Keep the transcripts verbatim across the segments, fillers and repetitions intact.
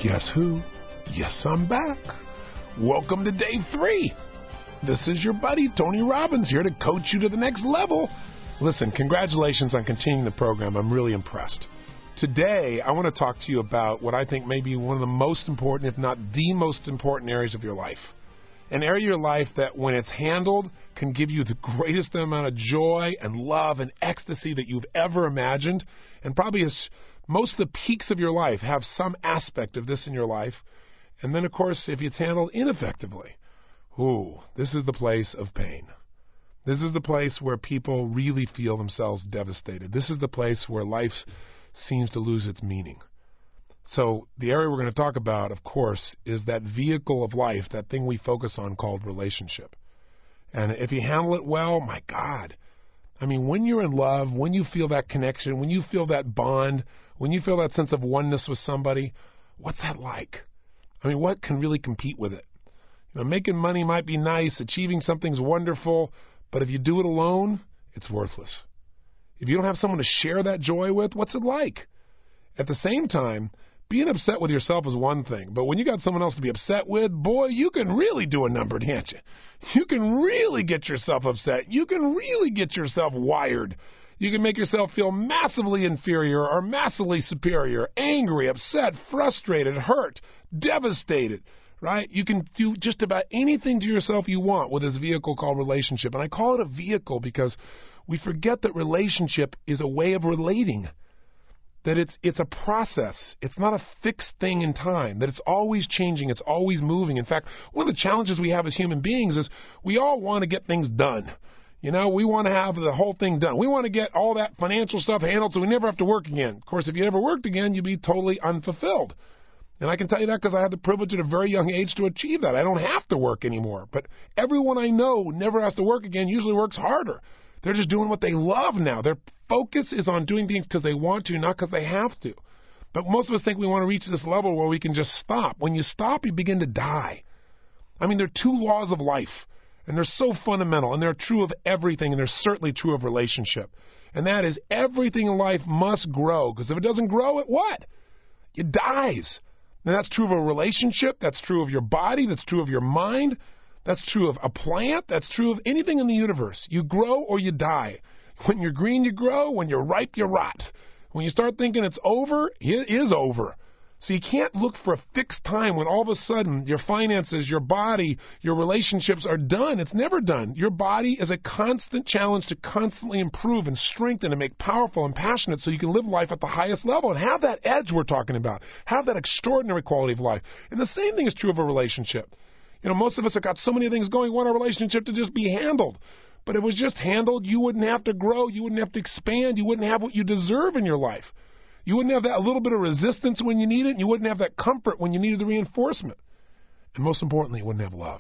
Guess who? Yes, I'm back. Welcome to day three. This is your buddy, Tony Robbins, here to coach you to the next level. Listen, congratulations on continuing the program. I'm really impressed. Today, I want to talk to you about what I think may be one of the most important, if not the most important areas of your life. An area of your life that, when it's handled, can give you the greatest amount of joy and love and ecstasy that you've ever imagined. And probably is most of the peaks of your life have some aspect of this in your life. And then, of course, if it's handled ineffectively, ooh, this is the place of pain. This is the place where people really feel themselves devastated. This is the place where life seems to lose its meaning. So the area we're going to talk about, of course, is that vehicle of life, that thing we focus on called relationship. And if you handle it well, my God, I mean, when you're in love, when you feel that connection, when you feel that bond, when you feel that sense of oneness with somebody, what's that like? I mean, what can really compete with it? You know, making money might be nice, achieving something's wonderful, but if you do it alone, it's worthless. If you don't have someone to share that joy with, what's it like? At the same time, being upset with yourself is one thing, but when you got someone else to be upset with, boy, you can really do a number, can't you? You can really get yourself upset. You can really get yourself wired. You can make yourself feel massively inferior or massively superior, angry, upset, frustrated, hurt, devastated, right? You can do just about anything to yourself you want with this vehicle called relationship. And I call it a vehicle because we forget that relationship is a way of relating, that it's it's a process. It's not a fixed thing in time, that it's always changing, it's always moving. In fact, one of the challenges we have as human beings is we all want to get things done. You know, we want to have the whole thing done. We want to get all that financial stuff handled so we never have to work again. Of course, if you ever worked again, you'd be totally unfulfilled. And I can tell you that because I had the privilege at a very young age to achieve that. I don't have to work anymore. But everyone I know who never has to work again usually works harder. They're just doing what they love now. Their focus is on doing things because they want to, not because they have to. But most of us think we want to reach this level where we can just stop. When you stop, you begin to die. I mean, there are two laws of life. And they're so fundamental, and they're true of everything, and they're certainly true of relationship. And that is, everything in life must grow, because if it doesn't grow, it what? It dies. And that's true of a relationship, that's true of your body, that's true of your mind, that's true of a plant, that's true of anything in the universe. You grow or you die. When you're green, you grow. When you're ripe, you rot. When you start thinking it's over, it is over. So you can't look for a fixed time when all of a sudden your finances, your body, your relationships are done. It's never done. Your body is a constant challenge to constantly improve and strengthen and make powerful and passionate so you can live life at the highest level and have that edge we're talking about, have that extraordinary quality of life. And the same thing is true of a relationship. You know, most of us have got so many things going. We want our relationship to just be handled. But if it was just handled, you wouldn't have to grow. You wouldn't have to expand. You wouldn't have what you deserve in your life. You wouldn't have that little bit of resistance when you need it, and you wouldn't have that comfort when you needed the reinforcement. And most importantly, you wouldn't have love.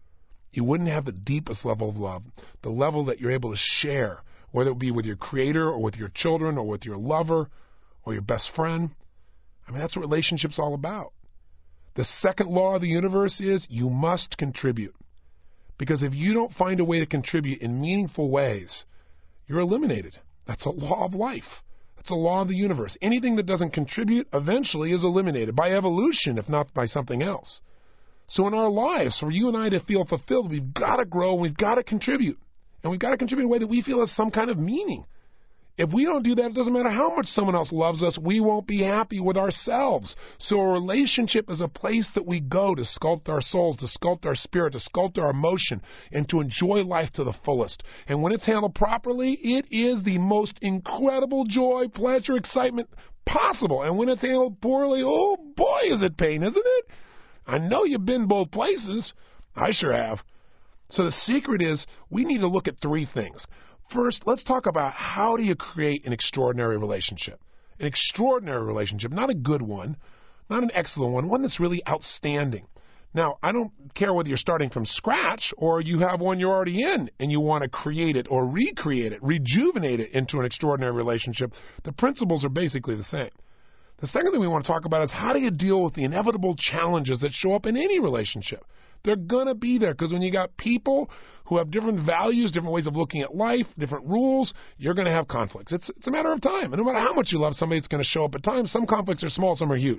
You wouldn't have the deepest level of love, the level that you're able to share, whether it be with your creator or with your children or with your lover or your best friend. I mean, that's what relationship's all about. The second law of the universe is you must contribute. Because if you don't find a way to contribute in meaningful ways, you're eliminated. That's a law of life. It's a law of the universe. Anything that doesn't contribute eventually is eliminated by evolution, if not by something else. So in our lives, for you and I to feel fulfilled, we've got to grow, we've got to contribute. And we've got to contribute in a way that we feel has some kind of meaning. If we don't do that, it doesn't matter how much someone else loves us, we won't be happy with ourselves. So a relationship is a place that we go to sculpt our souls, to sculpt our spirit, to sculpt our emotion, and to enjoy life to the fullest. And when it's handled properly, it is the most incredible joy, pleasure, excitement possible. And when it's handled poorly, oh boy, is it pain, isn't it? I know you've been both places. I sure have. So the secret is we need to look at three things. First, let's talk about how do you create an extraordinary relationship. An extraordinary relationship, not a good one, not an excellent one, one that's really outstanding. Now, I don't care whether you're starting from scratch or you have one you're already in and you want to create it or recreate it, rejuvenate it into an extraordinary relationship. The principles are basically the same. The second thing we want to talk about is how do you deal with the inevitable challenges that show up in any relationship. They're going to be there because when you got people who have different values, different ways of looking at life, different rules, you're going to have conflicts. It's, it's a matter of time. And no matter how much you love somebody, it's going to show up at times. Some conflicts are small, some are huge.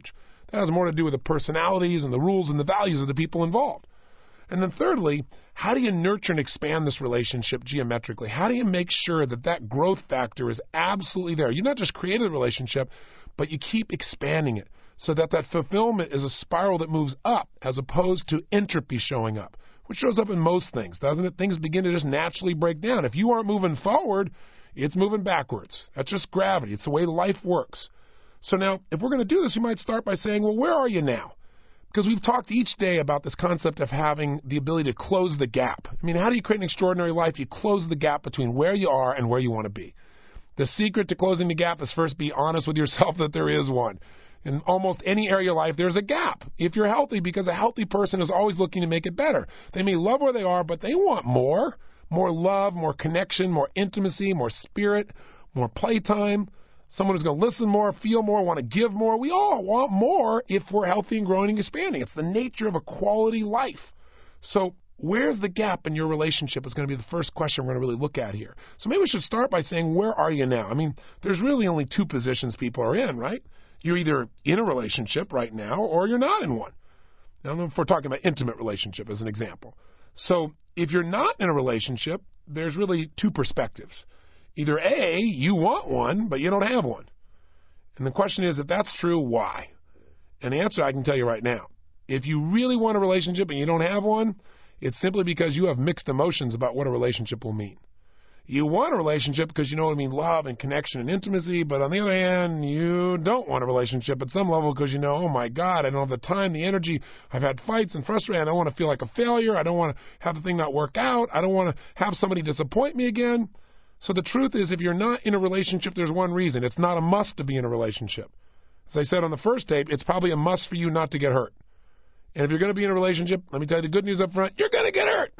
That has more to do with the personalities and the rules and the values of the people involved. And then thirdly, how do you nurture and expand this relationship geometrically? How do you make sure that that growth factor is absolutely there? You not just created the relationship, but you keep expanding it so that that fulfillment is a spiral that moves up as opposed to entropy showing up, which shows up in most things, doesn't it? Things begin to just naturally break down. If you aren't moving forward, it's moving backwards. That's just gravity. It's the way life works. So now, if we're going to do this, you might start by saying, well, where are you now? Because we've talked each day about this concept of having the ability to close the gap. I mean, how do you create an extraordinary life? You close the gap between where you are and where you want to be. The secret to closing the gap is first be honest with yourself that there is one. In almost any area of life, there's a gap. If you're healthy, because a healthy person is always looking to make it better. They may love where they are, but they want more. More love, more connection, more intimacy, more spirit, more playtime. Someone who's going to listen more, feel more, want to give more. We all want more if we're healthy and growing and expanding. It's the nature of a quality life. So where's the gap in your relationship is going to be the first question we're going to really look at here. So maybe we should start by saying, where are you now? I mean, there's really only two positions people are in, right? You're either in a relationship right now or you're not in one. I don't know if we're talking about intimate relationship as an example. So if you're not in a relationship, there's really two perspectives. Either A, you want one, but you don't have one. And the question is, if that's true, why? And the answer I can tell you right now. If you really want a relationship and you don't have one, it's simply because you have mixed emotions about what a relationship will mean. You want a relationship because you know what I mean, love and connection and intimacy, but on the other hand, you don't want a relationship at some level because you know, oh my God, I don't have the time, the energy, I've had fights and frustrated, I don't want to feel like a failure, I don't want to have the thing not work out, I don't want to have somebody disappoint me again. So the truth is, if you're not in a relationship, there's one reason. It's not a must to be in a relationship. As I said on the first tape, it's probably a must for you not to get hurt. And if you're going to be in a relationship, let me tell you the good news up front, you're going to get hurt.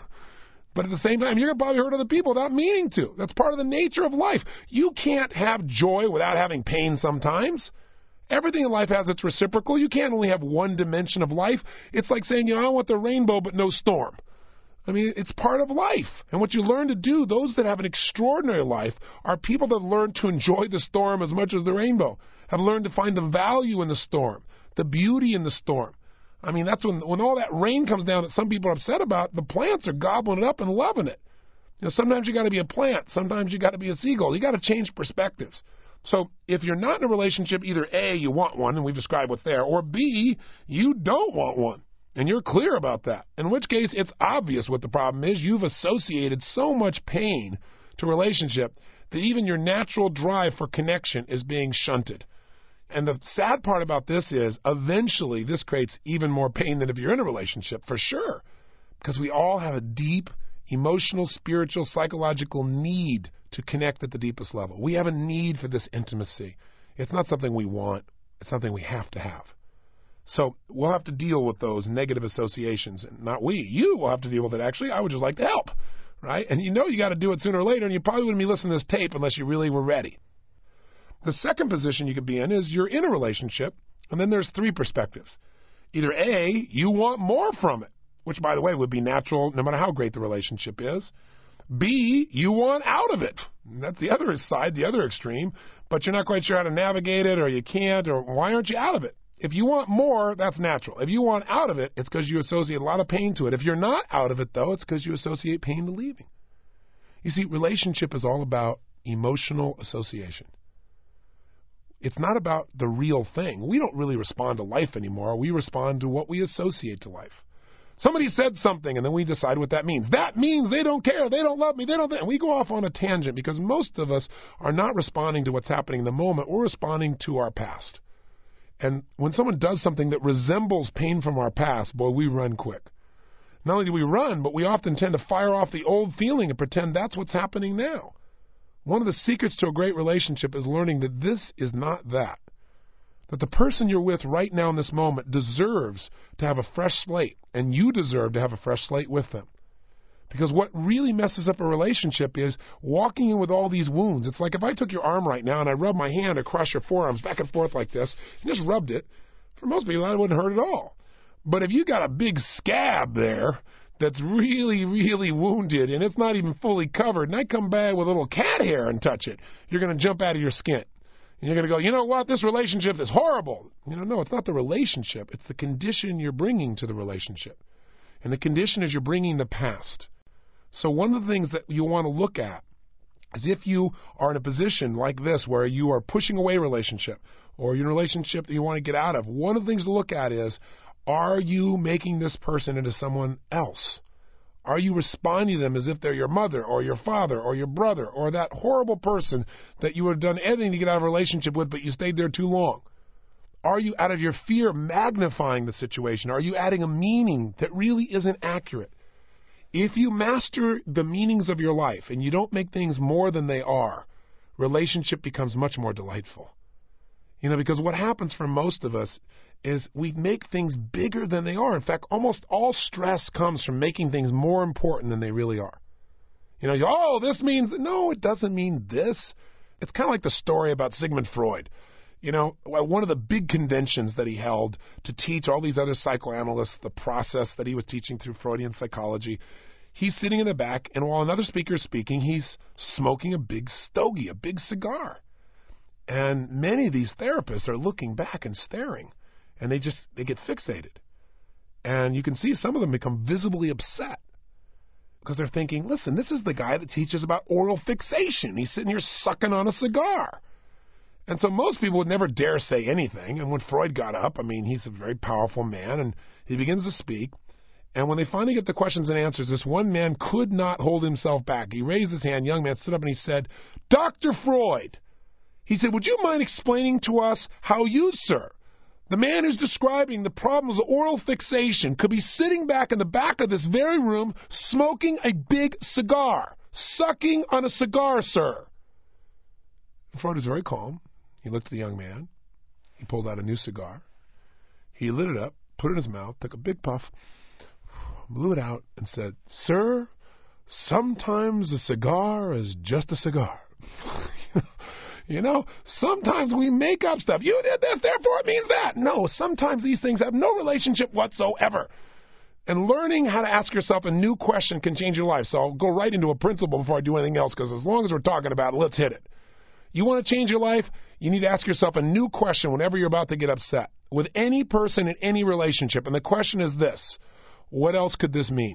But at the same time, you're going to probably hurt other people without meaning to. That's part of the nature of life. You can't have joy without having pain sometimes. Everything in life has its reciprocal. You can't only have one dimension of life. It's like saying, you know, I want the rainbow but no storm. I mean, it's part of life. And what you learn to do, those that have an extraordinary life are people that learn to enjoy the storm as much as the rainbow, have learned to find the value in the storm, the beauty in the storm. I mean, that's when when all that rain comes down that some people are upset about, the plants are gobbling it up and loving it. You know, sometimes you got to be a plant. Sometimes you got to be a seagull. You got to change perspectives. So if you're not in a relationship, either A, you want one, and we've described what's there, or B, you don't want one. And you're clear about that, in which case it's obvious what the problem is. You've associated so much pain to a relationship that even your natural drive for connection is being shunted. And the sad part about this is eventually this creates even more pain than if you're in a relationship, for sure, because we all have a deep emotional, spiritual, psychological need to connect at the deepest level. We have a need for this intimacy. It's not something we want. It's something we have to have. So we'll have to deal with those negative associations. And not we. You will have to deal with it, actually. I would just like to help, right? And you know you got to do it sooner or later, and you probably wouldn't be listening to this tape unless you really were ready. The second position you could be in is you're in a relationship, and then there's three perspectives. Either A, you want more from it, which, by the way, would be natural no matter how great the relationship is. B, you want out of it. That's the other side, the other extreme, but you're not quite sure how to navigate it, or you can't, or why aren't you out of it? If you want more, that's natural. If you want out of it, it's because you associate a lot of pain to it. If you're not out of it, though, it's because you associate pain to leaving. You see, relationship is all about emotional association. It's not about the real thing. We don't really respond to life anymore. We respond to what we associate to life. Somebody said something, and then we decide what that means. That means they don't care, they don't love me, they don't... And we go off on a tangent because most of us are not responding to what's happening in the moment. We're responding to our past. And when someone does something that resembles pain from our past, boy, we run quick. Not only do we run, but we often tend to fire off the old feeling and pretend that's what's happening now. One of the secrets to a great relationship is learning that this is not that. That the person you're with right now in this moment deserves to have a fresh slate, and you deserve to have a fresh slate with them. Because what really messes up a relationship is walking in with all these wounds. It's like if I took your arm right now and I rubbed my hand across your forearms back and forth like this, and just rubbed it, for most people that wouldn't hurt at all. But if you got a big scab there that's really, really wounded and it's not even fully covered, and I come back with a little cat hair and touch it, you're going to jump out of your skin. And you're going to go, you know what, this relationship is horrible. You know, no, it's not the relationship. It's the condition you're bringing to the relationship. And the condition is you're bringing the past. So one of the things that you want to look at is if you are in a position like this where you are pushing away a relationship or you're in a relationship that you want to get out of, one of the things to look at is, are you making this person into someone else? Are you responding to them as if they're your mother or your father or your brother or that horrible person that you would have done anything to get out of a relationship with, but you stayed there too long? Are you, out of your fear, magnifying the situation? Are you adding a meaning that really isn't accurate? If you master the meanings of your life and you don't make things more than they are, relationship becomes much more delightful. You know, because what happens for most of us is we make things bigger than they are. In fact, almost all stress comes from making things more important than they really are. You know, you, oh, this means, no, it doesn't mean this. It's kind of like the story about Sigmund Freud. You know, one of the big conventions that he held to teach all these other psychoanalysts the process that he was teaching through Freudian psychology, he's sitting in the back, and while another speaker is speaking, he's smoking a big stogie, a big cigar. And many of these therapists are looking back and staring, and they just, they get fixated. And you can see some of them become visibly upset because they're thinking, listen, this is the guy that teaches about oral fixation. He's sitting here sucking on a cigar. And so most people would never dare say anything. And when Freud got up, I mean, he's a very powerful man, and he begins to speak. And when they finally get the questions and answers, this one man could not hold himself back. He raised his hand, young man stood up, and he said, Doctor Freud, he said, would you mind explaining to us how you, sir, the man who's describing the problems of oral fixation, could be sitting back in the back of this very room smoking a big cigar, sucking on a cigar, sir? Freud was very calm. He looked at the young man. He pulled out a new cigar. He lit it up, put it in his mouth, took a big puff, blew it out, and said, Sir, sometimes a cigar is just a cigar. You know, sometimes we make up stuff. You did this, therefore it means that. No, sometimes these things have no relationship whatsoever. And learning how to ask yourself a new question can change your life. So I'll go right into a principle before I do anything else, because as long as we're talking about it, let's hit it. You want to change your life? You need to ask yourself a new question whenever you're about to get upset with any person in any relationship. And the question is this: what else could this mean?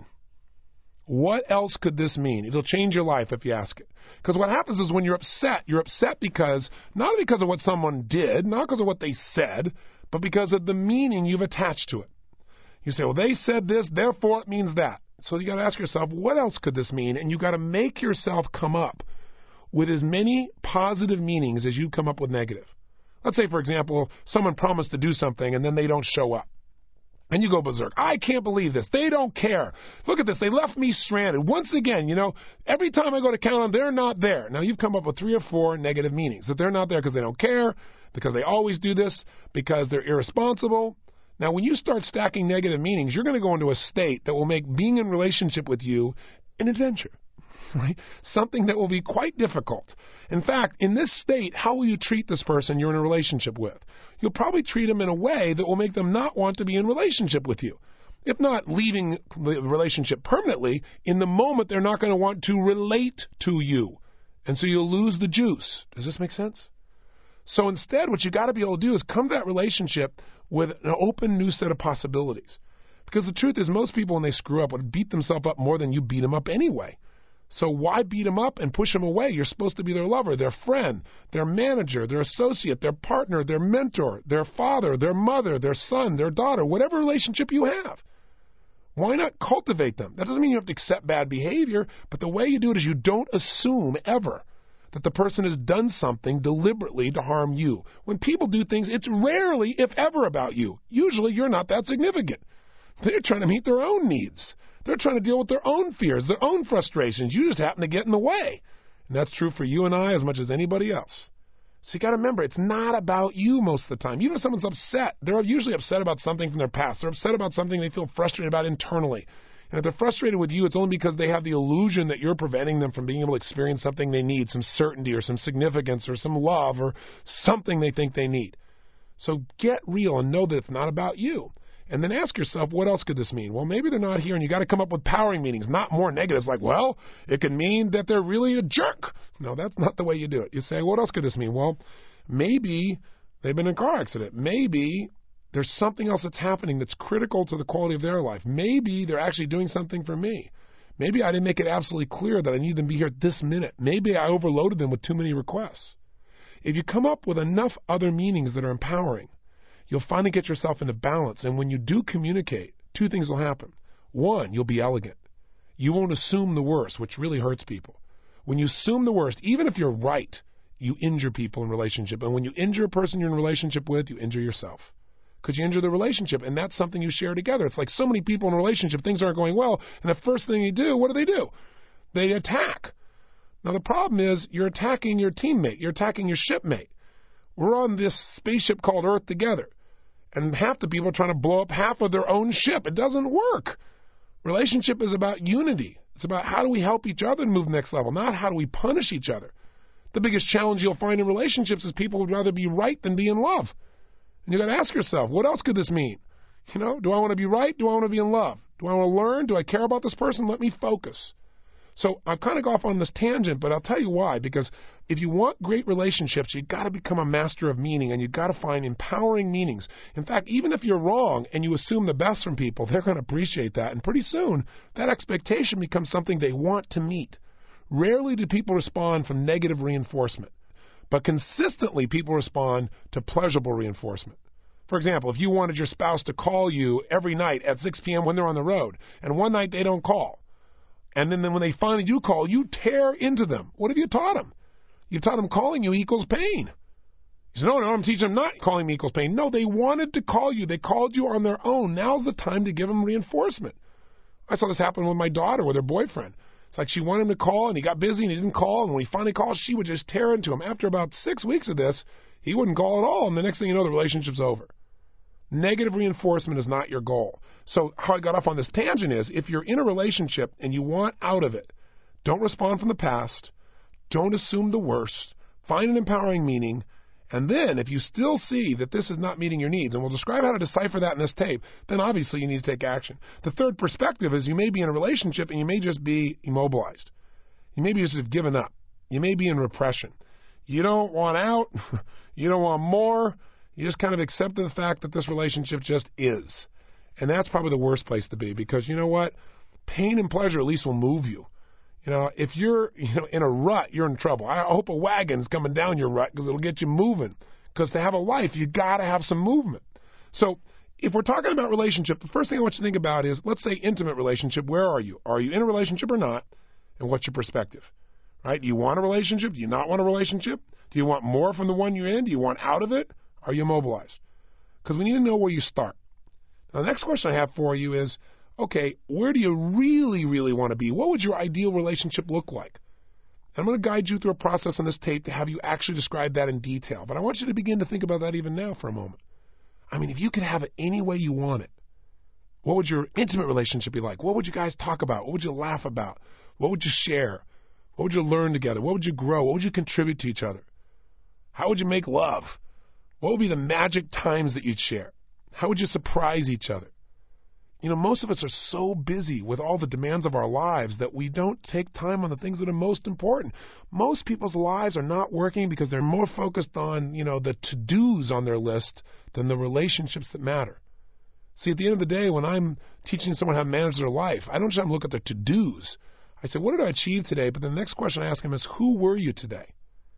What else could this mean? It'll change your life if you ask it. Because what happens is when you're upset, you're upset because, not because of what someone did, not because of what they said, but because of the meaning you've attached to it. You say, well, they said this, therefore it means that. So you got to ask yourself, what else could this mean? And you got to make yourself come up with as many positive meanings as you come up with negative. Let's say, for example, someone promised to do something and then they don't show up. And you go berserk. I can't believe this. They don't care. Look at this. They left me stranded. Once again, you know, every time I go to count them, they're not there. Now, you've come up with three or four negative meanings. That they're not there because they don't care, because they always do this, because they're irresponsible. Now, when you start stacking negative meanings, you're going to go into a state that will make being in relationship with you an adventure. Right? Something that will be quite difficult. In fact, in this state, how will you treat this person you're in a relationship with? You'll probably treat them in a way that will make them not want to be in relationship with you. If not leaving the relationship permanently, in the moment they're not going to want to relate to you. And so you'll lose the juice. Does this make sense? So instead, what you got to be able to do is come to that relationship with an open new set of possibilities. Because the truth is, most people when they screw up would beat themselves up more than you beat them up anyway. So why beat them up and push them away? You're supposed to be their lover, their friend, their manager, their associate, their partner, their mentor, their father, their mother, their son, their daughter, whatever relationship you have. Why not cultivate them? That doesn't mean you have to accept bad behavior, but the way you do it is you don't assume ever that the person has done something deliberately to harm you. When people do things, it's rarely, if ever, about you. Usually you're not that significant. They're trying to meet their own needs. They're trying to deal with their own fears, their own frustrations. You just happen to get in the way. And that's true for you and I as much as anybody else. So you got to remember, it's not about you most of the time. Even if someone's upset, they're usually upset about something from their past. They're upset about something they feel frustrated about internally. And if they're frustrated with you, it's only because they have the illusion that you're preventing them from being able to experience something they need, some certainty or some significance or some love or something they think they need. So get real and know that it's not about you. And then ask yourself, what else could this mean? Well, maybe they're not here, and you got to come up with powering meanings, not more negatives like, well, it could mean that they're really a jerk. No, that's not the way you do it. You say, what else could this mean? Well, Maybe they've been in a car accident. Maybe there's something else that's happening that's critical to the quality of their life. Maybe they're actually doing something for me. Maybe I didn't make it absolutely clear that I need them to be here at this minute. Maybe I overloaded them with too many requests. If you come up with enough other meanings that are empowering, you'll finally get yourself into balance. And when you do communicate, two things will happen. One, you'll be elegant. You won't assume the worst, which really hurts people. When you assume the worst, even if you're right, you injure people in relationship. And when you injure a person you're in a relationship with, you injure yourself. Because you injure the relationship, and that's something you share together. It's like so many people in a relationship, things aren't going well, and the first thing you do, what do they do? They attack. Now, the problem is you're attacking your teammate. You're attacking your shipmate. We're on this spaceship called Earth together, and half the people are trying to blow up half of their own ship. It doesn't work. Relationship is about unity. It's about how do we help each other move to the next level, not how do we punish each other. The biggest challenge you'll find in relationships is people would rather be right than be in love. And you got to ask yourself, what else could this mean? You know, do I want to be right? Do I want to be in love? Do I want to learn? Do I care about this person? Let me focus. So I've kind of gone off on this tangent, but I'll tell you why. Because if you want great relationships, you've got to become a master of meaning, and you've got to find empowering meanings. In fact, even if you're wrong and you assume the best from people, they're going to appreciate that. And pretty soon, that expectation becomes something they want to meet. Rarely do people respond from negative reinforcement. But consistently, people respond to pleasurable reinforcement. For example, if you wanted your spouse to call you every night at six p.m. when they're on the road, and one night they don't call, and then, then when they finally do call, you tear into them. What have you taught them? You've taught them calling you equals pain. You say, no, no, I'm teaching them not calling me equals pain. No, they wanted to call you. They called you on their own. Now's the time to give them reinforcement. I saw this happen with my daughter with her boyfriend. It's like she wanted him to call, and he got busy, and he didn't call. And when he finally called, she would just tear into him. After about six weeks of this, he wouldn't call at all, and the next thing you know, the relationship's over. Negative reinforcement is not your goal. So how I got off on this tangent is, if you're in a relationship and you want out of it, don't respond from the past. Don't assume the worst. Find an empowering meaning. And then, if you still see that this is not meeting your needs, and we'll describe how to decipher that in this tape, then obviously you need to take action. The third perspective is you may be in a relationship and you may just be immobilized. You may be just have given up. You may be in repression. You don't want out. You don't want more. You just kind of accept the fact that this relationship just is. And that's probably the worst place to be, because you know what? Pain and pleasure at least will move you. You know, if you're you know in a rut, you're in trouble. I hope a wagon's coming down your rut because it'll get you moving. Because to have a life, you got to have some movement. So if we're talking about relationship, the first thing I want you to think about is, let's say intimate relationship. Where are you? Are you in a relationship or not? And what's your perspective? Right? Do you want a relationship? Do you not want a relationship? Do you want more from the one you're in? Do you want out of it? Are you immobilized? Because we need to know where you start. Now, the next question I have for you is, okay, where do you really, really want to be? What would your ideal relationship look like? And I'm going to guide you through a process on this tape to have you actually describe that in detail. But I want you to begin to think about that even now for a moment. I mean, if you could have it any way you want it, what would your intimate relationship be like? What would you guys talk about? What would you laugh about? What would you share? What would you learn together? What would you grow? What would you contribute to each other? How would you make love? What would be the magic times that you'd share? How would you surprise each other? You know, most of us are so busy with all the demands of our lives that we don't take time on the things that are most important. Most people's lives are not working because they're more focused on, you know, the to-dos on their list than the relationships that matter. See, at the end of the day, when I'm teaching someone how to manage their life, I don't just look at their to-dos. I say, what did I achieve today? But the next question I ask them is, who were you today?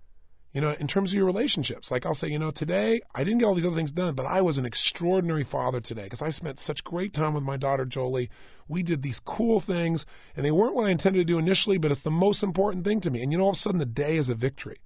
You know, in terms of your relationships, like I'll say, you know, today I didn't get all these other things done, but I was an extraordinary father today because I spent such great time with my daughter, Jolie. We did these cool things, and they weren't what I intended to do initially, but it's the most important thing to me. And, you know, all of a sudden the day is a victory.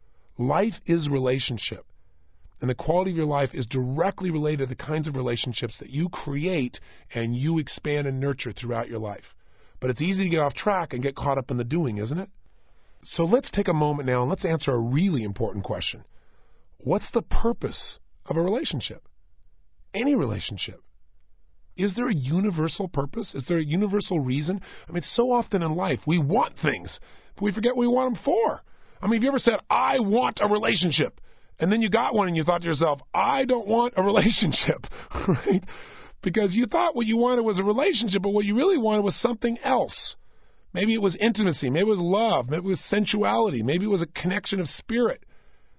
Life is relationship, and the quality of your life is directly related to the kinds of relationships that you create and you expand and nurture throughout your life. But it's easy to get off track and get caught up in the doing, isn't it? So let's take a moment now and let's answer a really important question. What's the purpose of a relationship? Any relationship. Is there a universal purpose? Is there a universal reason? I mean, so often in life we want things, but we forget what we want them for. I mean, have you ever said, I want a relationship? And then you got one and you thought to yourself, I don't want a relationship, right? Because you thought what you wanted was a relationship, but what you really wanted was something else. Maybe it was intimacy. Maybe it was love. Maybe it was sensuality. Maybe it was a connection of spirit.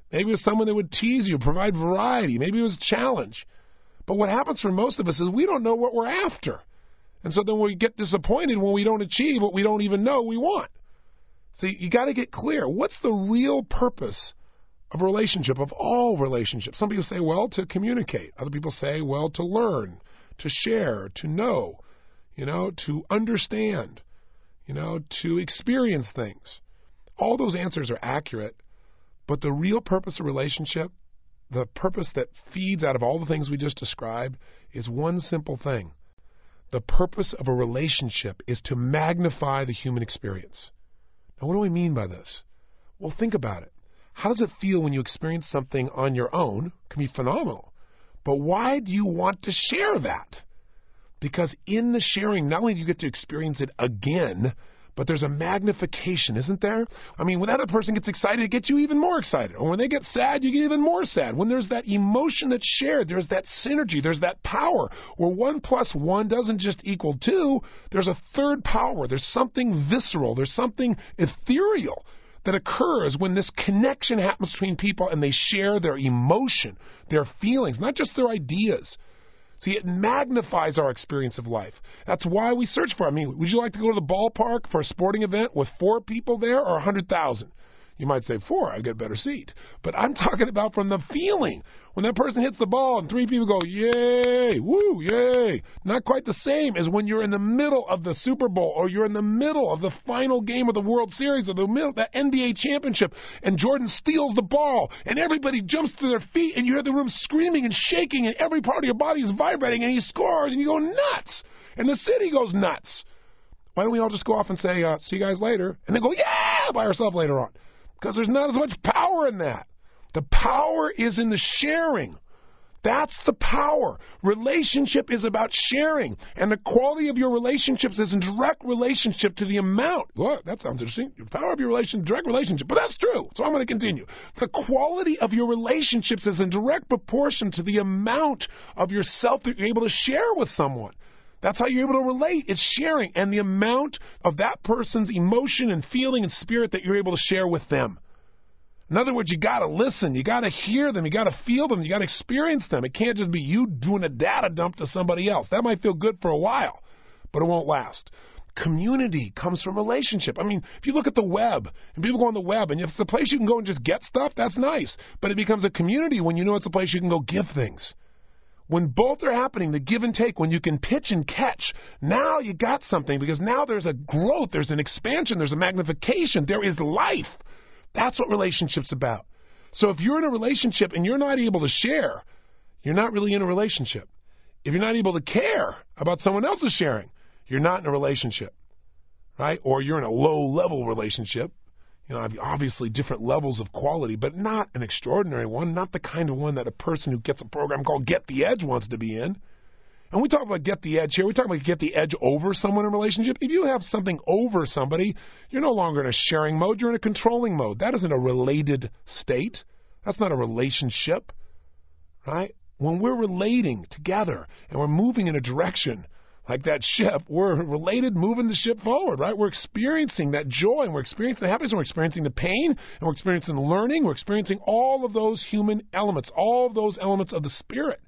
Maybe it was someone that would tease you, provide variety. Maybe it was a challenge. But what happens for most of us is we don't know what we're after. And so then we get disappointed when we don't achieve what we don't even know we want. So you got to get clear. What's the real purpose of a relationship, of all relationships? Some people say, well, to communicate. Other people say, well, to learn, to share, to know, you know, to understand, you know, to experience things. All those answers are accurate, but the real purpose of relationship, the purpose that feeds out of all the things we just described, is one simple thing. The purpose of a relationship is to magnify the human experience. Now, what do we mean by this? Well, think about it. How does it feel when you experience something on your own? It can be phenomenal. But why do you want to share that? Because in the sharing, not only do you get to experience it again, but there's a magnification, isn't there? I mean, when that other person gets excited, it gets you even more excited. Or when they get sad, you get even more sad. When there's that emotion that's shared, there's that synergy, there's that power. Where one plus one doesn't just equal two, there's a third power. There's something visceral. There's something ethereal that occurs when this connection happens between people and they share their emotion, their feelings, not just their ideas. See, it magnifies our experience of life. That's why we search for it. I mean, would you like to go to the ballpark for a sporting event with four people there or one hundred thousand? You might say, four, I get a better seat. But I'm talking about from the feeling. When that person hits the ball and three people go, yay, woo, yay. Not quite the same as when you're in the middle of the Super Bowl or you're in the middle of the final game of the World Series or the middle of the N B A championship and Jordan steals the ball and everybody jumps to their feet and you hear the room screaming and shaking and every part of your body is vibrating and he scores and you go nuts. And the city goes nuts. Why don't we all just go off and say, uh, see you guys later, and then go, yeah, by ourselves later on? Because there's not as much power in that. The power is in the sharing. That's the power. Relationship is about sharing. And the quality of your relationships is in direct relationship to the amount. Well, that sounds interesting. The power of your relation, direct relationship. But that's true. So I'm going to continue. The quality of your relationships is in direct proportion to the amount of yourself that you're able to share with someone. That's how you're able to relate. It's sharing and the amount of that person's emotion and feeling and spirit that you're able to share with them. In other words, you got to listen. You got to hear them. You got to feel them. You got to experience them. It can't just be you doing a data dump to somebody else. That might feel good for a while, but it won't last. Community comes from relationship. I mean, if you look at the web and people go on the web and if it's a place you can go and just get stuff, that's nice. But it becomes a community when you know it's a place you can go give things. When both are happening, the give and take, when you can pitch and catch, now you got something because now there's a growth, there's an expansion, there's a magnification, there is life. That's what relationship's about. So if you're in a relationship and you're not able to share, you're not really in a relationship. If you're not able to care about someone else's sharing, you're not in a relationship, right? Or you're in a low-level relationship. You know, obviously different levels of quality, but not an extraordinary one, not the kind of one that a person who gets a program called Get the Edge wants to be in. And we talk about get the edge here. We talk about get the edge over someone in a relationship. If you have something over somebody, you're no longer in a sharing mode. You're in a controlling mode. That isn't a related state. That's not a relationship, right? When we're relating together and we're moving in a direction like that ship, we're related, moving the ship forward, right? We're experiencing that joy, and we're experiencing the happiness, and we're experiencing the pain, and we're experiencing the learning. We're experiencing all of those human elements, all of those elements of the spirit.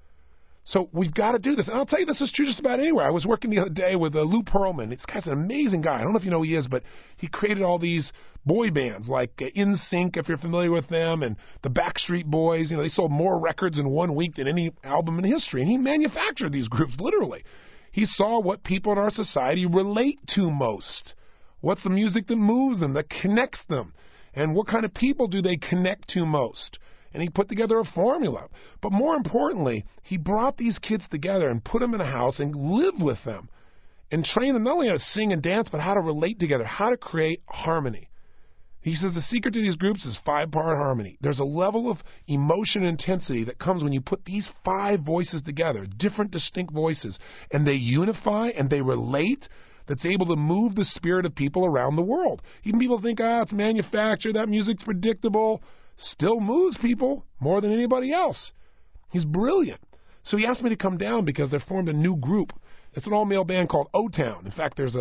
So we've got to do this. And I'll tell you, this is true just about anywhere. I was working the other day with uh, Lou Pearlman. This guy's an amazing guy. I don't know if you know who he is, but he created all these boy bands like uh, N Sync, if you're familiar with them, and the Backstreet Boys. You know, they sold more records in one week than any album in history. And he manufactured these groups, literally. He saw what people in our society relate to most. What's the music that moves them, that connects them? And what kind of people do they connect to most? And he put together a formula. But more importantly, he brought these kids together and put them in a house and lived with them and trained them not only how to sing and dance, but how to relate together, how to create harmony. He says the secret to these groups is five-part harmony. There's a level of emotion and intensity that comes when you put these five voices together, different distinct voices, and they unify and they relate, that's able to move the spirit of people around the world. Even people think, ah, it's manufactured, that music's predictable. Still moves people more than anybody else. He's brilliant. So he asked me to come down because they formed a new group. It's an all-male band called O-Town. In fact, there's a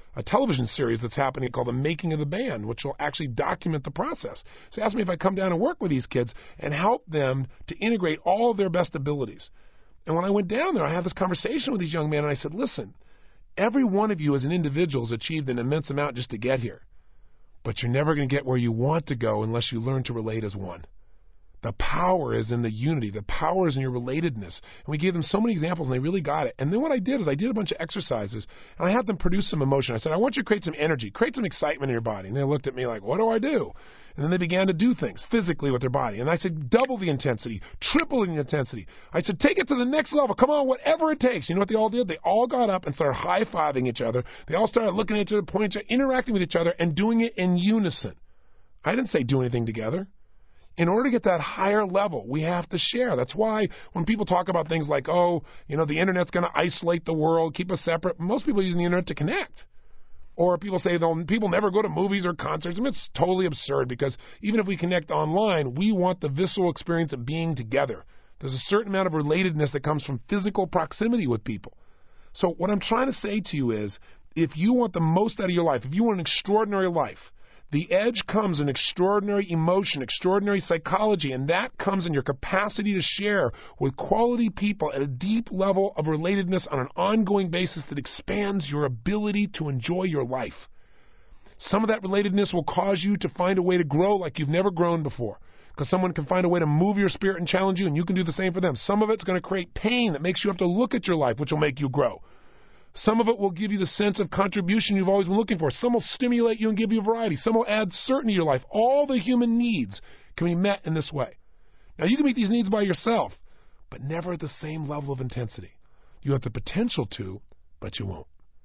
a television series that's happening called The Making of the Band, which will actually document the process. So he asked me if I come down and work with these kids and help them to integrate all of their best abilities. And when I went down there, I had this conversation with these young men, and I said, listen, every one of you as an individual has achieved an immense amount just to get here. But you're never going to get where you want to go unless you learn to relate as one. The power is in the unity. The power is in your relatedness. And we gave them so many examples, and they really got it. And then what I did is I did a bunch of exercises, and I had them produce some emotion. I said, I want you to create some energy, create some excitement in your body. And they looked at me like, what do I do? And then they began to do things physically with their body. And I said, double the intensity, triple the intensity. I said, take it to the next level. Come on, whatever it takes. You know what they all did? They all got up and started high-fiving each other. They all started looking at each other, pointing at each other, interacting with each other, and doing it in unison. I didn't say do anything together. In order to get that higher level, we have to share. That's why when people talk about things like, oh, you know, the Internet's going to isolate the world, keep us separate, most people are using the Internet to connect. Or people say they'll, people never go to movies or concerts. I mean, it's totally absurd because even if we connect online, we want the visceral experience of being together. There's a certain amount of relatedness that comes from physical proximity with people. So what I'm trying to say to you is, if you want the most out of your life, if you want an extraordinary life, the edge comes in extraordinary emotion, extraordinary psychology, and that comes in your capacity to share with quality people at a deep level of relatedness on an ongoing basis that expands your ability to enjoy your life. Some of that relatedness will cause you to find a way to grow like you've never grown before, because someone can find a way to move your spirit and challenge you, and you can do the same for them. Some of it's going to create pain that makes you have to look at your life, which will make you grow. Some of it will give you the sense of contribution you've always been looking for. Some will stimulate you and give you variety. Some will add certainty to your life. All the human needs can be met in this way. Now, you can meet these needs by yourself, but never at the same level of intensity. You have the potential to, but you won't.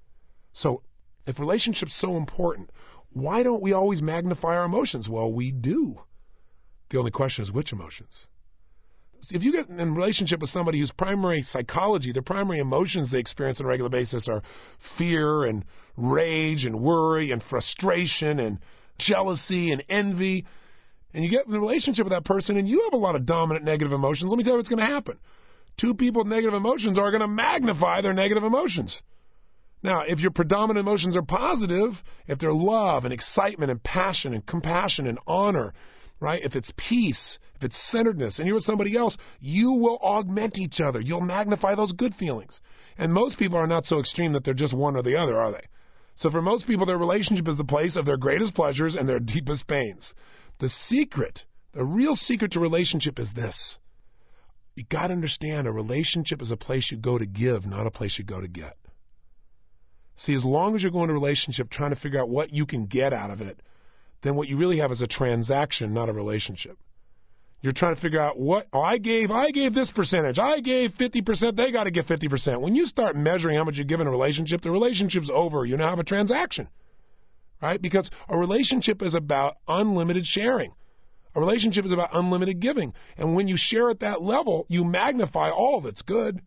So, if relationships are so important, why don't we always magnify our emotions? Well, we do. The only question is which emotions. If you get in a relationship with somebody whose primary psychology, their primary emotions they experience on a regular basis are fear and rage and worry and frustration and jealousy and envy, and you get in a relationship with that person and you have a lot of dominant negative emotions, let me tell you what's going to happen. Two people with negative emotions are going to magnify their negative emotions. Now, if your predominant emotions are positive, if they're love and excitement and passion and compassion and honor, right? If it's peace, if it's centeredness, and you're with somebody else, you will augment each other. You'll magnify those good feelings. And most people are not so extreme that they're just one or the other, are they? So for most people, their relationship is the place of their greatest pleasures and their deepest pains. The secret, the real secret to relationship is this. You got to understand a relationship is a place you go to give, not a place you go to get. See, as long as you're going to a relationship trying to figure out what you can get out of it, then what you really have is a transaction, not a relationship. You're trying to figure out what, oh, I gave, I gave this percentage. I gave fifty percent. They got to get fifty percent. When you start measuring how much you give in a relationship, the relationship's over. You now have a transaction, right? Because a relationship is about unlimited sharing. A relationship is about unlimited giving. And when you share at that level, you magnify all that's good.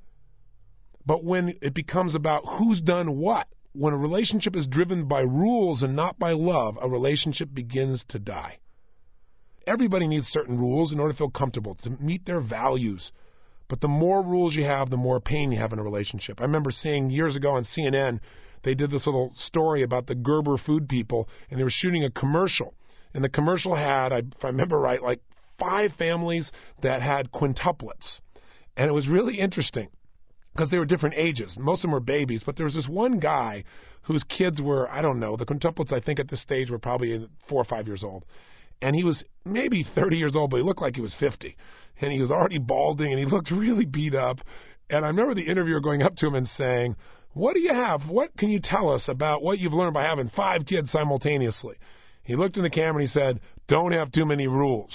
But when it becomes about who's done what, when a relationship is driven by rules and not by love, a relationship begins to die. Everybody needs certain rules in order to feel comfortable, to meet their values. But the more rules you have, the more pain you have in a relationship. I remember seeing years ago on C N N, they did this little story about the Gerber food people, and they were shooting a commercial. And the commercial had, if I remember right, like five families that had quintuplets. And it was really interesting, because they were different ages. Most of them were babies, but there was this one guy whose kids were, I don't know, the quintuplets I think at this stage were probably four or five years old. And he was maybe thirty years old, but he looked like he was fifty. And he was already balding, and he looked really beat up. And I remember the interviewer going up to him and saying, what do you have? What can you tell us about what you've learned by having five kids simultaneously? He looked in the camera and he said, don't have too many rules.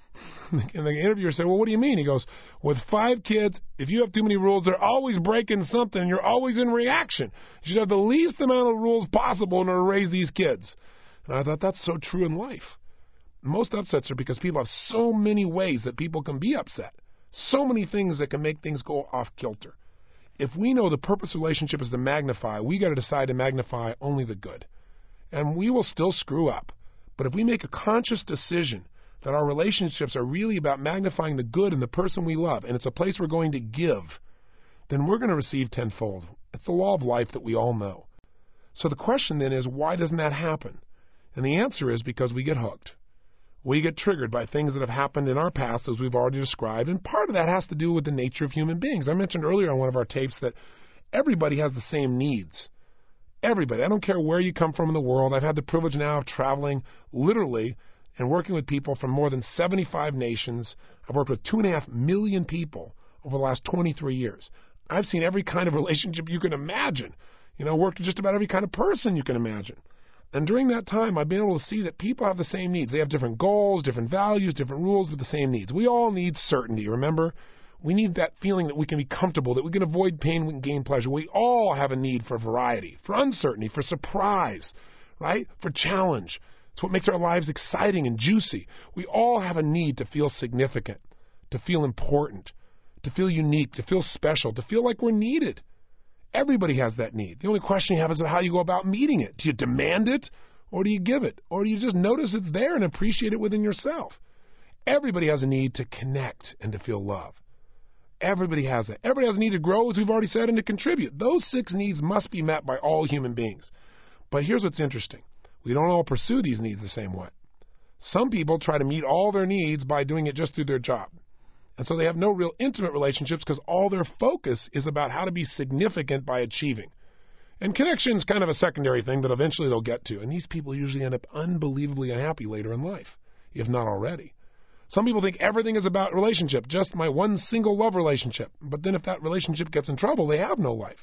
And the interviewer said, well, what do you mean? He goes, with five kids, if you have too many rules, they're always breaking something, and you're always in reaction. You should have the least amount of rules possible in order to raise these kids. And I thought that's so true in life. Most upsets are because people have so many ways that people can be upset. So many things that can make things go off kilter. If we know the purpose of relationship is to magnify, we got to decide to magnify only the good. And we will still screw up. But if we make a conscious decision that our relationships are really about magnifying the good in the person we love, and it's a place we're going to give, then we're going to receive tenfold. It's the law of life that we all know. So the question then is, why doesn't that happen? And the answer is because we get hooked. We get triggered by things that have happened in our past, as we've already described, and part of that has to do with the nature of human beings. I mentioned earlier on one of our tapes that everybody has the same needs. Everybody. I don't care where you come from in the world. I've had the privilege now of traveling literally and working with people from more than seventy-five nations. I've worked with two and a half million people over the last twenty-three years. I've seen every kind of relationship you can imagine. You know, worked with just about every kind of person you can imagine. And during that time, I've been able to see that people have the same needs. They have different goals, different values, different rules, but the same needs. We all need certainty, remember? We need that feeling that we can be comfortable, that we can avoid pain, we can gain pleasure. We all have a need for variety, for uncertainty, for surprise, right? For challenge. It's what makes our lives exciting and juicy. We all have a need to feel significant, to feel important, to feel unique, to feel special, to feel like we're needed. Everybody has that need. The only question you have is how you go about meeting it. Do you demand it, or do you give it? Or do you just notice it's there and appreciate it within yourself? Everybody has a need to connect and to feel love. Everybody has that. Everybody has a need to grow, as we've already said, and to contribute. Those six needs must be met by all human beings. But here's what's interesting. We don't all pursue these needs the same way. Some people try to meet all their needs by doing it just through their job. And so they have no real intimate relationships because all their focus is about how to be significant by achieving. And connection is kind of a secondary thing that eventually they'll get to. And these people usually end up unbelievably unhappy later in life, if not already. Some people think everything is about relationship, just my one single love relationship. But then if that relationship gets in trouble, they have no life.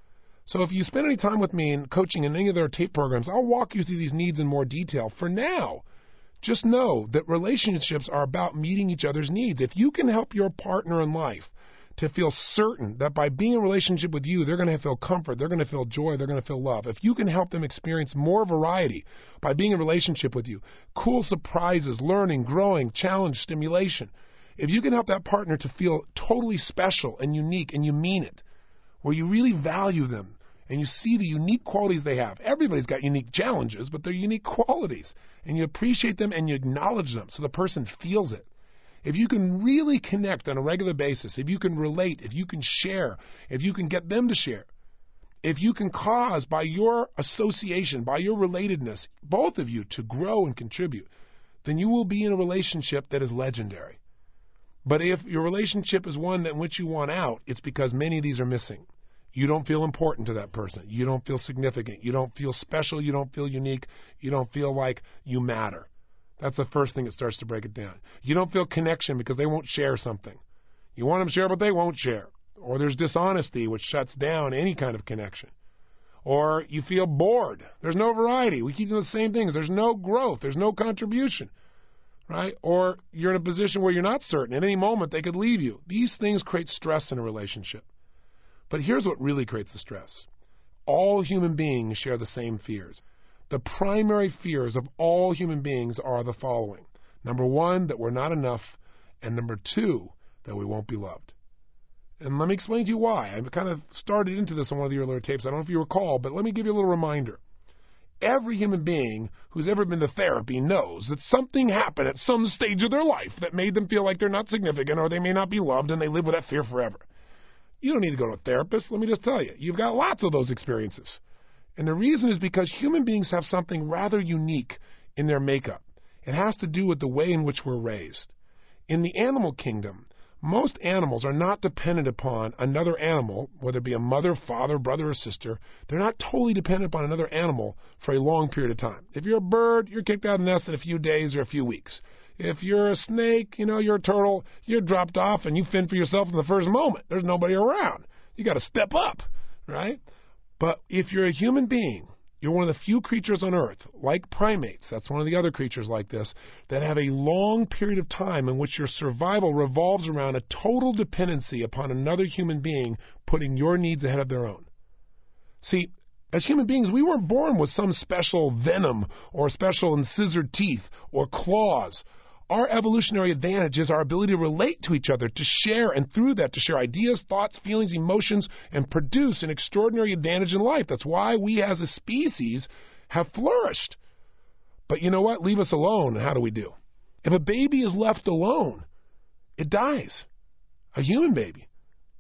So if you spend any time with me in coaching in any of their tape programs, I'll walk you through these needs in more detail. For now, just know that relationships are about meeting each other's needs. If you can help your partner in life to feel certain that by being in a relationship with you, they're going to feel comfort, they're going to feel joy, they're going to feel love. If you can help them experience more variety by being in a relationship with you, cool surprises, learning, growing, challenge, stimulation. If you can help that partner to feel totally special and unique, and you mean it, where you really value them and you see the unique qualities they have. Everybody's got unique challenges, but they're unique qualities. And you appreciate them and you acknowledge them so the person feels it. If you can really connect on a regular basis, if you can relate, if you can share, if you can get them to share, if you can cause by your association, by your relatedness, both of you to grow and contribute, then you will be in a relationship that is legendary. But if your relationship is one in which you want out, it's because many of these are missing. You don't feel important to that person. You don't feel significant. You don't feel special. You don't feel unique. You don't feel like you matter. That's the first thing that starts to break it down. You don't feel connection because they won't share something. You want them to share, but they won't share. Or there's dishonesty, which shuts down any kind of connection. Or you feel bored. There's no variety. We keep doing the same things. There's no growth. There's no contribution. Right? Or you're in a position where you're not certain. At any moment, they could leave you. These things create stress in a relationship. But here's what really creates the stress. All human beings share the same fears. The primary fears of all human beings are the following. Number one, that we're not enough. And number two, that we won't be loved. And let me explain to you why. I kind of started into this on one of the earlier tapes. I don't know if you recall, but let me give you a little reminder. Every human being who's ever been to therapy knows that something happened at some stage of their life that made them feel like they're not significant or they may not be loved, and they live with that fear forever. You don't need to go to a therapist. Let me just tell you. You've got lots of those experiences. And the reason is because human beings have something rather unique in their makeup. It has to do with the way in which we're raised. In the animal kingdom, most animals are not dependent upon another animal, whether it be a mother, father, brother, or sister. They're not totally dependent upon another animal for a long period of time. If you're a bird, you're kicked out of the nest in a few days or a few weeks. If you're a snake, you know, you're a turtle, you're dropped off and you fend for yourself in the first moment. There's nobody around. You got to step up, right? But if you're a human being, you're one of the few creatures on Earth, like primates, that's one of the other creatures like this, that have a long period of time in which your survival revolves around a total dependency upon another human being putting your needs ahead of their own. See, as human beings, we weren't born with some special venom or special incisor teeth or claws. Our evolutionary advantage is our ability to relate to each other, to share, and through that to share ideas, thoughts, feelings, emotions, and produce an extraordinary advantage in life. That's why we as a species have flourished. But you know what? Leave us alone, and how do we do? If a baby is left alone, it dies. A human baby.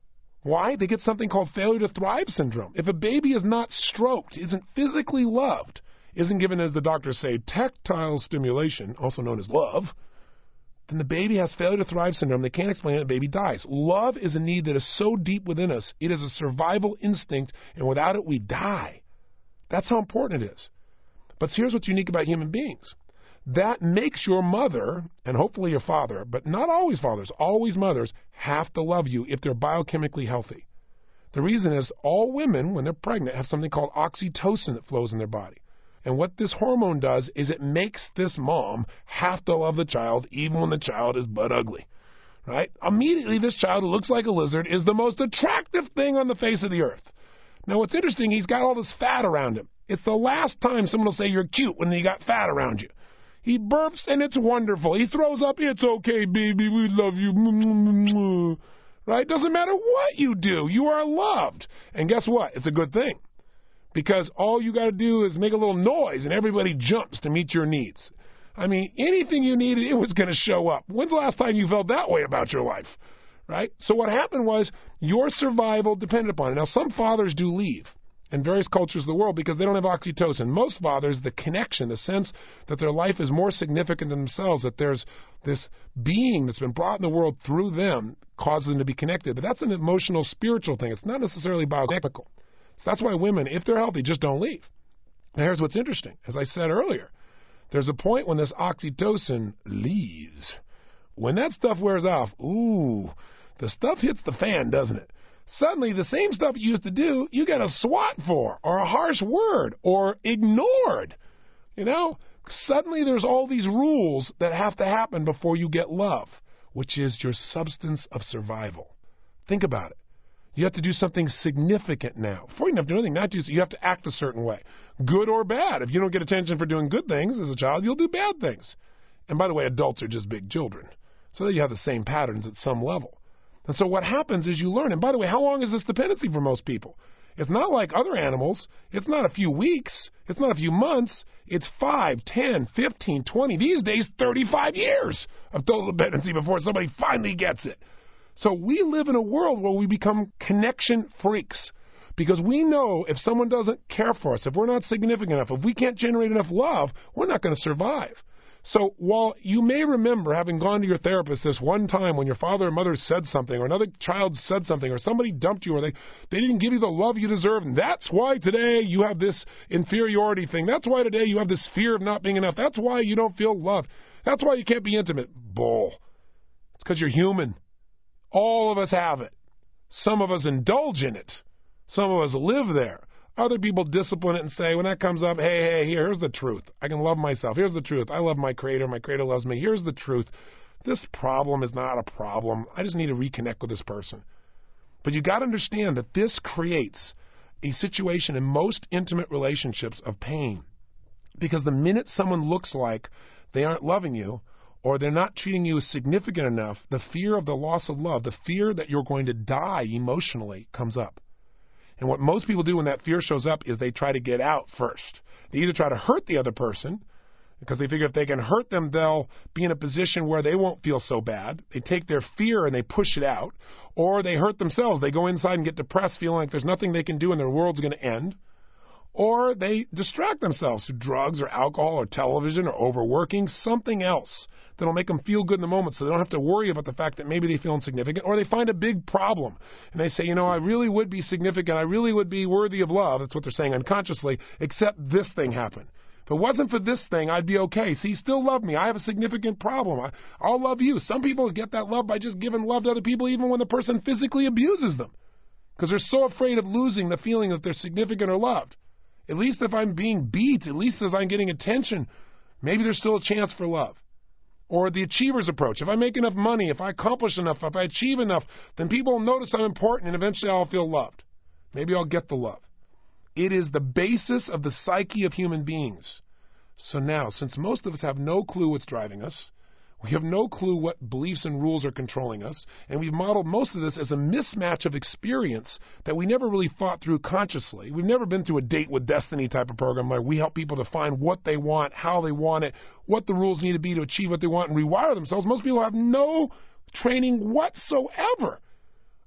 Why? They get something called failure to thrive syndrome. If a baby is not stroked, isn't physically loved, isn't given, as the doctors say, tactile stimulation, also known as love, then the baby has failure to thrive syndrome. They can't explain it, the baby dies. Love is a need that is so deep within us. It is a survival instinct, and without it, we die. That's how important it is. But here's what's unique about human beings. That makes your mother, and hopefully your father, but not always fathers, always mothers, have to love you if they're biochemically healthy. The reason is all women, when they're pregnant, have something called oxytocin that flows in their body. And what this hormone does is it makes this mom have to love the child even when the child is butt ugly. Right? Immediately, this child who looks like a lizard is the most attractive thing on the face of the earth. Now, what's interesting, he's got all this fat around him. It's the last time someone will say you're cute when you got fat around you. He burps, and it's wonderful. He throws up, it's okay, baby, we love you. Right? Doesn't matter what you do. You are loved. And guess what? It's a good thing. Because all you got to do is make a little noise, and everybody jumps to meet your needs. I mean, anything you needed, it was going to show up. When's the last time you felt that way about your life? Right? So what happened was your survival depended upon it. Now, some fathers do leave in various cultures of the world because they don't have oxytocin. Most fathers, the connection, the sense that their life is more significant than themselves, that there's this being that's been brought in the world through them causes them to be connected. But that's an emotional, spiritual thing. It's not necessarily biochemical. So that's why women, if they're healthy, just don't leave. Now, here's what's interesting. As I said earlier, there's a point when this oxytocin leaves. When that stuff wears off, ooh, the stuff hits the fan, doesn't it? Suddenly, the same stuff you used to do, you get a swat for, or a harsh word, or ignored. You know, suddenly there's all these rules that have to happen before you get love, which is your substance of survival. Think about it. You have to do something significant now. Before you can have to do anything, not do, you have to act a certain way, good or bad. If you don't get attention for doing good things as a child, you'll do bad things. And by the way, adults are just big children, so that you have the same patterns at some level. And so what happens is you learn. And by the way, how long is this dependency for most people? It's not like other animals. It's not a few weeks. It's not a few months. It's five, ten, fifteen, twenty, these days thirty-five years of total dependency before somebody finally gets it. So we live in a world where we become connection freaks because we know if someone doesn't care for us, if we're not significant enough, if we can't generate enough love, we're not going to survive. So while you may remember having gone to your therapist this one time when your father or mother said something, or another child said something, or somebody dumped you, or they, they didn't give you the love you deserve, and that's why today you have this inferiority thing. That's why today you have this fear of not being enough. That's why you don't feel loved. That's why you can't be intimate. Bull. It's because you're human. All of us have it. Some of us indulge in it. Some of us live there. Other people discipline it and say, when that comes up, hey, hey, here's the truth. I can love myself. Here's the truth. I love my Creator. My Creator loves me. Here's the truth. This problem is not a problem. I just need to reconnect with this person. But you got to understand that this creates a situation in most intimate relationships of pain. Because the minute someone looks like they aren't loving you, or they're not treating you as significant enough, the fear of the loss of love, the fear that you're going to die emotionally comes up. And what most people do when that fear shows up is they try to get out first. They either try to hurt the other person, because they figure if they can hurt them, they'll be in a position where they won't feel so bad. They take their fear and they push it out. Or they hurt themselves. They go inside and get depressed, feeling like there's nothing they can do and their world's going to end. Or they distract themselves through drugs or alcohol or television or overworking, something else that'll make them feel good in the moment so they don't have to worry about the fact that maybe they feel insignificant. Or they find a big problem and they say, you know, I really would be significant. I really would be worthy of love. That's what they're saying unconsciously, except this thing happened. If it wasn't for this thing, I'd be okay. See, still love me. I have a significant problem. I, I'll love you. Some people get that love by just giving love to other people even when the person physically abuses them because they're so afraid of losing the feeling that they're significant or loved. At least if I'm being beat, at least as I'm getting attention, maybe there's still a chance for love. Or the achiever's approach. If I make enough money, if I accomplish enough, if I achieve enough, then people will notice I'm important and eventually I'll feel loved. Maybe I'll get the love. It is the basis of the psyche of human beings. So now, since most of us have no clue what's driving us, we have no clue what beliefs and rules are controlling us, and we've modeled most of this as a mismatch of experience that we never really thought through consciously. We've never been through a date with destiny type of program where we help people to find what they want, how they want it, what the rules need to be to achieve what they want and rewire themselves. Most people have no training whatsoever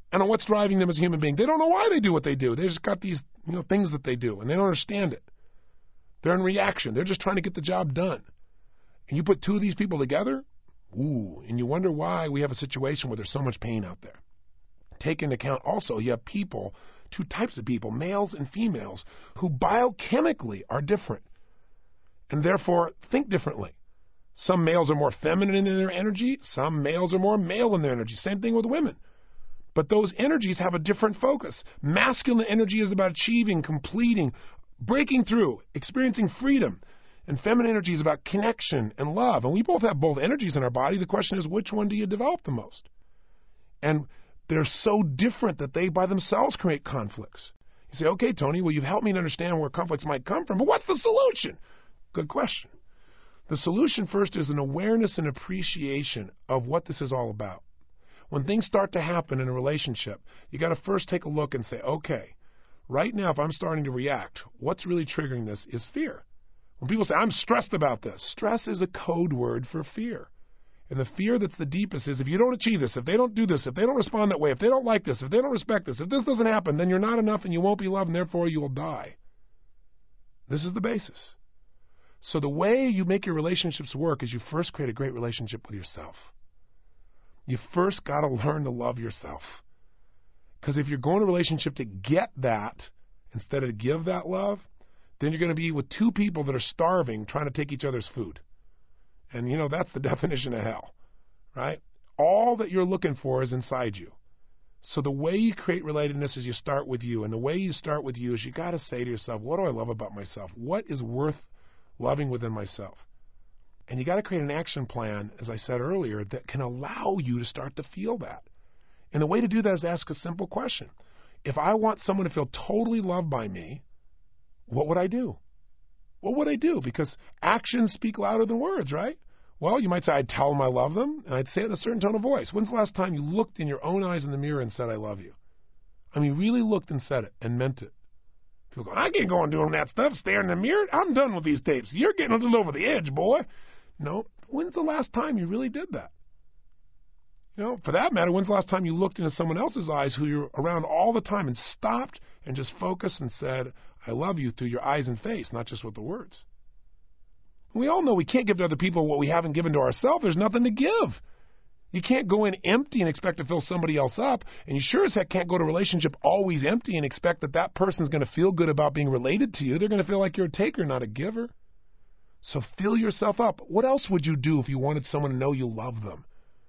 and on what's driving them as a human being. They don't know why they do what they do. They just got these, you know, things that they do, and they don't understand it. They're in reaction. They're just trying to get the job done. And you put two of these people together, ooh, and you wonder why we have a situation where there's so much pain out there. Take into account also you have people, two types of people, males and females, who biochemically are different and therefore think differently. Some males are more feminine in their energy. Some males are more male in their energy. Same thing with women. But those energies have a different focus. Masculine energy is about achieving, completing, breaking through, experiencing freedom. And feminine energy is about connection and love. And we both have both energies in our body. The question is, which one do you develop the most? And they're so different that they by themselves create conflicts. You say, okay, Tony, well, you've helped me to understand where conflicts might come from, but what's the solution? Good question. The solution first is an awareness and appreciation of what this is all about. When things start to happen in a relationship, you got to first take a look and say, okay, right now if I'm starting to react, what's really triggering this is fear. When people say, I'm stressed about this, stress is a code word for fear. And the fear that's the deepest is if you don't achieve this, if they don't do this, if they don't respond that way, if they don't like this, if they don't respect this, if this doesn't happen, then you're not enough and you won't be loved and therefore you will die. This is the basis. So the way you make your relationships work is you first create a great relationship with yourself. You first got to learn to love yourself. Because if you're going to a relationship to get that instead of to give that love, then you're going to be with two people that are starving trying to take each other's food. And, you know, that's the definition of hell, right? All that you're looking for is inside you. So the way you create relatedness is you start with you. And the way you start with you is you got to say to yourself, what do I love about myself? What is worth loving within myself? And you got to create an action plan, as I said earlier, that can allow you to start to feel that. And the way to do that is to ask a simple question. If I want someone to feel totally loved by me, what would I do? What would I do? Because actions speak louder than words, right? Well, you might say, I'd tell them I love them, and I'd say it in a certain tone of voice. When's the last time you looked in your own eyes in the mirror and said, I love you? I mean, really looked and said it and meant it. People go, I can't go on doing that stuff, staring in the mirror. I'm done with these tapes. You're getting a little over the edge, boy. No, when's the last time you really did that? You know, for that matter, when's the last time you looked into someone else's eyes who you're around all the time and stopped and just focused and said, I love you through your eyes and face, not just with the words. We all know we can't give to other people what we haven't given to ourselves. There's nothing to give. You can't go in empty and expect to fill somebody else up, and you sure as heck can't go to a relationship always empty and expect that that person's going to feel good about being related to you. They're going to feel like you're a taker, not a giver. So fill yourself up. What else would you do if you wanted someone to know you love them?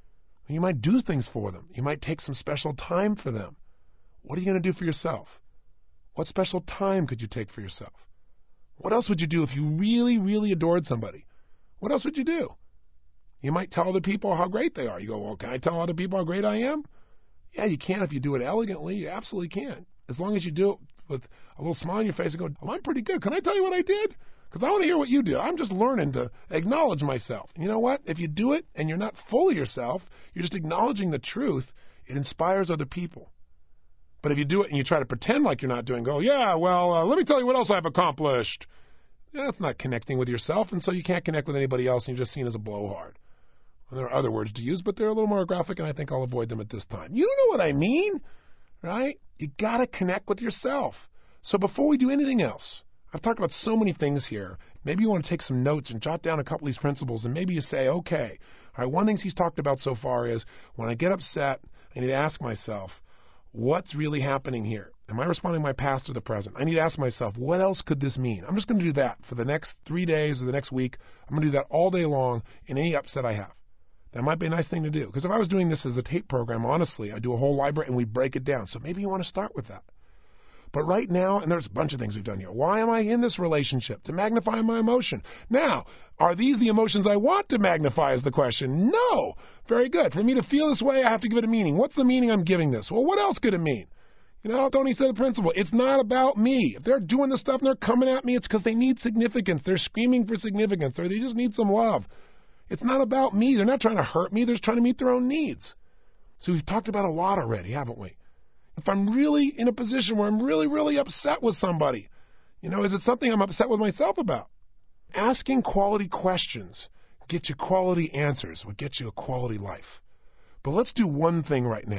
You might do things for them. You might take some special time for them. What are you going to do for yourself? What special time could you take for yourself? What else would you do if you really, really adored somebody? What else would you do? You might tell other people how great they are. You go, well, can I tell other people how great I am? Yeah, you can if you do it elegantly. You absolutely can. As long as you do it with a little smile on your face and go, oh, I'm pretty good. Can I tell you what I did? Because I want to hear what you did. I'm just learning to acknowledge myself. You know what? If you do it and you're not fully yourself, you're just acknowledging the truth, it inspires other people. But if you do it and you try to pretend like you're not doing, go, yeah, well, uh, let me tell you what else I've accomplished. Yeah, that's not connecting with yourself, and so you can't connect with anybody else, and you're just seen as a blowhard. Well, there are other words to use, but they're a little more graphic, and I think I'll avoid them at this time. You know what I mean, right? You got to connect with yourself. So before we do anything else, I've talked about so many things here. Maybe you want to take some notes and jot down a couple of these principles, and maybe you say, okay, all right, one thing he's talked about so far is when I get upset, I need to ask myself, what's really happening here? Am I responding to my past or the present? I need to ask myself, what else could this mean? I'm just going to do that for the next three days or the next week. I'm going to do that all day long in any upset I have. That might be a nice thing to do. Because if I was doing this as a tape program, honestly, I do a whole library and we break it down. So maybe you want to start with that. But right now, and there's a bunch of things we've done here. Why am I in this relationship? To magnify my emotion. Now, are these the emotions I want to magnify is the question? No. Very good. For me to feel this way, I have to give it a meaning. What's the meaning I'm giving this? Well, what else could it mean? You know, Tony said the principle. It's not about me. If they're doing this stuff and they're coming at me, it's because they need significance. They're screaming for significance, or they just need some love. It's not about me. They're not trying to hurt me. They're just trying to meet their own needs. So we've talked about a lot already, haven't we? If I'm really in a position where I'm really, really upset with somebody, you know, is it something I'm upset with myself about? Asking quality questions gets you quality answers, will get you a quality life. But let's do one thing right now.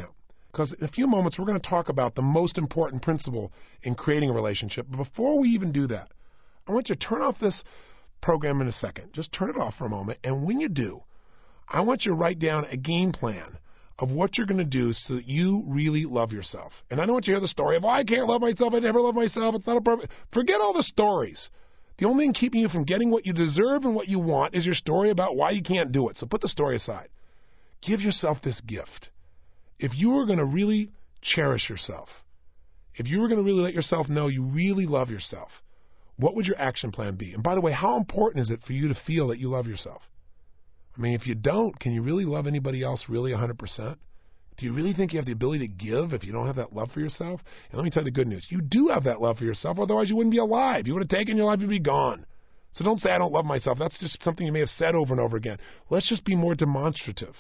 because in a few moments we're going to talk about the most important principle in creating a relationship. But before we even do that, I want you to turn off this program in a second. Just turn it off for a moment. And when you do, I want you to write down a game plan of what you're going to do so that you really love yourself. And I don't want you to hear the story of, oh, I can't love myself. I never love myself. It's not a problem. Forget all the stories. The only thing keeping you from getting what you deserve and what you want is your story about why you can't do it. So put the story aside. Give yourself this gift. If you were going to really cherish yourself, if you were going to really let yourself know you really love yourself, what would your action plan be? And by the way, how important is it for you to feel that you love yourself? I mean, if you don't, can you really love anybody else really one hundred percent? Do you really think you have the ability to give if you don't have that love for yourself? And let me tell you the good news. You do have that love for yourself, otherwise you wouldn't be alive. You would have taken your life, you'd be gone. So don't say, I don't love myself. That's just something you may have said over and over again. Let's just be more demonstrative.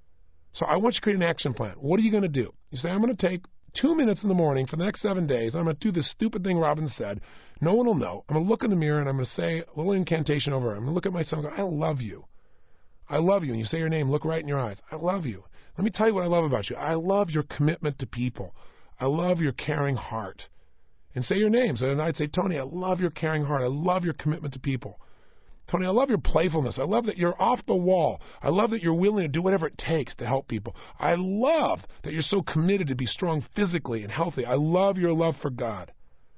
So I want you to create an action plan. What are you going to do? You say, I'm going to take two minutes in the morning for the next seven days. I'm going to do this stupid thing Robin said. No one will know. I'm going to look in the mirror and I'm going to say a little incantation over her. I'm going to look at myself and go, I love you. I love you. And you say your name, look right in your eyes. I love you. Let me tell you what I love about you. I love your commitment to people. I love your caring heart. And say your name. So I'd say, Tony, I love your caring heart. I love your commitment to people. Tony, I love your playfulness. I love that you're off the wall. I love that you're willing to do whatever it takes to help people. I love that you're so committed to be strong physically and healthy. I love your love for God.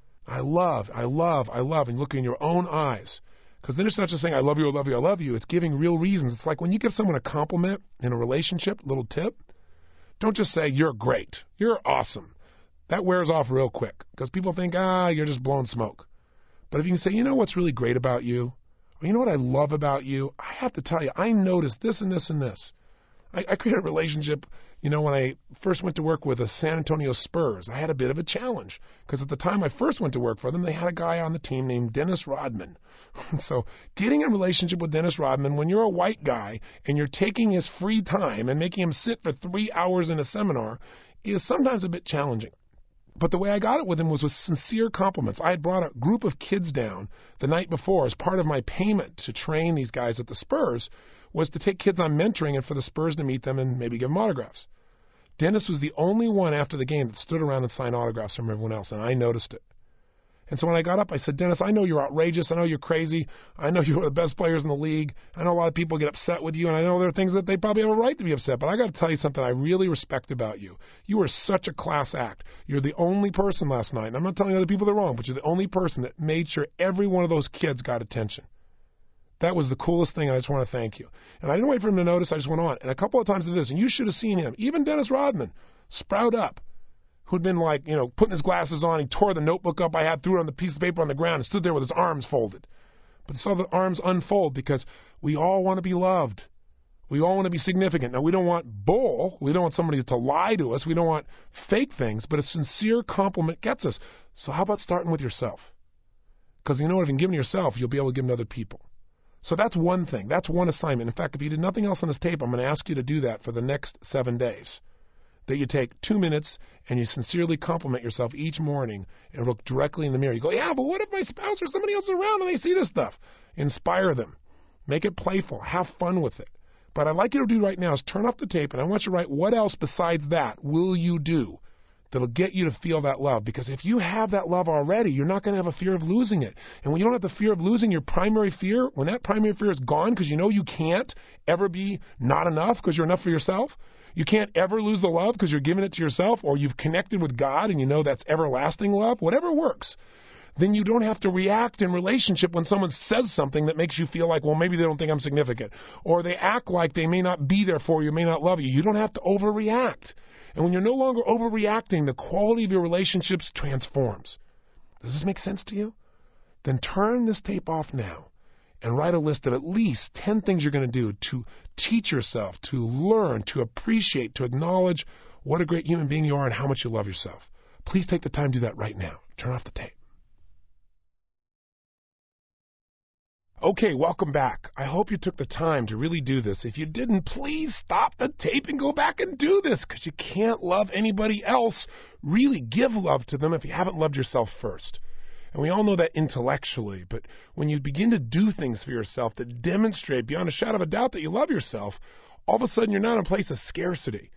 I love, I love, I love. And look in your own eyes. Because then it's not just saying, I love you, I love you, I love you. It's giving real reasons. It's like when you give someone a compliment in a relationship, little tip, don't just say, you're great. You're awesome. That wears off real quick. Because people think, ah, you're just blowing smoke. But if you can say, you know what's really great about you? Or you know what I love about you? I have to tell you, I noticed this and this and this. I, I created a relationship, you know, when I first went to work with the San Antonio Spurs. I had a bit of a challenge. Because at the time I first went to work for them, they had a guy on the team named Dennis Rodman. So getting a relationship with Dennis Rodman, when you're a white guy and you're taking his free time and making him sit for three hours in a seminar, is sometimes a bit challenging. But the way I got it with him was with sincere compliments. I had brought a group of kids down the night before as part of my payment to train these guys at the Spurs, was to take kids on mentoring and for the Spurs to meet them and maybe give them autographs. Dennis was the only one after the game that stood around and signed autographs from everyone else, and I noticed it. And so when I got up, I said, Dennis, I know you're outrageous. I know you're crazy. I know you're one of the best players in the league. I know a lot of people get upset with you, and I know there are things that they probably have a right to be upset. But I got to tell you something I really respect about you. You were such a class act. You're the only person last night, and I'm not telling other people they're wrong, but you're the only person that made sure every one of those kids got attention. That was the coolest thing, and I just want to thank you. And I didn't wait for him to notice. I just went on. And a couple of times it is, and you should have seen him, even Dennis Rodman, sprout up, who'd been like, you know, putting his glasses on. He tore the notebook up I had, threw it on the piece of paper on the ground, and stood there with his arms folded. But saw the arms unfold because we all want to be loved. We all want to be significant. Now, we don't want bull. We don't want somebody to lie to us. We don't want fake things. But a sincere compliment gets us. So how about starting with yourself? Because you know what? If you can give them to yourself, you'll be able to give them to other people. So that's one thing. That's one assignment. In fact, if you did nothing else on this tape, I'm going to ask you to do that for the next seven days. That you take two minutes and you sincerely compliment yourself each morning and look directly in the mirror. You go, yeah, but what if my spouse or somebody else is around and they see this stuff? Inspire them. Make it playful. Have fun with it. But I'd like you to do right now is turn off the tape, and I want you to write what else besides that will you do that'll get you to feel that love. Because if you have that love already, you're not going to have a fear of losing it. And when you don't have the fear of losing your primary fear, when that primary fear is gone because you know you can't ever be not enough because you're enough for yourself, you can't ever lose the love because you're giving it to yourself, or you've connected with God and you know that's everlasting love, whatever works, then you don't have to react in relationship when someone says something that makes you feel like, well, maybe they don't think I'm significant, or they act like they may not be there for you, may not love you. You don't have to overreact. And when you're no longer overreacting, the quality of your relationships transforms. Does this make sense to you? Then turn this tape off now and write a list of at least ten things you're going to do to teach yourself, to learn, to appreciate, to acknowledge what a great human being you are and how much you love yourself. Please take the time to do that right now. Turn off the tape. Okay, welcome back. I hope you took the time to really do this. If you didn't, please stop the tape and go back and do this, because you can't love anybody else. Really give love to them if you haven't loved yourself first. And we all know that intellectually, but when you begin to do things for yourself that demonstrate beyond a shadow of a doubt that you love yourself, all of a sudden you're not in a place of scarcity.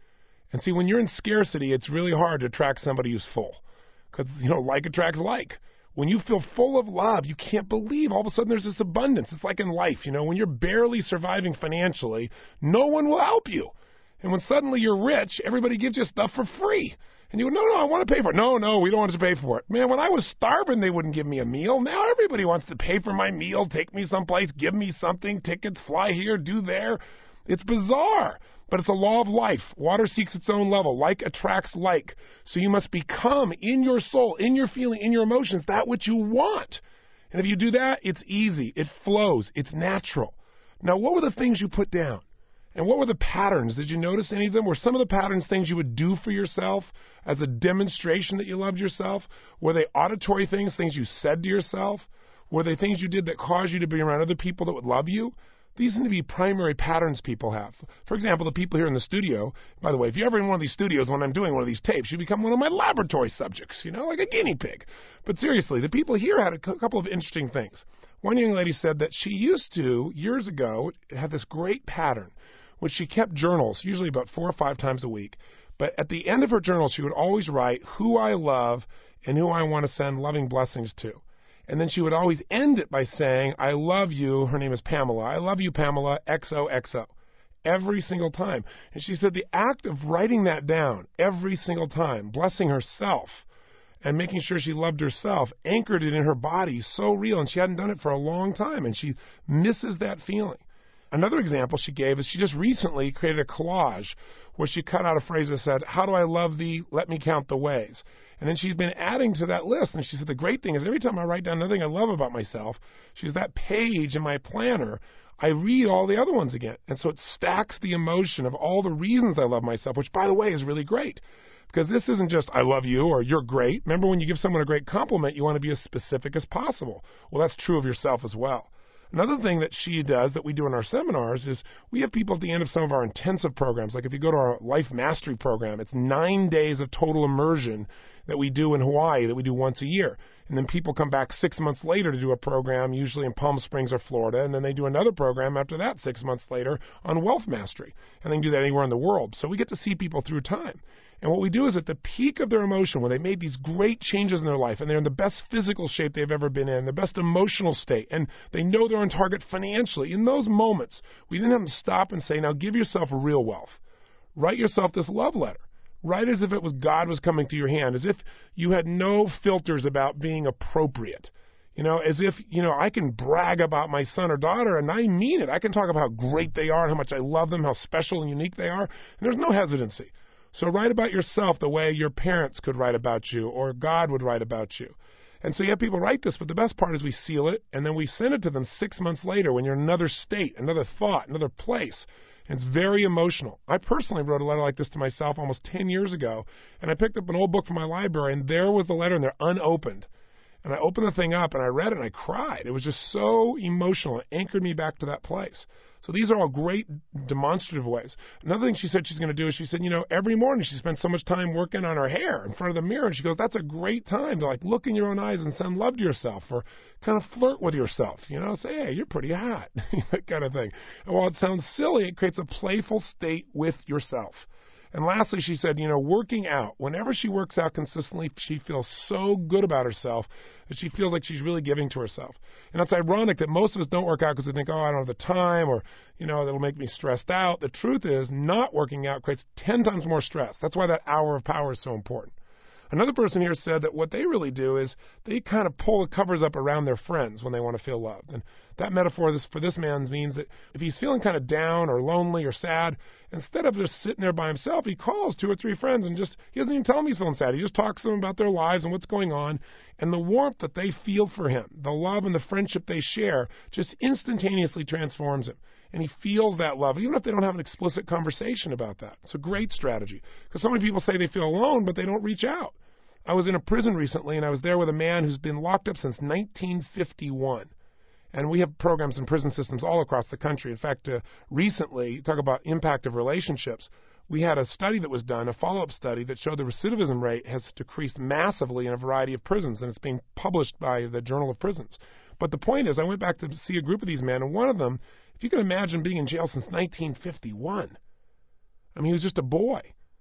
And see, when you're in scarcity, it's really hard to attract somebody who's full. Because, you know, like attracts like. When you feel full of love, you can't believe all of a sudden there's this abundance. It's like in life, you know, when you're barely surviving financially, no one will help you. And when suddenly you're rich, everybody gives you stuff for free. And you go, no, no, I want to pay for it. No, no, we don't want us to pay for it. Man, when I was starving, they wouldn't give me a meal. Now everybody wants to pay for my meal, take me someplace, give me something, tickets, fly here, do there. It's bizarre, but it's a law of life. Water seeks its own level. Like attracts like. So you must become in your soul, in your feeling, in your emotions, that which you want. And if you do that, it's easy. It flows. It's natural. Now, what were the things you put down? And what were the patterns? Did you notice any of them? Were some of the patterns things you would do for yourself as a demonstration that you loved yourself? Were they auditory things, things you said to yourself? Were they things you did that caused you to be around other people that would love you? These seem to be primary patterns people have. For example, the people here in the studio, by the way, if you're ever in one of these studios when I'm doing one of these tapes, you become one of my laboratory subjects, you know, like a guinea pig. But seriously, the people here had a couple of interesting things. One young lady said that she used to, years ago, have this great pattern, which she kept journals, usually about four or five times a week. But at the end of her journal, she would always write who I love and who I want to send loving blessings to. And then she would always end it by saying, I love you. Her name is Pamela. I love you, Pamela, X O X O, every single time. And she said the act of writing that down every single time, blessing herself and making sure she loved herself, anchored it in her body so real. And she hadn't done it for a long time. And she misses that feeling. Another example she gave is she just recently created a collage where she cut out a phrase that said, how do I love thee? Let me count the ways. And then she's been adding to that list. And she said, the great thing is every time I write down another thing I love about myself, she says, that page in my planner, I read all the other ones again. And so it stacks the emotion of all the reasons I love myself, which, by the way, is really great. Because this isn't just, I love you or you're great. Remember, when you give someone a great compliment, you want to be as specific as possible. Well, that's true of yourself as well. Another thing that she does that we do in our seminars is we have people at the end of some of our intensive programs. Like if you go to our Life Mastery program, it's nine days of total immersion that we do in Hawaii that we do once a year. And then people come back six months later to do a program, usually in Palm Springs or Florida. And then they do another program after that six months later on Wealth Mastery. And they can do that anywhere in the world. So we get to see people through time. And what we do is at the peak of their emotion, when they made these great changes in their life, and they're in the best physical shape they've ever been in, the best emotional state, and they know they're on target financially, in those moments, we then have them stop and say, now give yourself real wealth. Write yourself this love letter. Write as if it was God was coming to your hand, as if you had no filters about being appropriate. You know, as if, you know, I can brag about my son or daughter, and I mean it. I can talk about how great they are and how much I love them, how special and unique they are, and there's no hesitancy. So write about yourself the way your parents could write about you or God would write about you. And so you have people write this, but the best part is we seal it, and then we send it to them six months later when you're in another state, another thought, another place. And it's very emotional. I personally wrote a letter like this to myself almost ten years ago, and I picked up an old book from my library, and there was the letter, and they're unopened. And I opened the thing up, and I read it, and I cried. It was just so emotional. It anchored me back to that place. So these are all great demonstrative ways. Another thing she said she's going to do is she said, you know, every morning she spends so much time working on her hair in front of the mirror. And she goes, that's a great time to, like, look in your own eyes and send love to yourself or kind of flirt with yourself. You know, say, hey, you're pretty hot, that kind of thing. And while it sounds silly, it creates a playful state with yourself. And lastly, she said, you know, working out. Whenever she works out consistently, she feels so good about herself that she feels like she's really giving to herself. And it's ironic that most of us don't work out because we think, oh, I don't have the time, or, you know, that'll make me stressed out. The truth is, not working out creates ten times more stress. That's why that hour of power is so important. Another person here said that what they really do is they kind of pull the covers up around their friends when they want to feel loved. And that metaphor this, for this man means that if he's feeling kind of down or lonely or sad, instead of just sitting there by himself, he calls two or three friends and just, he doesn't even tell them he's feeling sad. He just talks to them about their lives and what's going on. And the warmth that they feel for him, the love and the friendship they share, just instantaneously transforms him. And he feels that love, even if they don't have an explicit conversation about that. It's a great strategy. Because so many people say they feel alone, but they don't reach out. I was in a prison recently, and I was there with a man who's been locked up since nineteen fifty-one. And we have programs in prison systems all across the country. In fact, uh, recently, you talk about impact of relationships, we had a study that was done, a follow-up study, that showed the recidivism rate has decreased massively in a variety of prisons, and it's being published by the Journal of Prisons. But the point is, I went back to see a group of these men, and one of them, if you can imagine being in jail since nineteen fifty-one, I mean, he was just a boy.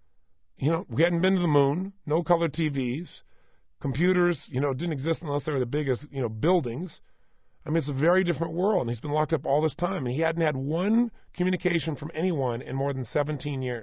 You know, we hadn't been to the moon, no color T Vs, computers, you know, didn't exist unless they were the biggest, you know, buildings. I mean, it's a very different world, and he's been locked up all this time, and he hadn't had one communication from anyone in more than seventeen years.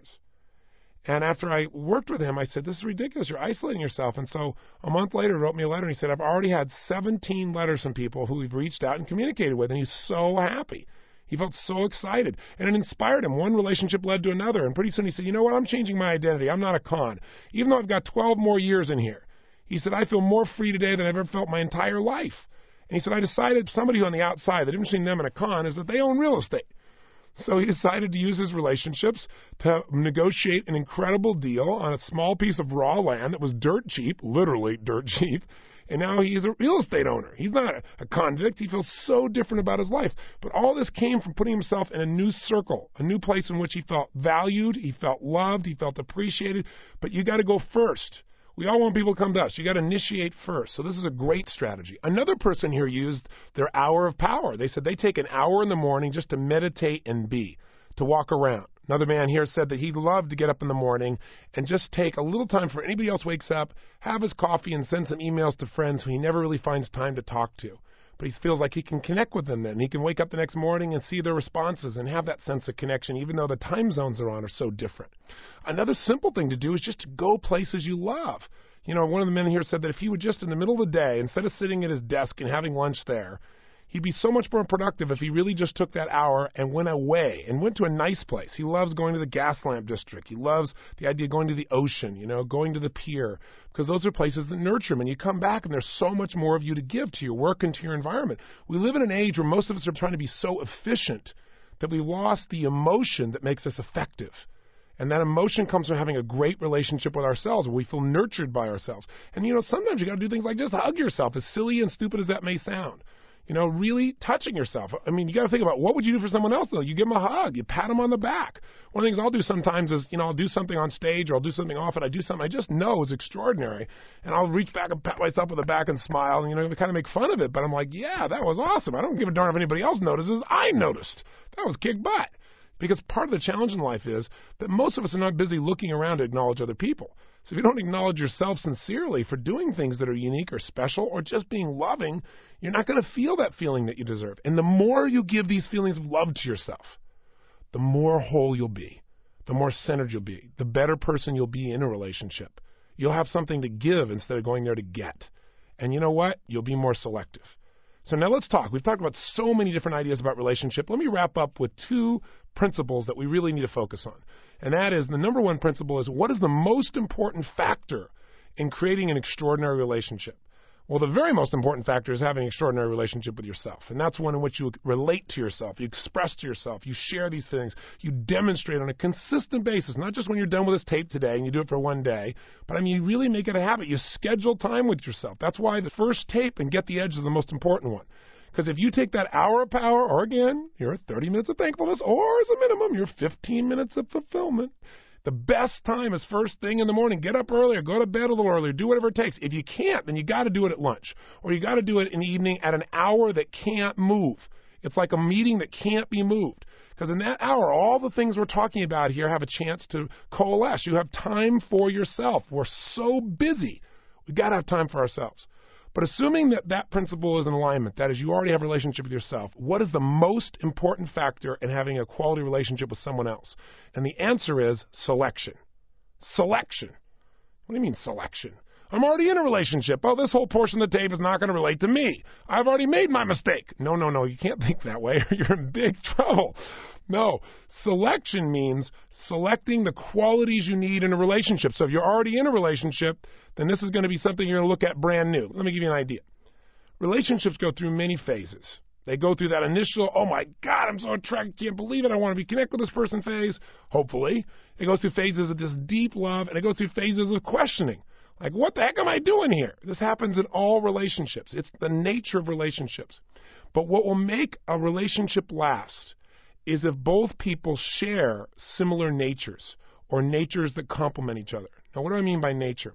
And after I worked with him, I said, this is ridiculous. You're isolating yourself. And so a month later, he wrote me a letter, and he said, I've already had seventeen letters from people who we've reached out and communicated with, and he's so happy. He felt so excited, and it inspired him. One relationship led to another, and pretty soon he said, you know what, I'm changing my identity. I'm not a con. Even though I've got twelve more years in here, he said, I feel more free today than I've ever felt my entire life. And he said, I decided somebody on the outside, the difference between them and a con is that they own real estate. So he decided to use his relationships to negotiate an incredible deal on a small piece of raw land that was dirt cheap, literally dirt cheap. And now he is a real estate owner. He's not a, a convict. He feels so different about his life. But all this came from putting himself in a new circle, a new place in which he felt valued, he felt loved, he felt appreciated. But you got to go first. We all want people to come to us. You got to initiate first. So this is a great strategy. Another person here used their hour of power. They said they take an hour in the morning just to meditate and be, to walk around. Another man here said that he'd love to get up in the morning and just take a little time before anybody else wakes up, have his coffee, and send some emails to friends who he never really finds time to talk to. But he feels like he can connect with them then. He can wake up the next morning and see their responses and have that sense of connection, even though the time zones they're on are so different. Another simple thing to do is just to go places you love. You know, one of the men here said that if he would just, in the middle of the day, instead of sitting at his desk and having lunch there, he'd be so much more productive if he really just took that hour and went away and went to a nice place. He loves going to the Gaslamp District. He loves the idea of going to the ocean, you know, going to the pier, because those are places that nurture him. And you come back and there's so much more of you to give to your work and to your environment. We live in an age where most of us are trying to be so efficient that we lost the emotion that makes us effective. And that emotion comes from having a great relationship with ourselves, where we feel nurtured by ourselves. And, you know, sometimes you got to do things like just hug yourself, as silly and stupid as that may sound. You know, really touching yourself. I mean, you got to think about what would you do for someone else, though? You give them a hug. You pat them on the back. One of the things I'll do sometimes is, you know, I'll do something on stage or I'll do something off and I do something I just know is extraordinary. And I'll reach back and pat myself on the back and smile and, you know, kind of make fun of it. But I'm like, yeah, that was awesome. I don't give a darn if anybody else notices. I noticed. That was kick butt. Because part of the challenge in life is that most of us are not busy looking around to acknowledge other people. So if you don't acknowledge yourself sincerely for doing things that are unique or special or just being loving, you're not going to feel that feeling that you deserve. And the more you give these feelings of love to yourself, the more whole you'll be, the more centered you'll be, the better person you'll be in a relationship. You'll have something to give instead of going there to get. And you know what? You'll be more selective. So now let's talk. We've talked about so many different ideas about relationship. Let me wrap up with two principles that we really need to focus on. And that is, the number one principle is, what is the most important factor in creating an extraordinary relationship? Well, the very most important factor is having an extraordinary relationship with yourself. And that's one in which you relate to yourself, you express to yourself, you share these things, you demonstrate on a consistent basis, not just when you're done with this tape today and you do it for one day, but I mean, you really make it a habit. You schedule time with yourself. That's why the first tape and Get the Edge is the most important one. Because if you take that hour of power, or again, your thirty minutes of thankfulness, or as a minimum, your fifteen minutes of fulfillment, the best time is first thing in the morning. Get up earlier, go to bed a little earlier, do whatever it takes. If you can't, then you got to do it at lunch, or you got to do it in the evening at an hour that can't move. It's like a meeting that can't be moved. Because in that hour, all the things we're talking about here have a chance to coalesce. You have time for yourself. We're so busy. We've got to have time for ourselves. But assuming that that principle is in alignment, that is, you already have a relationship with yourself, what is the most important factor in having a quality relationship with someone else? And the answer is selection. Selection. What do you mean selection? I'm already in a relationship. Oh, this whole portion of the tape is not going to relate to me. I've already made my mistake. No, no, no, you can't think that way or you're in big trouble. No, selection means selecting the qualities you need in a relationship. So if you're already in a relationship, then this is going to be something you're going to look at brand new. Let me give you an idea. Relationships go through many phases. They go through that initial, oh my God, I'm so attracted, can't believe it, I want to be connected with this person phase, hopefully. It goes through phases of this deep love, and it goes through phases of questioning. Like, what the heck am I doing here? This happens in all relationships. It's the nature of relationships. But what will make a relationship last is if both people share similar natures or natures that complement each other. Now, what do I mean by nature?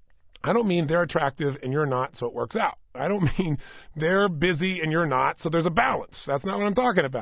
I don't mean they're attractive and you're not, so it works out. I don't mean they're busy and you're not, so there's a balance. That's not what I'm talking about.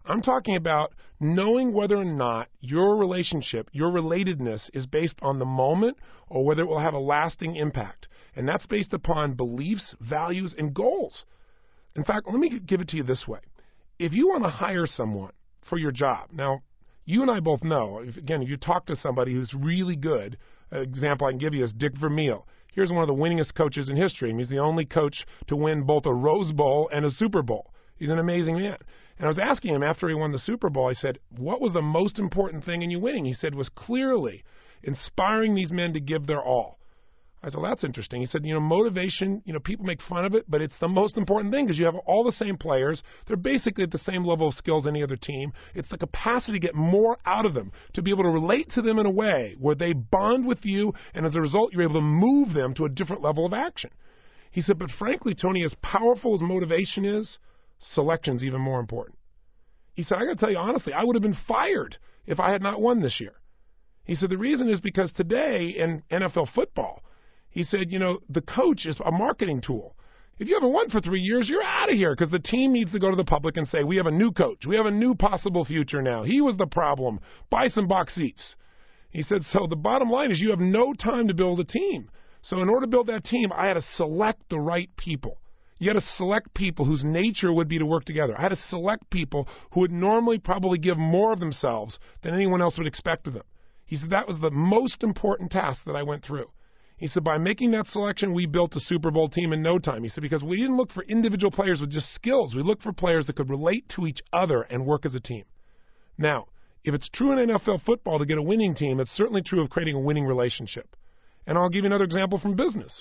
I'm talking about knowing whether or not your relationship, your relatedness is based on the moment or whether it will have a lasting impact. And that's based upon beliefs, values, and goals. In fact, let me give it to you this way. If you want to hire someone for your job, now, you and I both know, if, again, if you talk to somebody who's really good, an example I can give you is Dick Vermeil. Here's one of the winningest coaches in history. He's the only coach to win both a Rose Bowl and a Super Bowl. He's an amazing man. And I was asking him after he won the Super Bowl, I said, what was the most important thing in you winning? He said, was clearly inspiring these men to give their all. I said, well, that's interesting. He said, you know, motivation, you know, people make fun of it, but it's the most important thing because you have all the same players. They're basically at the same level of skills any other team. It's the capacity to get more out of them, to be able to relate to them in a way where they bond with you, and as a result, you're able to move them to a different level of action. He said, but frankly, Tony, as powerful as motivation is, selection's even more important. He said, I got to tell you honestly, I would have been fired if I had not won this year. He said, the reason is because today in N F L football, he said, you know, the coach is a marketing tool. If you haven't won for three years, you're out of here because the team needs to go to the public and say, we have a new coach. We have a new possible future now. He was the problem. Buy some box seats. He said, so the bottom line is you have no time to build a team. So in order to build that team, I had to select the right people. You had to select people whose nature would be to work together. I had to select people who would normally probably give more of themselves than anyone else would expect of them. He said that was the most important task that I went through. He said, by making that selection, we built a Super Bowl team in no time. He said, because we didn't look for individual players with just skills. We looked for players that could relate to each other and work as a team. Now, if it's true in N F L football to get a winning team, it's certainly true of creating a winning relationship. And I'll give you another example from business.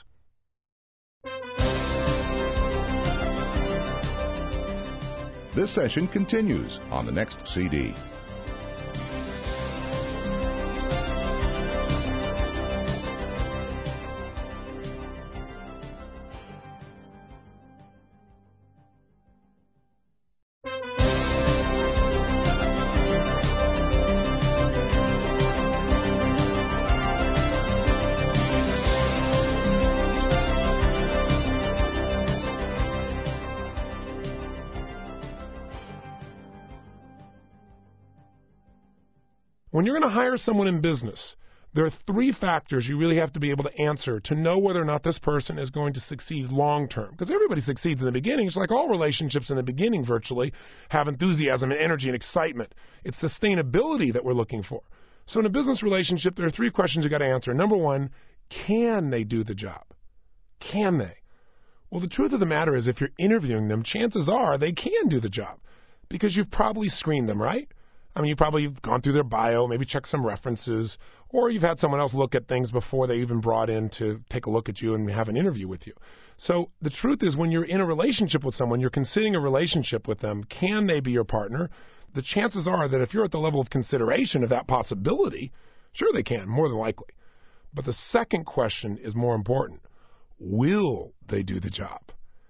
This session continues on the next C D. When you're going to hire someone in business, there are three factors you really have to be able to answer to know whether or not this person is going to succeed long term. Because everybody succeeds in the beginning. It's like all relationships in the beginning virtually have enthusiasm and energy and excitement. It's sustainability that we're looking for. So in a business relationship, there are three questions you got to answer. Number one, can they do the job? Can they? Well, the truth of the matter is if you're interviewing them, chances are they can do the job because you've probably screened them, right? I mean, you've probably gone through their bio, maybe checked some references, or you've had someone else look at things before they even brought in to take a look at you and have an interview with you. So the truth is when you're in a relationship with someone, you're considering a relationship with them, can they be your partner? The chances are that if you're at the level of consideration of that possibility, sure they can, more than likely. But the second question is more important. Will they do the job?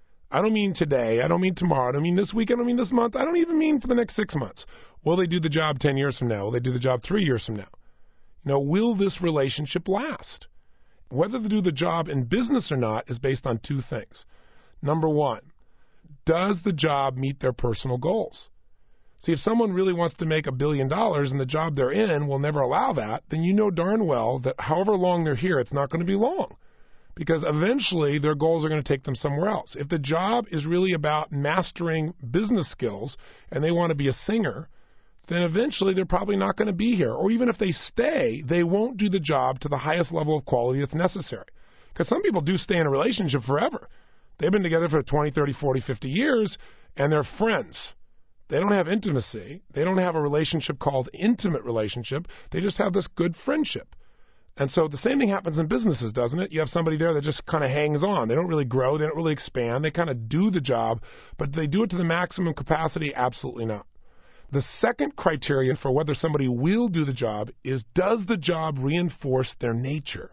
I don't mean today. I don't mean tomorrow. I don't mean this week. I don't mean this month. I don't even mean for the next six months. Will they do the job ten years from now? Will they do the job three years from now? You know, will this relationship last? Whether they do the job in business or not is based on two things. Number one, does the job meet their personal goals? See, if someone really wants to make a billion dollars and the job they're in will never allow that, then you know darn well that however long they're here, it's not going to be long. Because eventually their goals are going to take them somewhere else. If the job is really about mastering business skills and they want to be a singer, then eventually they're probably not going to be here. Or even if they stay, they won't do the job to the highest level of quality that's necessary. Because some people do stay in a relationship forever. They've been together for twenty, thirty, forty, fifty years, and they're friends. They don't have intimacy. They don't have a relationship called intimate relationship. They just have this good friendship. And so the same thing happens in businesses, doesn't it? You have somebody there that just kind of hangs on. They don't really grow. They don't really expand. They kind of do the job, but do they do it to the maximum capacity? Absolutely not. The second criterion for whether somebody will do the job is, does the job reinforce their nature?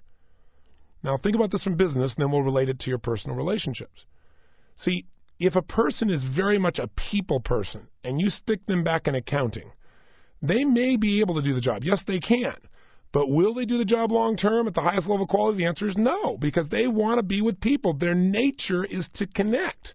Now, think about this from business, and then we'll relate it to your personal relationships. See, if a person is very much a people person, and you stick them back in accounting, they may be able to do the job. Yes, they can. But will they do the job long term at the highest level of quality? The answer is no, because they want to be with people. Their nature is to connect.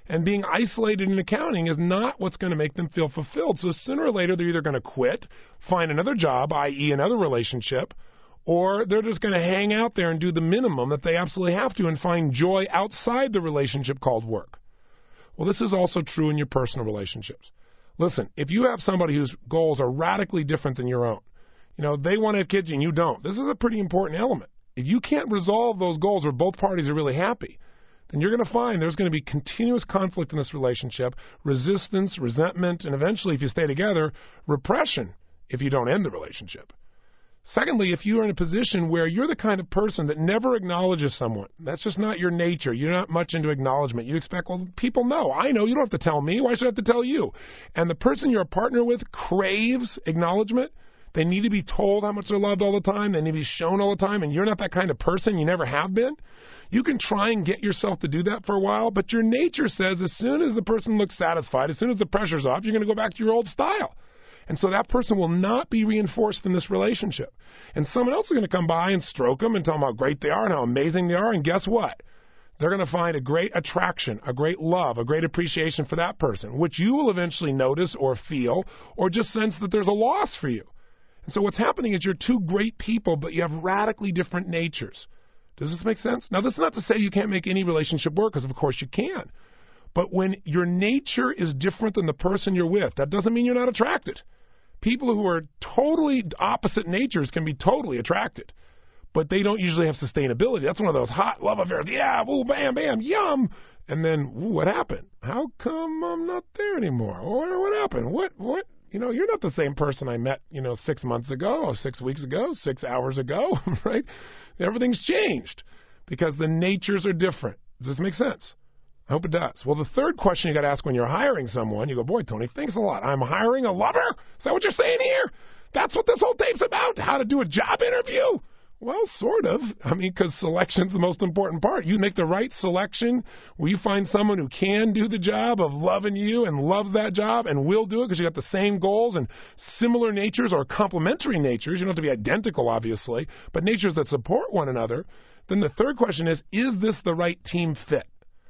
And being isolated in accounting is not what's going to make them feel fulfilled. So sooner or later, they're either going to quit, find another job, that is another relationship, or they're just going to hang out there and do the minimum that they absolutely have to and find joy outside the relationship called work. Well, this is also true in your personal relationships. Listen, if you have somebody whose goals are radically different than your own, you know, they want to have kids and you don't, this is a pretty important element. If you can't resolve those goals where both parties are really happy, then you're going to find there's going to be continuous conflict in this relationship, resistance, resentment, and eventually, if you stay together, repression if you don't end the relationship. Secondly, if you are in a position where you're the kind of person that never acknowledges someone, that's just not your nature. You're not much into acknowledgement. You expect, well, people know. I know. You don't have to tell me. Why should I have to tell you? And the person you're a partner with craves acknowledgement. They need to be told how much they're loved all the time. They need to be shown all the time. And you're not that kind of person. You never have been. You can try and get yourself to do that for a while, but your nature says as soon as the person looks satisfied, as soon as the pressure's off, you're going to go back to your old style. And so that person will not be reinforced in this relationship. And someone else is going to come by and stroke them and tell them how great they are and how amazing they are. And guess what? They're going to find a great attraction, a great love, a great appreciation for that person, which you will eventually notice or feel or just sense that there's a loss for you. And so what's happening is you're two great people, but you have radically different natures. Does this make sense? Now, this is not to say you can't make any relationship work, because of course you can. But when your nature is different than the person you're with, that doesn't mean you're not attracted. People who are totally opposite natures can be totally attracted, but they don't usually have sustainability. That's one of those hot love affairs. Yeah, woo, bam, bam, yum. And then, ooh, what happened? How come I'm not there anymore? Or what happened? What, what? You know, you're not the same person I met, you know, six months ago, or six weeks ago, six hours ago, right? Everything's changed because the natures are different. Does this make sense? I hope it does. Well, the third question you got to ask when you're hiring someone, you go, boy, Tony, thanks a lot. I'm hiring a lover? Is that what you're saying here? That's what this whole tape's about? How to do a job interview? Well, sort of. I mean, because selection's the most important part. You make the right selection where you find someone who can do the job of loving you and loves that job and will do it because you got the same goals and similar natures or complementary natures. You don't have to be identical, obviously, but natures that support one another. Then the third question is, is this the right team fit?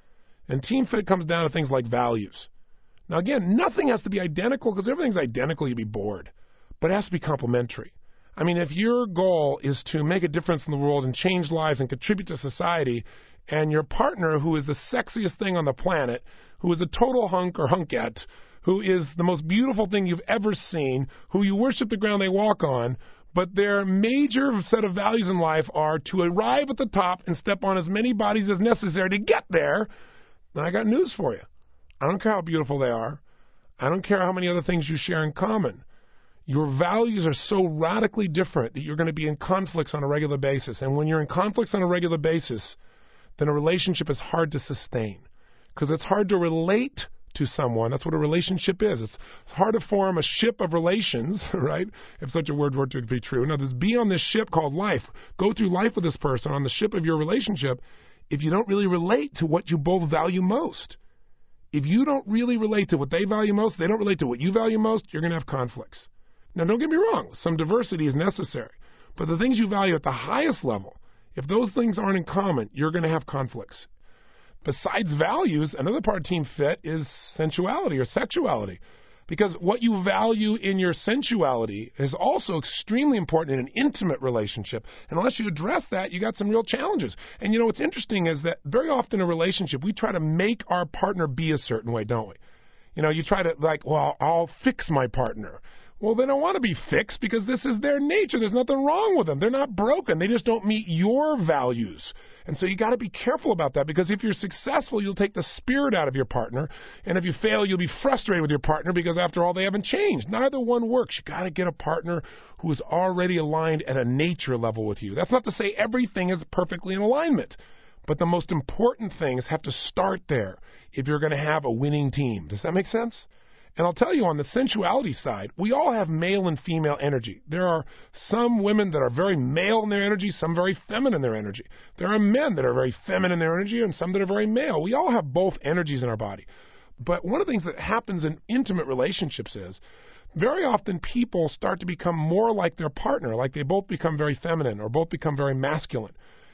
And team fit comes down to things like values. Now, again, nothing has to be identical because if everything's identical, you'd be bored. But it has to be complementary. I mean, if your goal is to make a difference in the world and change lives and contribute to society, and your partner, who is the sexiest thing on the planet, who is a total hunk or hunkette, who is the most beautiful thing you've ever seen, who you worship the ground they walk on, but their major set of values in life are to arrive at the top and step on as many bodies as necessary to get there, then I got news for you. I don't care how beautiful they are. I don't care how many other things you share in common. Your values are so radically different that you're going to be in conflicts on a regular basis. And when you're in conflicts on a regular basis, then a relationship is hard to sustain because it's hard to relate to someone. That's what a relationship is. It's hard to form a ship of relations, right? If such a word were to be true. Now, there's be on this ship called life. Go through life with this person on the ship of your relationship if you don't really relate to what you both value most. If you don't really relate to what they value most, they don't relate to what you value most, you're going to have conflicts. Now, don't get me wrong. Some diversity is necessary. But the things you value at the highest level, if those things aren't in common, you're going to have conflicts. Besides values, another part of team fit is sensuality or sexuality. Because what you value in your sensuality is also extremely important in an intimate relationship. And unless you address that, you got some real challenges. And you know what's interesting is that very often in a relationship, we try to make our partner be a certain way, don't we? You know, you try to like, well, I'll fix my partner. Well, they don't want to be fixed because this is their nature. There's nothing wrong with them. They're not broken. They just don't meet your values. And so you got to be careful about that because if you're successful, you'll take the spirit out of your partner. And if you fail, you'll be frustrated with your partner because after all, they haven't changed. Neither one works. You got to get a partner who is already aligned at a nature level with you. That's not to say everything is perfectly in alignment. But the most important things have to start there if you're going to have a winning team. Does that make sense? And I'll tell you, on the sensuality side, we all have male and female energy. There are some women that are very male in their energy, some very feminine in their energy. There are men that are very feminine in their energy and some that are very male. We all have both energies in our body. But one of the things that happens in intimate relationships is very often people start to become more like their partner, like they both become very feminine or both become very masculine.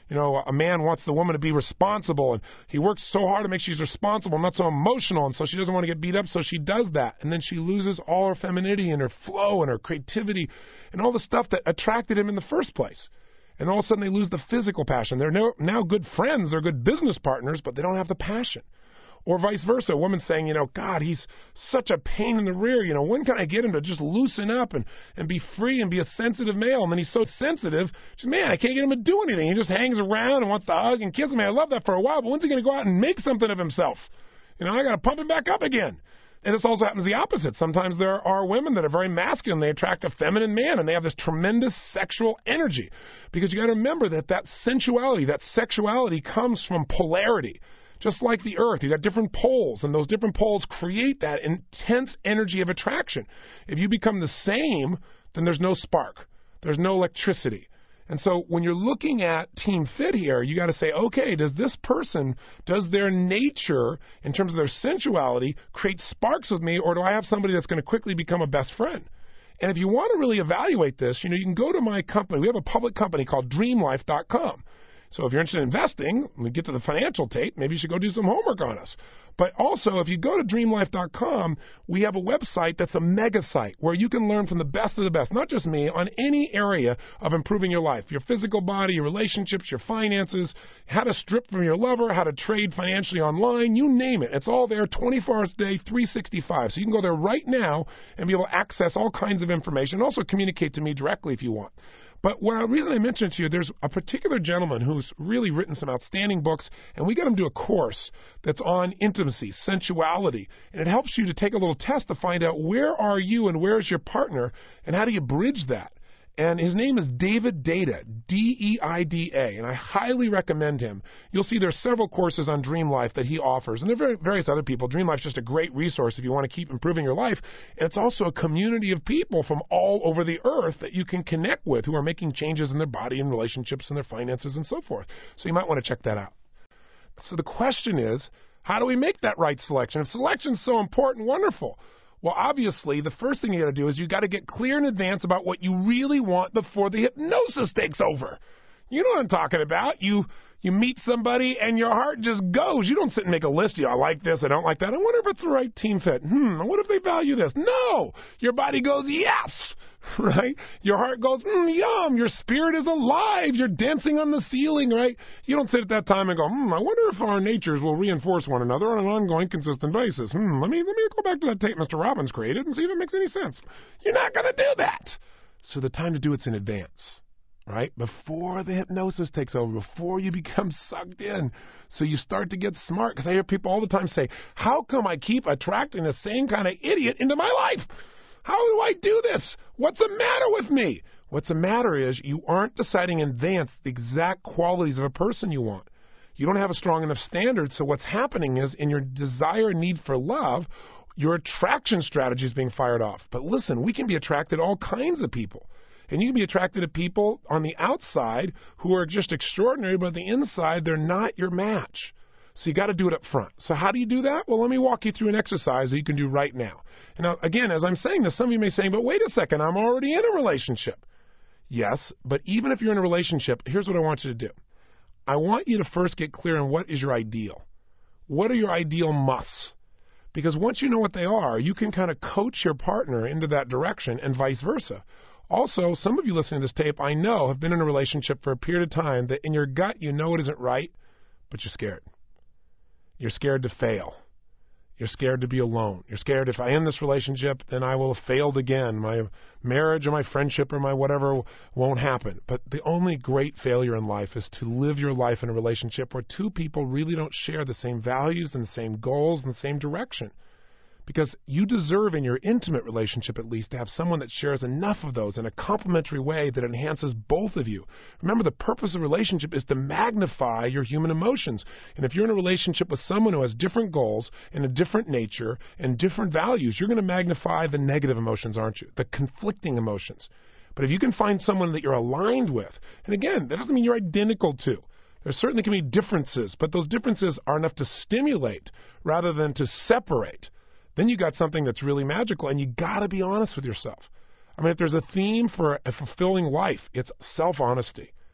you know, a man wants the woman to be responsible, and he works so hard to make sure she's responsible, not so emotional, and so she doesn't want to get beat up, so she does that. And then she loses all her femininity and her flow and her creativity and all the stuff that attracted him in the first place. And all of a sudden they lose the physical passion. They're no, now good friends, they're good business partners, but they don't have the passion. Or vice versa, a woman saying, you know, God, he's such a pain in the rear. You know, when can I get him to just loosen up and, and be free and be a sensitive male? And then he's so sensitive, she's, man, I can't get him to do anything. He just hangs around and wants to hug and kiss me. I love that for a while, but when's he going to go out and make something of himself? You know, I got to pump him back up again. And this also happens the opposite. Sometimes there are women that are very masculine. They attract a feminine man, and they have this tremendous sexual energy. Because you got to remember that that sensuality, that sexuality comes from polarity. Just like the earth, you got different poles, and those different poles create that intense energy of attraction. If you become the same, then there's no spark. There's no electricity. And so when you're looking at Team Fit here, you got to say, okay, does this person, does their nature, in terms of their sensuality, create sparks with me, or do I have somebody that's going to quickly become a best friend? And if you want to really evaluate this, you know, you can go to my company. We have a public company called dream life dot com. So if you're interested in investing, when we get to the financial tape, maybe you should go do some homework on us. But also, if you go to dream life dot com, we have a website that's a mega site where you can learn from the best of the best, not just me, on any area of improving your life, your physical body, your relationships, your finances, how to strip from your lover, how to trade financially online, you name it. It's all there twenty-four hours a day, three sixty-five. So you can go there right now and be able to access all kinds of information and also communicate to me directly if you want. But what, the reason I mentioned to you, there's a particular gentleman who's really written some outstanding books, and we got him to do a course that's on intimacy, sensuality, and it helps you to take a little test to find out where are you and where's your partner, and how do you bridge that. And his name is David Deida, D E I D A, and I highly recommend him. You'll see there's several courses on Dream Life that he offers, and there are various other people. Dream Life is just a great resource if you want to keep improving your life. And it's also a community of people from all over the earth that you can connect with who are making changes in their body and relationships and their finances and so forth. So you might want to check that out. So the question is, how do we make that right selection? If selection is so important, wonderful. Well, obviously, the first thing you got to do is you got to get clear in advance about what you really want before the hypnosis takes over. You know what I'm talking about. You you meet somebody and your heart just goes. You don't sit and make a list. You know, I like this, I don't like that. I wonder if it's the right team fit. Hmm, what if they value this? No! Your body goes, yes! Right? Your heart goes, mm, yum! Your spirit is alive! You're dancing on the ceiling, right? You don't sit at that time and go, hmm, I wonder if our natures will reinforce one another on an ongoing, consistent basis. Hmm, let me, let me go back to that tape Mister Robbins created and see if it makes any sense. You're not going to do that! So the time to do it's in advance. Right? Before the hypnosis takes over, before you become sucked in. So you start to get smart. Because I hear people all the time say, how come I keep attracting the same kind of idiot into my life? How do I do this? What's the matter with me? What's the matter is you aren't deciding in advance the exact qualities of a person you want. You don't have a strong enough standard. So what's happening is in your desire and need for love, your attraction strategy is being fired off. But listen, we can be attracted to all kinds of people. And you can be attracted to people on the outside who are just extraordinary, but on the inside, they're not your match. So you got to do it up front. So how do you do that? Well, let me walk you through an exercise that you can do right now. And now, again, as I'm saying this, some of you may say, but wait a second, I'm already in a relationship. Yes, but even if you're in a relationship, here's what I want you to do. I want you to first get clear on what is your ideal. What are your ideal musts? Because once you know what they are, you can kind of coach your partner into that direction and vice versa. Also, some of you listening to this tape, I know, have been in a relationship for a period of time that in your gut you know it isn't right, but you're scared. You're scared to fail. You're scared to be alone. You're scared if I end this relationship, then I will have failed again. My marriage or my friendship or my whatever won't happen. But the only great failure in life is to live your life in a relationship where two people really don't share the same values and the same goals and the same direction. Because you deserve in your intimate relationship at least to have someone that shares enough of those in a complementary way that enhances both of you. Remember, the purpose of a relationship is to magnify your human emotions. And if you're in a relationship with someone who has different goals and a different nature and different values, you're going to magnify the negative emotions, aren't you? The conflicting emotions. But if you can find someone that you're aligned with, and again, that doesn't mean you're identical to. There certainly can be differences, but those differences are enough to stimulate rather than to separate. Then you got something that's really magical, and you got to be honest with yourself. I mean, if there's a theme for a fulfilling life, it's self-honesty.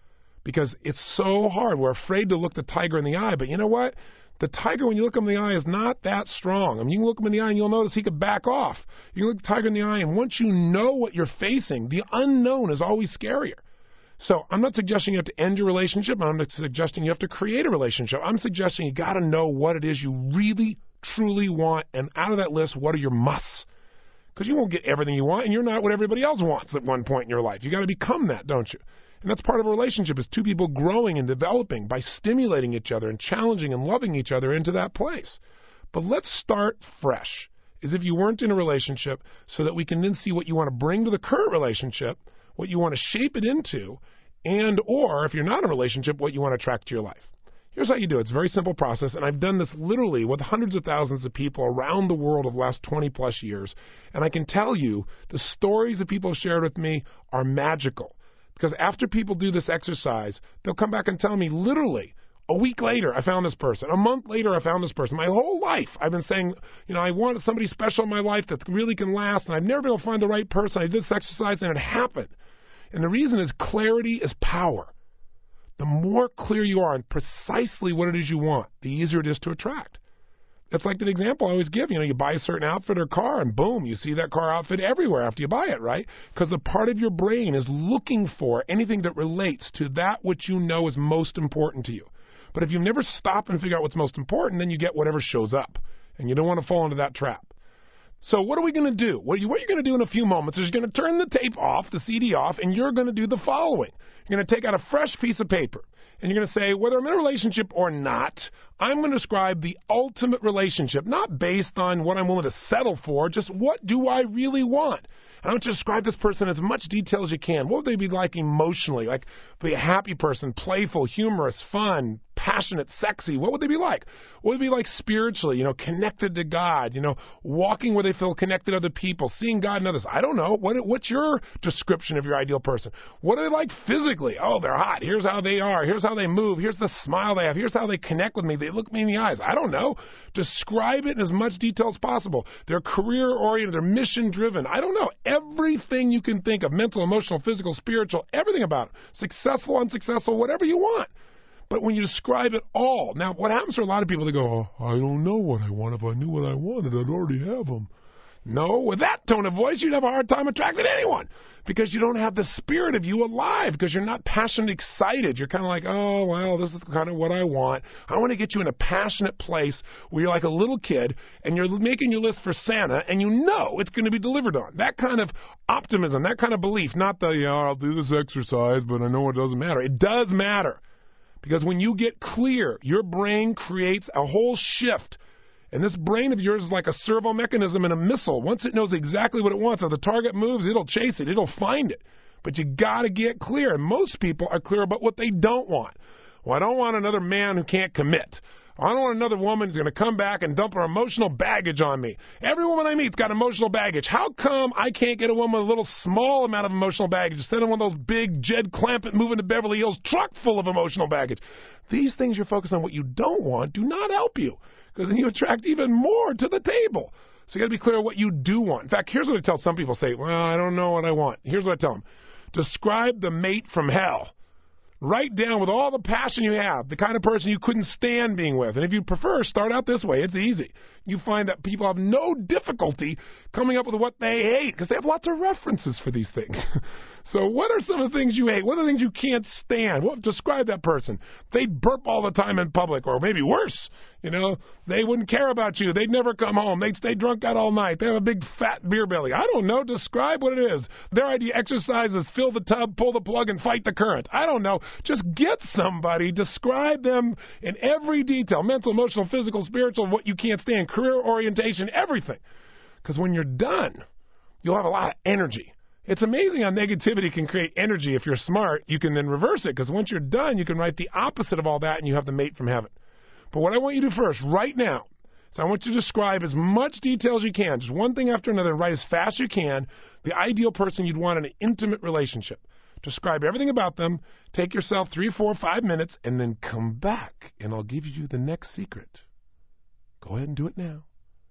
because it's so hard. We're afraid to look the tiger in the eye, but you know what? The tiger, when you look him in the eye, is not that strong. I mean, you can look him in the eye and you'll notice he could back off. You can look the tiger in the eye, and once you know what you're facing, the unknown is always scarier. So I'm not suggesting you have to end your relationship. I'm not suggesting you have to create a relationship. I'm suggesting you got to know what it is you really, truly want, and out of that list, what are your musts? Because you won't get everything you want, and you're not what everybody else wants at one point in your life. You got to become that, don't you? And that's part of a relationship, is two people growing and developing by stimulating each other and challenging and loving each other into that place. But let's start fresh, as if you weren't in a relationship, so that we can then see what you want to bring to the current relationship, what you want to shape it into, and or, if you're not in a relationship, what you want to attract to your life. Here's how you do it. It's a very simple process, and I've done this literally with hundreds of thousands of people around the world over the last twenty plus years. And I can tell you the stories that people have shared with me are magical. Because after people do this exercise, they'll come back and tell me literally, a week later, I found this person. A month later, I found this person. My whole life, I've been saying, you know, I want somebody special in my life that really can last, and I've never been able to find the right person. I did this exercise, and it happened. And the reason is clarity is power. The more clear you are on precisely what it is you want, the easier it is to attract. It's like the example I always give. You know, you buy a certain outfit or car, and boom, you see that car outfit everywhere after you buy it, right? Because the part of your brain is looking for anything that relates to that which you know is most important to you. But if you never stop and figure out what's most important, then you get whatever shows up. And you don't want to fall into that trap. So what are we going to do? What you're going to do in a few moments is you're going to turn the tape off, the C D off, and you're going to do the following. You're going to take out a fresh piece of paper, and you're going to say, whether I'm in a relationship or not, I'm going to describe the ultimate relationship, not based on what I'm willing to settle for, just what do I really want? I want you to describe this person in as much detail as you can. What would they be like emotionally? Like, be a happy person, playful, humorous, fun, passionate, sexy. What would they be like? What would they be like spiritually? You know, connected to God. You know, walking where they feel connected to other people, seeing God in others. I don't know. What What's your description of your ideal person? What are they like physically? Oh, they're hot. Here's how they are. Here's how they move. Here's the smile they have. Here's how they connect with me. They look me in the eyes. I don't know. Describe it in as much detail as possible. They're career-oriented. They're mission-driven. I don't know. Everything you can think of, mental, emotional, physical, spiritual, everything about it. Successful, unsuccessful, whatever you want. But when you describe it all, now what happens for a lot of people, they go, oh, I don't know what I want. If I knew what I wanted, I'd already have them. No, with that tone of voice, you'd have a hard time attracting anyone because you don't have the spirit of you alive, because you're not passionate, excited. You're kind of like, oh, well, this is kind of what I want. I want to get you in a passionate place where you're like a little kid and you're making your list for Santa and you know it's going to be delivered on. That kind of optimism, that kind of belief, not the, you know, I'll do this exercise, but I know it doesn't matter. It does matter, because when you get clear, your brain creates a whole shift. And this brain of yours is like a servo mechanism in a missile. Once it knows exactly what it wants, if the target moves, it'll chase it. It'll find it. But you got to get clear. And most people are clear about what they don't want. Well, I don't want another man who can't commit. I don't want another woman who's going to come back and dump her emotional baggage on me. Every woman I meet's got emotional baggage. How come I can't get a woman with a little small amount of emotional baggage instead of one of those big Jed Clampett moving to Beverly Hills truck full of emotional baggage? These things you're focused on what you don't want do not help you, because then you attract even more to the table. So you got to be clear what you do want. In fact, here's what I tell some people. Say, well, I don't know what I want. Here's what I tell them. Describe the mate from hell. Write down with all the passion you have the kind of person you couldn't stand being with. And if you prefer, start out this way. It's easy. You find that people have no difficulty coming up with what they hate because they have lots of references for these things. So what are some of the things you hate? What are the things you can't stand? Well, describe that person. They'd burp all the time in public, or maybe worse. You know, they wouldn't care about you. They'd never come home. They'd stay drunk out all night. They have a big fat beer belly. I don't know. Describe what it is. Their idea exercise is fill the tub, pull the plug, and fight the current. I don't know. Just get somebody. Describe them in every detail. Mental, emotional, physical, spiritual, what you can't stand, career orientation, everything. Because when you're done, you'll have a lot of energy. It's amazing how negativity can create energy. If you're smart, you can then reverse it, because once you're done, you can write the opposite of all that, and you have the mate from heaven. But what I want you to do first, right now, is I want you to describe as much detail as you can, just one thing after another, write as fast as you can, the ideal person you'd want in an intimate relationship. Describe everything about them, take yourself three, four, five minutes, and then come back, and I'll give you the next secret. Go ahead and do it now.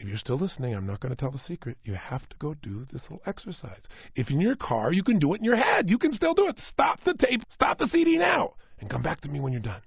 if you're still listening, I'm not going to tell the secret. You have to go do this little exercise. If you're in your car, you can do it in your head. You can still do it. Stop the tape, stop the C D now, and come back to me when you're done.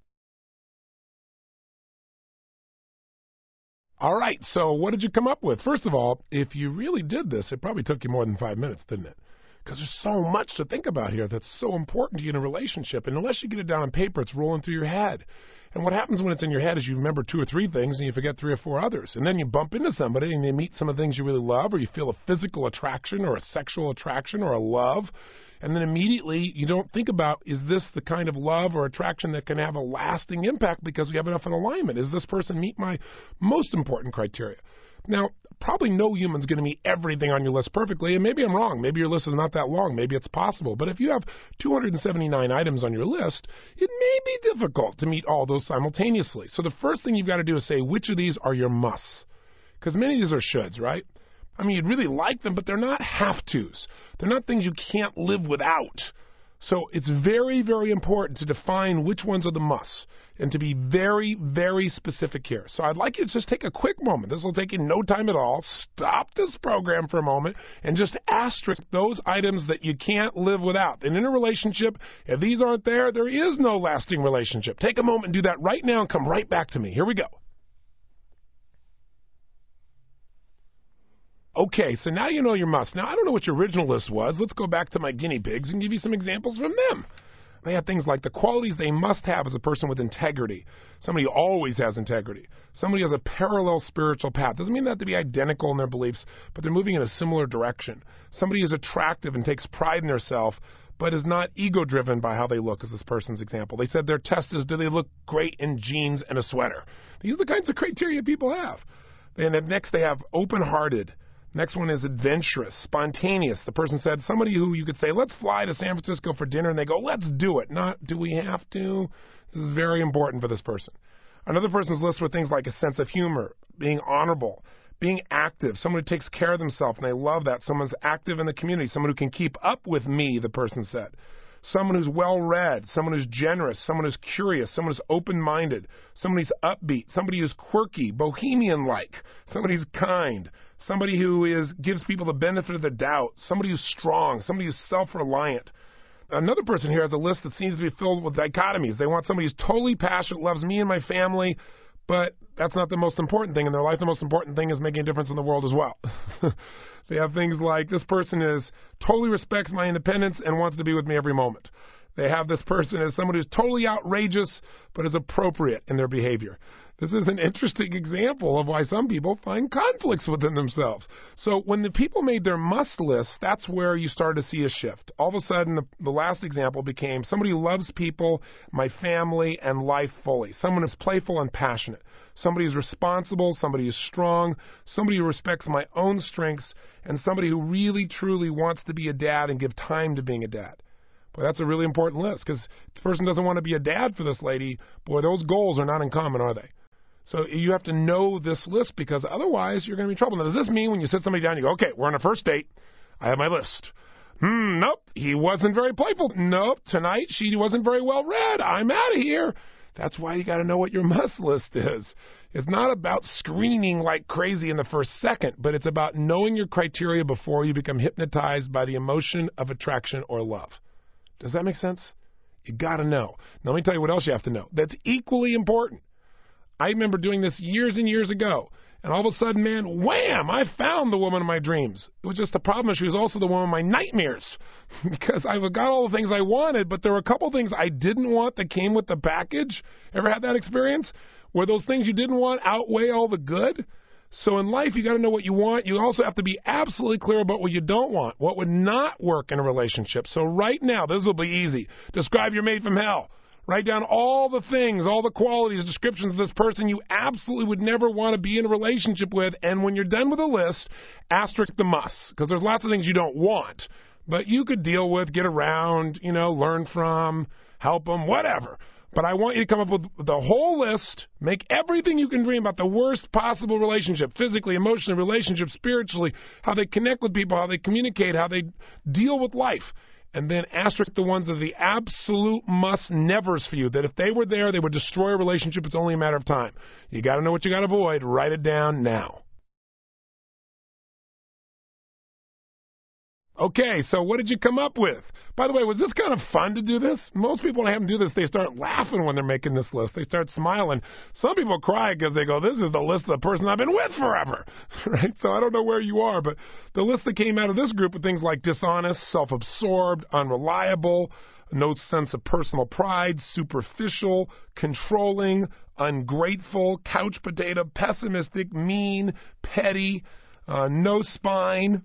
All right, so what did you come up with? First of all, if you really did this, it probably took you more than five minutes, didn't it? Because there's so much to think about here that's so important to you in a relationship. And unless you get it down on paper, it's rolling through your head. And what happens when it's in your head is you remember two or three things and you forget three or four others. And then you bump into somebody and you meet some of the things you really love, or you feel a physical attraction or a sexual attraction or a love. And then immediately you don't think about, is this the kind of love or attraction that can have a lasting impact because we have enough in alignment? Is this person meet my most important criteria? Now, probably no human's going to meet everything on your list perfectly, and maybe I'm wrong. Maybe your list is not that long. Maybe it's possible. But if you have two hundred seventy-nine items on your list, it may be difficult to meet all those simultaneously. So the first thing you've got to do is say, which of these are your musts? Because many of these are shoulds, right? I mean, you'd really like them, but they're not have-tos. They're not things you can't live without. So it's very, very important to define which ones are the musts and to be very, very specific here. So I'd like you to just take a quick moment. This will take you no time at all. Stop this program for a moment and just asterisk those items that you can't live without. And in a relationship, if these aren't there, there is no lasting relationship. Take a moment and do that right now and come right back to me. Here we go. Okay, so now you know your must. Now, I don't know what your original list was. Let's go back to my guinea pigs and give you some examples from them. They had things like the qualities they must have as a person with integrity. Somebody who always has integrity. Somebody who has a parallel spiritual path. Doesn't mean they have to be identical in their beliefs, but they're moving in a similar direction. Somebody who's attractive and takes pride in themselves, but is not ego-driven by how they look, as this person's example. They said their test is, do they look great in jeans and a sweater? These are the kinds of criteria people have. And then next they have open-hearted. Next one is adventurous, spontaneous. The person said somebody who you could say, let's fly to San Francisco for dinner, and they go, let's do it. Not, do we have to? This is very important for this person. Another person's list were things like a sense of humor, being honorable, being active, someone who takes care of themselves, and they love that. Someone's active in the community, someone who can keep up with me, the person said. Someone who's well-read, someone who's generous, someone who's curious, someone who's open-minded, someone who's upbeat, somebody who's quirky, bohemian-like, somebody who's kind, somebody who is gives people the benefit of the doubt, somebody who's strong, somebody who's self-reliant. Another person here has a list that seems to be filled with dichotomies. They want somebody who's totally passionate, loves me and my family, but that's not the most important thing in their life. The most important thing is making a difference in the world as well. They have things like, this person is totally respects my independence and wants to be with me every moment. They have this person as someone who's totally outrageous but is appropriate in their behavior. This is an interesting example of why some people find conflicts within themselves. So when the people made their must list, that's where you started to see a shift. All of a sudden, the, the last example became somebody who loves people, my family, and life fully. Someone who's playful and passionate. Somebody who's responsible, somebody who's strong, somebody who respects my own strengths, and somebody who really, truly wants to be a dad and give time to being a dad. Boy, that's a really important list, because if the person doesn't want to be a dad for this lady, boy, those goals are not in common, are they? So you have to know this list, because otherwise you're going to be in trouble. Now, does this mean when you sit somebody down, you go, okay, we're on a first date, I have my list. Hmm, nope, he wasn't very playful. Nope, tonight she wasn't very well read. I'm out of here. That's why you got to know what your must list is. It's not about screening like crazy in the first second, but it's about knowing your criteria before you become hypnotized by the emotion of attraction or love. Does that make sense? You got to know. Now, let me tell you what else you have to know. That's equally important. I remember doing this years and years ago, and all of a sudden, man, wham, I found the woman of my dreams. It was just the problem is she was also the woman of my nightmares, because I got all the things I wanted, but there were a couple things I didn't want that came with the package. Ever had that experience? Where those things you didn't want outweigh all the good? So in life, you got to know what you want. You also have to be absolutely clear about what you don't want, what would not work in a relationship. So right now, this will be easy. Describe your mate from hell. Write down all the things, all the qualities, descriptions of this person you absolutely would never want to be in a relationship with. And when you're done with a list, asterisk the musts, because there's lots of things you don't want, but you could deal with, get around, you know, learn from, help them, whatever. But I want you to come up with the whole list, make everything you can dream about the worst possible relationship, physically, emotionally, relationship, spiritually, how they connect with people, how they communicate, how they deal with life. And then asterisk the ones that are the absolute must-nevers for you, that if they were there, they would destroy a relationship. It's only a matter of time. You got to know what you got to avoid. Write it down now. Okay, so what did you come up with? By the way, was this kind of fun to do this? Most people, when I have them do this, they start laughing when they're making this list. They start smiling. Some people cry because they go, this is the list of the person I've been with forever, right? So I don't know where you are, but the list that came out of this group with things like dishonest, self-absorbed, unreliable, no sense of personal pride, superficial, controlling, ungrateful, couch potato, pessimistic, mean, petty, Uh, no spine,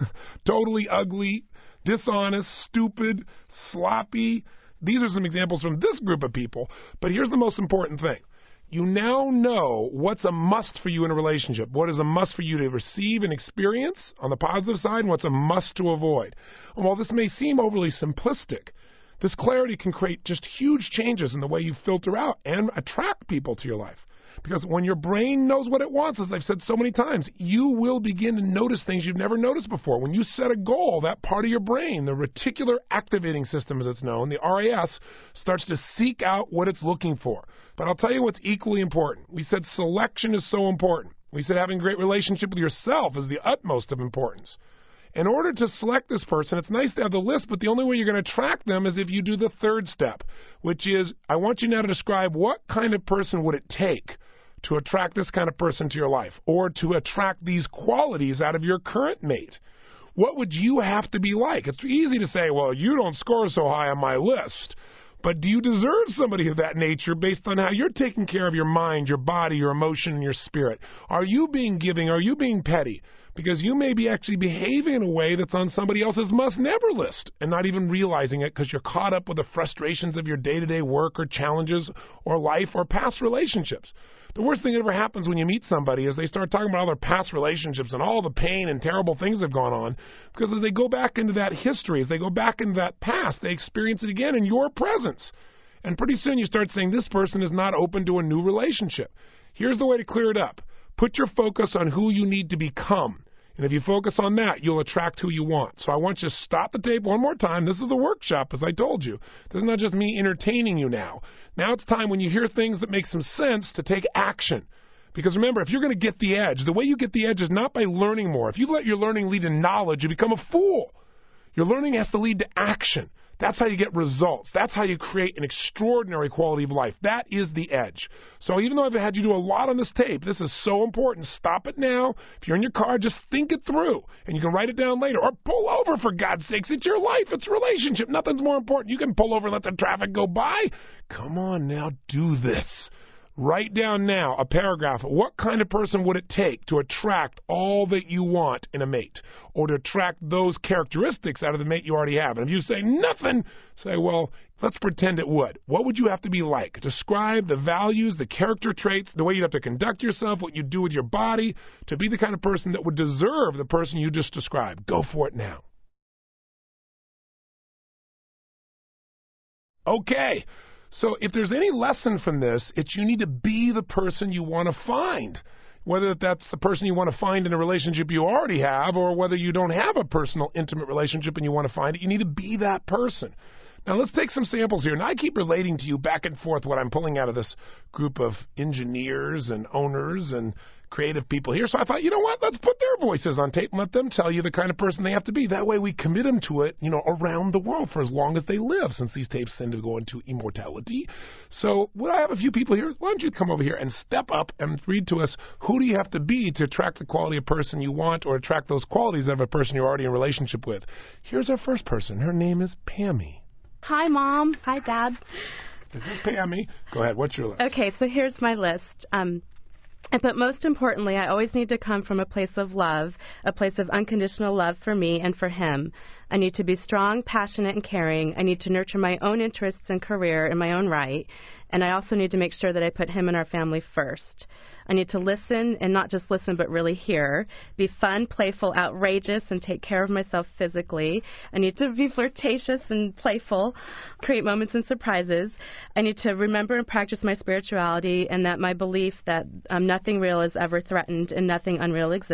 totally ugly, dishonest, stupid, sloppy. These are some examples from this group of people. But here's the most important thing. You now know what's a must for you in a relationship. What is a must for you to receive and experience on the positive side, and what's a must to avoid. And while this may seem overly simplistic, this clarity can create just huge changes in the way you filter out and attract people to your life. Because when your brain knows what it wants, as I've said so many times, you will begin to notice things you've never noticed before. When you set a goal, that part of your brain, the reticular activating system as it's known, the R A S, starts to seek out what it's looking for. But I'll tell you what's equally important. We said selection is so important. We said having a great relationship with yourself is the utmost of importance. In order to select this person, it's nice to have the list, but the only way you're going to track them is if you do the third step, which is I want you now to describe what kind of person would it take to attract this kind of person to your life, or to attract these qualities out of your current mate. What would you have to be like? It's easy to say, well, you don't score so high on my list, but do you deserve somebody of that nature based on how you're taking care of your mind, your body, your emotion, and your spirit? Are you being giving? Are you being petty? Because you may be actually behaving in a way that's on somebody else's must-never list and not even realizing it because you're caught up with the frustrations of your day-to-day work or challenges or life or past relationships. The worst thing that ever happens when you meet somebody is they start talking about all their past relationships and all the pain and terrible things that have gone on, because as they go back into that history, as they go back into that past, they experience it again in your presence. And pretty soon you start saying, this person is not open to a new relationship. Here's the way to clear it up. Put your focus on who you need to become. And if you focus on that, you'll attract who you want. So I want you to stop the tape one more time. This is a workshop, as I told you. This is not just me entertaining you now. Now it's time when you hear things that make some sense to take action. Because remember, if you're going to get the edge, the way you get the edge is not by learning more. If you let your learning lead to knowledge, you become a fool. Your learning has to lead to action. That's how you get results. That's how you create an extraordinary quality of life. That is the edge. So even though I've had you do a lot on this tape, this is so important. Stop it now. If you're in your car, just think it through. And you can write it down later. Or pull over, for God's sakes. It's your life. It's a relationship. Nothing's more important. You can pull over and let the traffic go by. Come on now, do this. Write down now a paragraph. What kind of person would it take to attract all that you want in a mate, or to attract those characteristics out of the mate you already have? And if you say nothing, say, well, let's pretend it would. What would you have to be like? Describe the values, the character traits, the way you have to conduct yourself, what you do with your body, to be the kind of person that would deserve the person you just described. Go for it now. Okay. So if there's any lesson from this, it's you need to be the person you want to find. Whether that's the person you want to find in a relationship you already have, or whether you don't have a personal, intimate relationship and you want to find it, you need to be that person. Now, let's take some samples here. And I keep relating to you back and forth what I'm pulling out of this group of engineers and owners and creative people here. So I thought, you know what? Let's put their voices on tape and let them tell you the kind of person they have to be. That way we commit them to it, you know, around the world for as long as they live, since these tapes tend to go into immortality. So would I have a few people here? Why don't you come over here and step up and read to us, who do you have to be to attract the quality of person you want, or attract those qualities of a person you're already in a relationship with? Here's our first person. Her name is Pammy. Hi, Mom. Hi, Dad. This is Pammy. Go ahead. What's your list? Okay, so here's my list. Um, but most importantly, I always need to come from a place of love, a place of unconditional love for me and for him. I need to be strong, passionate, and caring. I need to nurture my own interests and career in my own right. And I also need to make sure that I put him and our family first. I need to listen, and not just listen, but really hear. Be fun, playful, outrageous, and take care of myself physically. I need to be flirtatious and playful, create moments and surprises. I need to remember and practice my spirituality, and that my belief that um, nothing real is ever threatened and nothing unreal exists.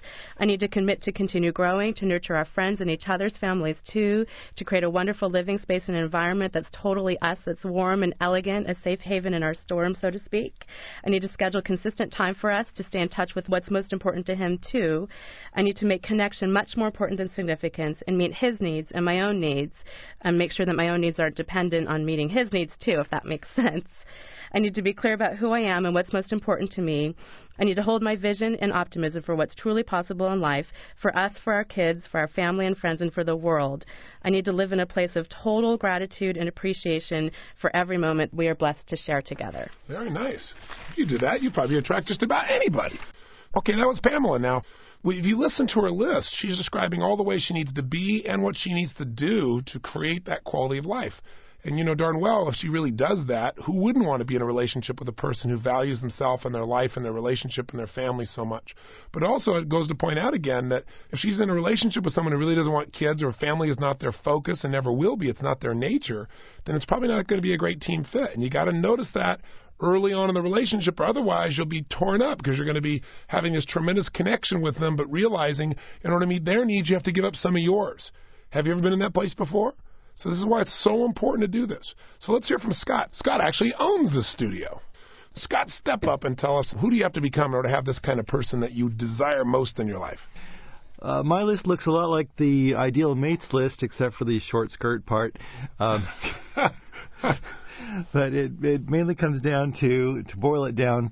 I need to commit to continue growing, to nurture our friends and each other's families too, to create a wonderful living space and environment that's totally us, that's warm and elegant, a safe haven in our storm, so to speak. I need to schedule consistent time for us to stay in touch with what's most important to him too. I need to make connection much more important than significance and meet his needs and my own needs, and make sure that my own needs are dependent on meeting his needs too, if that makes sense. I need to be clear about who I am and what's most important to me. I need to hold my vision and optimism for what's truly possible in life, for us, for our kids, for our family and friends, and for the world. I need to live in a place of total gratitude and appreciation for every moment we are blessed to share together. Very nice. If you do that, you probably attract just about anybody. Okay, that was Pamela. Now, if you listen to her list, she's describing all the ways she needs to be and what she needs to do to create that quality of life. And you know darn well, if she really does that, who wouldn't want to be in a relationship with a person who values themselves and their life and their relationship and their family so much? But also it goes to point out again that if she's in a relationship with someone who really doesn't want kids, or family is not their focus and never will be, it's not their nature, then it's probably not going to be a great team fit. And you got to notice that early on in the relationship, or otherwise you'll be torn up because you're going to be having this tremendous connection with them, but realizing in order to meet their needs, you have to give up some of yours. Have you ever been in that place before? So this is why it's so important to do this. So let's hear from Scott. Scott actually owns this studio. Scott, step up and tell us, who do you have to become in order to have this kind of person that you desire most in your life? Uh, my list looks a lot like the ideal mates list, except for the short skirt part. Um, but it, it mainly comes down to, to boil it down,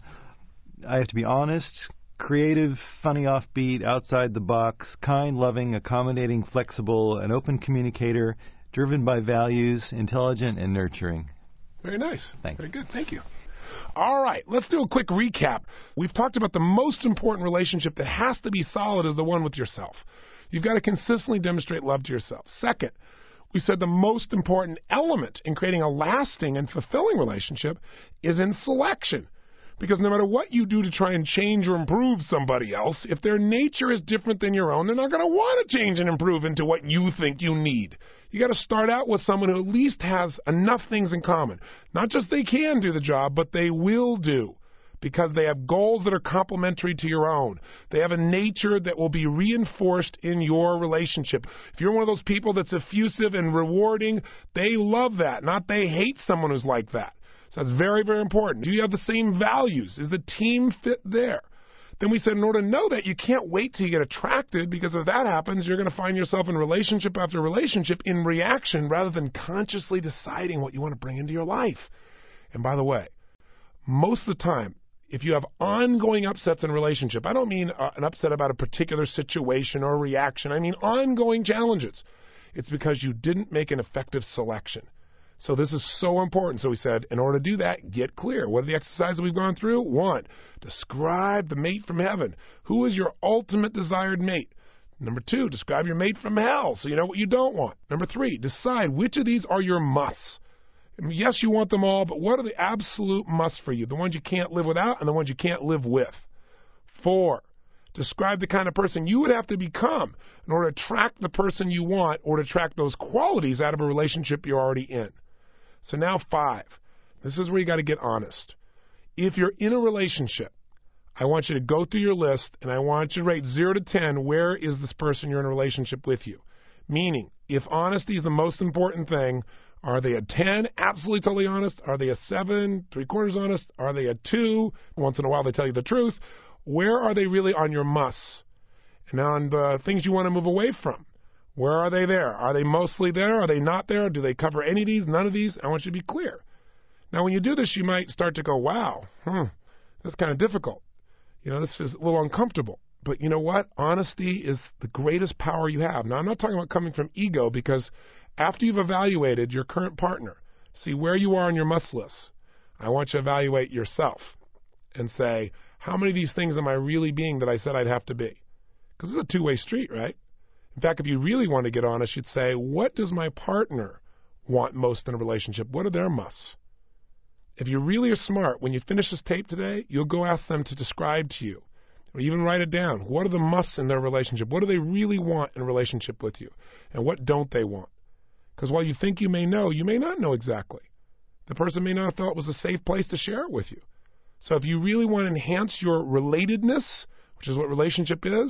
I have to be honest, creative, funny, offbeat, outside the box, kind, loving, accommodating, flexible, an open communicator, driven by values, intelligent, and nurturing. Very nice. Thanks. Very good. Thank you. All right. Let's do a quick recap. We've talked about the most important relationship that has to be solid is the one with yourself. You've got to consistently demonstrate love to yourself. Second, we said the most important element in creating a lasting and fulfilling relationship is in selection. Because no matter what you do to try and change or improve somebody else, if their nature is different than your own, they're not going to want to change and improve into what you think you need. You got to start out with someone who at least has enough things in common. Not just they can do the job, but they will do, because they have goals that are complementary to your own. They have a nature that will be reinforced in your relationship. If you're one of those people that's effusive and rewarding, they love that, not they hate someone who's like that. So that's very, very important. Do you have the same values? Is the team fit there? Then we said in order to know that, you can't wait till you get attracted, because if that happens, you're going to find yourself in relationship after relationship in reaction rather than consciously deciding what you want to bring into your life. And by the way, most of the time, if you have ongoing upsets in a relationship, I don't mean uh, an upset about a particular situation or reaction. I mean ongoing challenges. It's because you didn't make an effective selection. So this is so important. So we said, in order to do that, get clear. What are the exercises we've gone through? One, describe the mate from heaven. Who is your ultimate desired mate? Number two, describe your mate from hell so you know what you don't want. Number three, decide which of these are your musts. I mean, yes, you want them all, but what are the absolute musts for you? The ones you can't live without and the ones you can't live with. Four, describe the kind of person you would have to become in order to attract the person you want or to attract those qualities out of a relationship you're already in. So now five. This is where you got to get honest. If you're in a relationship, I want you to go through your list and I want you to rate zero to ten, where is this person you're in a relationship with you? Meaning, if honesty is the most important thing, are they a ten, absolutely totally honest? Are they a seven, three quarters honest? Are they a two? Once in a while they tell you the truth. Where are they really on your musts? And on the things you want to move away from? Where are they there? Are they mostly there? Are they not there? Do they cover any of these? None of these? I want you to be clear. Now, when you do this, you might start to go, wow, hmm, that's kind of difficult. You know, this is a little uncomfortable. But you know what? Honesty is the greatest power you have. Now, I'm not talking about coming from ego, because after you've evaluated your current partner, see where you are on your must list, I want you to evaluate yourself and say, how many of these things am I really being that I said I'd have to be? Because this is a two-way street, right? In fact, if you really want to get honest, you'd say, what does my partner want most in a relationship? What are their musts? If you really are smart, when you finish this tape today, you'll go ask them to describe to you, or even write it down. What are the musts in their relationship? What do they really want in a relationship with you? And what don't they want? Because while you think you may know, you may not know exactly. The person may not have felt it was a safe place to share it with you. So if you really want to enhance your relatedness, which is what relationship is,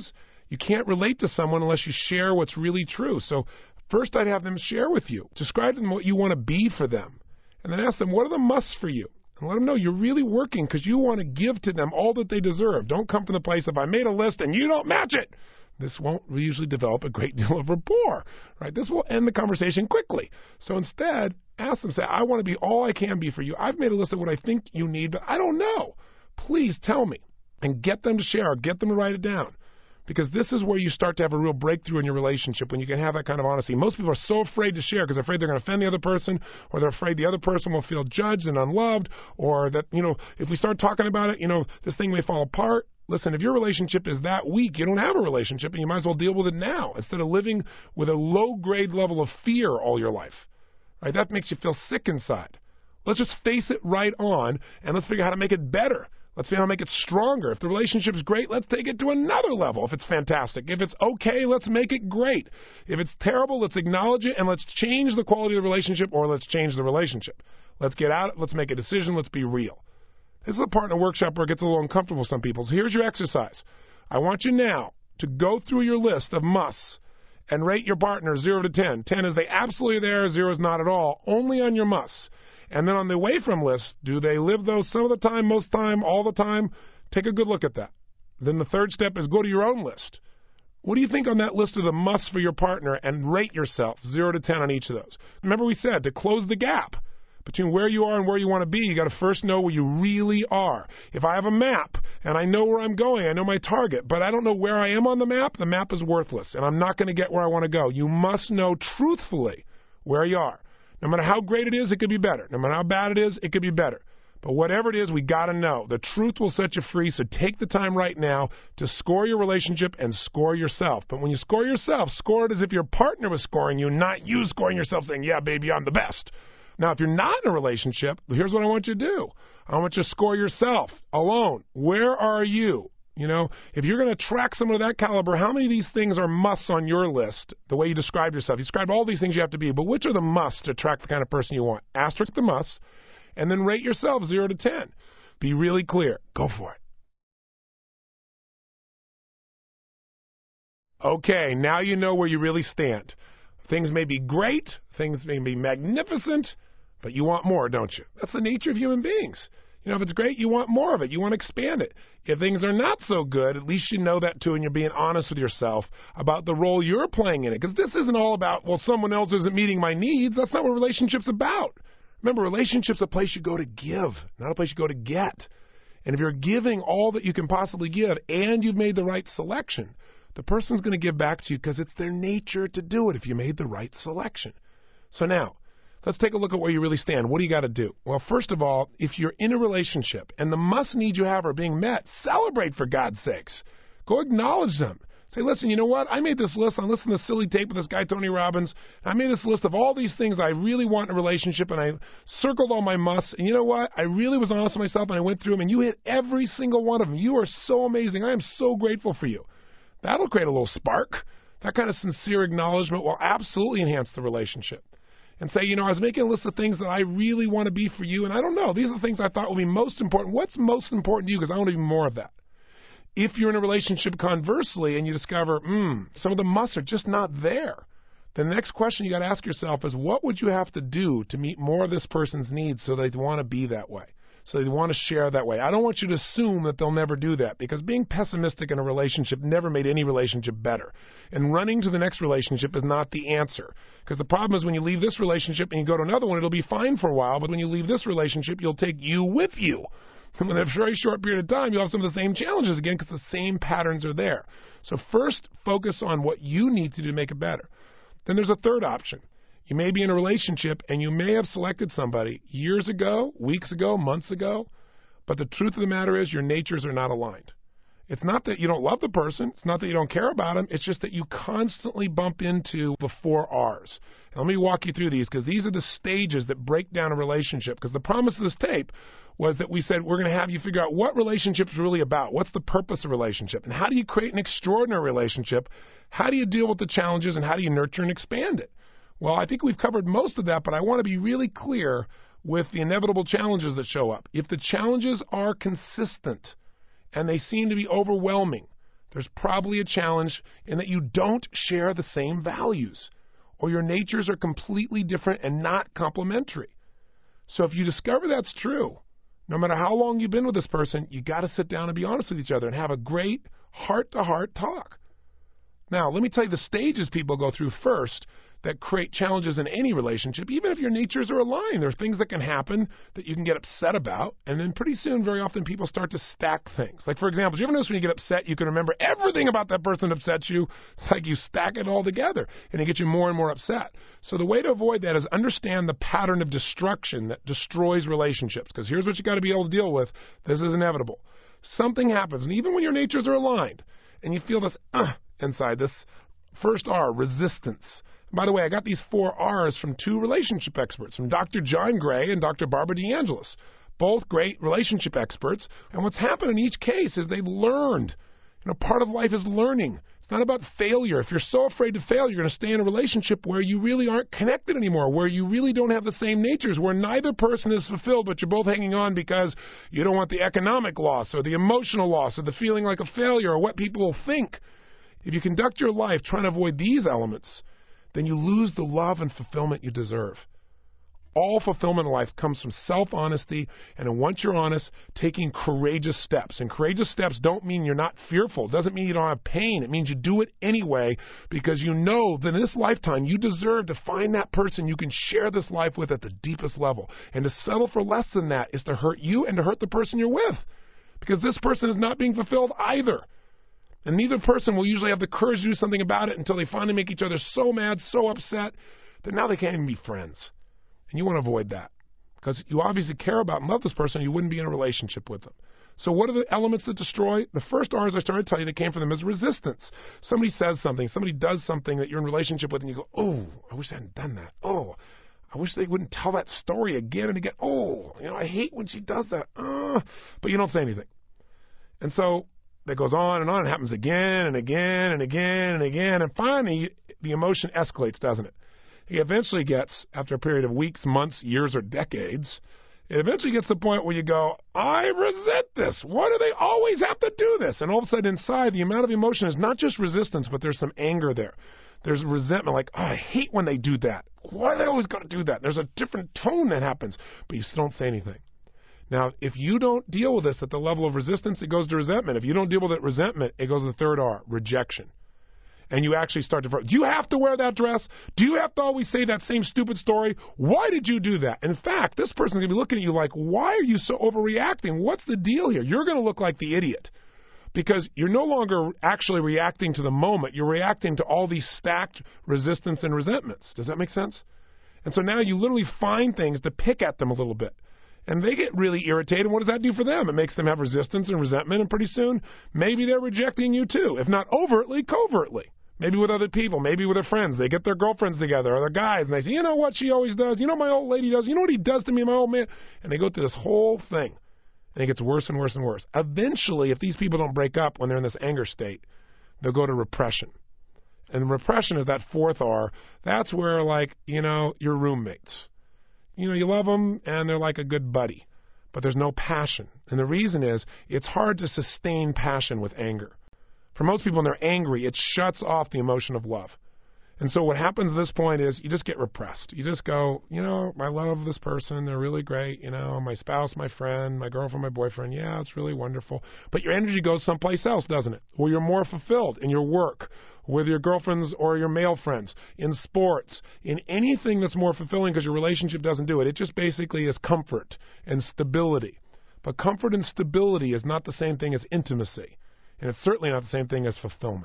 You can't relate to someone unless you share what's really true. So first I'd have them share with you. Describe to them what you want to be for them. And then ask them, what are the musts for you? And let them know you're really working because you want to give to them all that they deserve. Don't come from the place of, I made a list and you don't match it. This won't usually develop a great deal of rapport, right? This will end the conversation quickly. So instead, ask them, say, I want to be all I can be for you. I've made a list of what I think you need, but I don't know. Please tell me. And get them to share, get them to write it down. Because this is where you start to have a real breakthrough in your relationship, when you can have that kind of honesty. Most people are so afraid to share because they're afraid they're going to offend the other person, or they're afraid the other person will feel judged and unloved, or that, you know, if we start talking about it, you know, this thing may fall apart. Listen, if your relationship is that weak, you don't have a relationship, and you might as well deal with it now instead of living with a low-grade level of fear all your life. Right? That makes you feel sick inside. Let's just face it right on, and let's figure out how to make it better. Let's figure out how to make it stronger. If the relationship is great, let's take it to another level if it's fantastic. If it's okay, let's make it great. If it's terrible, let's acknowledge it, and let's change the quality of the relationship, or let's change the relationship. Let's get out, let's make a decision, let's be real. This is a part in a workshop where it gets a little uncomfortable for some people. So here's your exercise. I want you now to go through your list of musts and rate your partner zero to ten. ten is they absolutely there, zero is not at all, only on your musts. And then on the away from list, do they live those some of the time, most time, all the time? Take a good look at that. Then the third step is go to your own list. What do you think on that list of the musts for your partner, and rate yourself zero to ten on each of those? Remember we said to close the gap between where you are and where you want to be, you got to first know where you really are. If I have a map and I know where I'm going, I know my target, but I don't know where I am on the map, the map is worthless, and I'm not going to get where I want to go. You must know truthfully where you are. No matter how great it is, it could be better. No matter how bad it is, it could be better. But whatever it is, we got to know. The truth will set you free, so take the time right now to score your relationship and score yourself. But when you score yourself, score it as if your partner was scoring you, not you scoring yourself saying, yeah, baby, I'm the best. Now, if you're not in a relationship, here's what I want you to do. I want you to score yourself alone. Where are you? You know, if you're going to track someone of that caliber, how many of these things are musts on your list, the way you describe yourself? You describe all these things you have to be, but which are the musts to attract the kind of person you want? Asterisk the musts, and then rate yourself zero to ten. Be really clear. Go for it. Okay, now you know where you really stand. Things may be great, things may be magnificent, but you want more, don't you? That's the nature of human beings. You know, if it's great, you want more of it. You want to expand it. If things are not so good, at least you know that too, and you're being honest with yourself about the role you're playing in it. Because this isn't all about, well, someone else isn't meeting my needs. That's not what relationship's about. Remember, relationship's a place you go to give, not a place you go to get. And if you're giving all that you can possibly give and you've made the right selection, the person's going to give back to you because it's their nature to do it if you made the right selection. So now, let's take a look at where you really stand. What do you got to do? Well, first of all, if you're in a relationship and the must needs you have are being met, celebrate for God's sakes. Go acknowledge them. Say, listen, you know what? I made this list. I'm listening to silly tape with this guy, Tony Robbins. I made this list of all these things I really want in a relationship, and I circled all my musts. And you know what? I really was honest with myself, and I went through them, and you hit every single one of them. You are so amazing. I am so grateful for you. That'll create a little spark. That kind of sincere acknowledgement will absolutely enhance the relationship. And say, you know, I was making a list of things that I really want to be for you, and I don't know. These are the things I thought would be most important. What's most important to you? Because I want to be more of that. If you're in a relationship conversely and you discover, hmm, some of the musts are just not there, then the next question you got to ask yourself is, what would you have to do to meet more of this person's needs so they want to be that way? So they want to share that way. I don't want you to assume that they'll never do that, because being pessimistic in a relationship never made any relationship better. And running to the next relationship is not the answer. Because the problem is when you leave this relationship and you go to another one, it'll be fine for a while, but when you leave this relationship, you'll take you with you. And in a very short period of time, you'll have some of the same challenges again because the same patterns are there. So first, focus on what you need to do to make it better. Then there's a third option. You may be in a relationship and you may have selected somebody years ago, weeks ago, months ago, but the truth of the matter is your natures are not aligned. It's not that you don't love the person. It's not that you don't care about them. It's just that you constantly bump into the four R's. And let me walk you through these, because these are the stages that break down a relationship. Because the promise of this tape was that we said we're going to have you figure out what relationship's really about. What's the purpose of a relationship? And how do you create an extraordinary relationship? How do you deal with the challenges, and how do you nurture and expand it? Well, I think we've covered most of that, but I want to be really clear with the inevitable challenges that show up. If the challenges are consistent and they seem to be overwhelming, There's probably a challenge in that you don't share the same values, or your natures are completely different and not complementary. So if you discover that's true, no matter how long you've been with this person, you got to sit down and be honest with each other and have a great heart-to-heart talk. Now, let me tell you the stages people go through first that create challenges in any relationship, even if your natures are aligned. There are things that can happen that you can get upset about, and then pretty soon, very often, people start to stack things. Like, for example, do you ever notice when you get upset, you can remember everything about that person that upsets you? It's like you stack it all together, and it gets you more and more upset. So the way to avoid that is understand the pattern of destruction that destroys relationships, because here's what you got to be able to deal with. This is inevitable. Something happens, and even when your natures are aligned, and you feel this uh, inside, this first R, resistance. By the way, I got these four R's from two relationship experts, from Doctor John Gray and Doctor Barbara DeAngelis, both great relationship experts. And what's happened in each case is they've learned. You know, part of life is learning. It's not about failure. If you're so afraid to fail, you're going to stay in a relationship where you really aren't connected anymore, where you really don't have the same natures, where neither person is fulfilled, but you're both hanging on because you don't want the economic loss or the emotional loss or the feeling like a failure or what people will think. If you conduct your life trying to avoid these elements, then you lose the love and fulfillment you deserve. All fulfillment in life comes from self-honesty, and once you're honest, taking courageous steps. And courageous steps don't mean you're not fearful. It doesn't mean you don't have pain. It means you do it anyway because you know that in this lifetime you deserve to find that person you can share this life with at the deepest level. And to settle for less than that is to hurt you and to hurt the person you're with, because this person is not being fulfilled either. And neither person will usually have the courage to do something about it until they finally make each other so mad, so upset, that now they can't even be friends. And you want to avoid that, because you obviously care about and love this person, or you wouldn't be in a relationship with them. So what are the elements that destroy? The first R, as I started to tell you, that came from them is resistance. Somebody says something, somebody does something that you're in a relationship with, and you go, oh, I wish I hadn't done that. Oh, I wish they wouldn't tell that story again and again. Oh, you know, I hate when she does that. Uh, but you don't say anything. And so that goes on and on. It happens again and again and again and again. And finally, the emotion escalates, doesn't it? It eventually gets, after a period of weeks, months, years, or decades, it eventually gets to the point where you go, I resent this. Why do they always have to do this? And all of a sudden inside, the amount of emotion is not just resistance, but there's some anger there. There's resentment, like, oh, I hate when they do that. Why are they always going to do that? There's a different tone that happens, but you still don't say anything. Now, if you don't deal with this at the level of resistance, it goes to resentment. If you don't deal with it, resentment, it goes to the third R, rejection. And you actually start to, do you have to wear that dress? Do you have to always say that same stupid story? Why did you do that? In fact, this person's going to be looking at you like, why are you so overreacting? What's the deal here? You're going to look like the idiot, because you're no longer actually reacting to the moment. You're reacting to all these stacked resistance and resentments. Does that make sense? And so now you literally find things to pick at them a little bit. And they get really irritated. What does that do for them? It makes them have resistance and resentment, and pretty soon, maybe they're rejecting you too, if not overtly, covertly. Maybe with other people, maybe with their friends. They get their girlfriends together or their guys, and they say, you know what she always does? You know what my old lady does? You know what he does to me, my old man? And they go through this whole thing, and it gets worse and worse and worse. Eventually, if these people don't break up when they're in this anger state, they'll go to repression. And repression is that fourth R. That's where, like, you know, your roommates. You know, you love them, and they're like a good buddy, but there's no passion. And the reason is it's hard to sustain passion with anger. For most people, when they're angry, it shuts off the emotion of love. And so what happens at this point is you just get repressed. You just go, you know, I love this person. They're really great. You know, my spouse, my friend, my girlfriend, my boyfriend. Yeah, it's really wonderful. But your energy goes someplace else, doesn't it? Where you're more fulfilled in your work, with your girlfriends or your male friends, in sports, in anything that's more fulfilling, because your relationship doesn't do it. It just basically is comfort and stability. But comfort and stability is not the same thing as intimacy. And it's certainly not the same thing as fulfillment.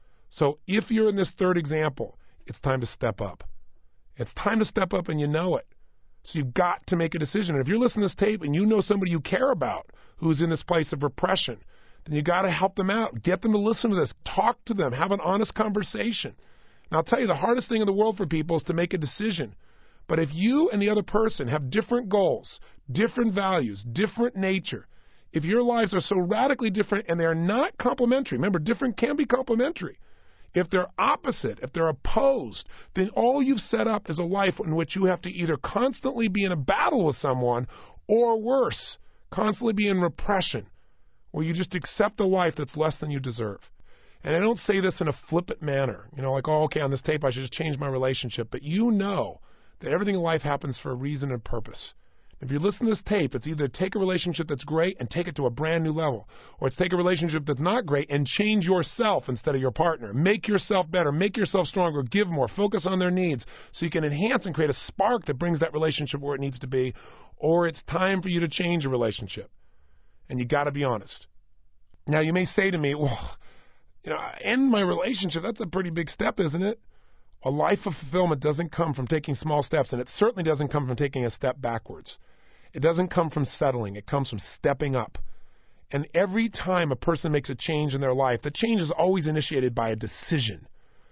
So if you're in this third example, it's time to step up. It's time to step up, and you know it. So you've got to make a decision. And if you're listening to this tape and you know somebody you care about who's in this place of repression, then you got to help them out. Get them to listen to this. Talk to them. Have an honest conversation. And I'll tell you, the hardest thing in the world for people is to make a decision. But if you and the other person have different goals, different values, different nature, if your lives are so radically different and they are not complementary, remember, different can be complementary. If they're opposite, if they're opposed, then all you've set up is a life in which you have to either constantly be in a battle with someone, or worse, constantly be in repression, where you just accept a life that's less than you deserve. And I don't say this in a flippant manner, you know, like, oh, okay, on this tape I should just change my relationship. But you know that everything in life happens for a reason and purpose. If you listen to this tape, it's either take a relationship that's great and take it to a brand new level, or it's take a relationship that's not great and change yourself instead of your partner. Make yourself better, make yourself stronger, give more, focus on their needs so you can enhance and create a spark that brings that relationship where it needs to be, or it's time for you to change a relationship. And you got to be honest. Now, you may say to me, well, you know, end my relationship, that's a pretty big step, isn't it? A life of fulfillment doesn't come from taking small steps, and it certainly doesn't come from taking a step backwards. It doesn't come from settling. It comes from stepping up. And every time a person makes a change in their life, the change is always initiated by a decision,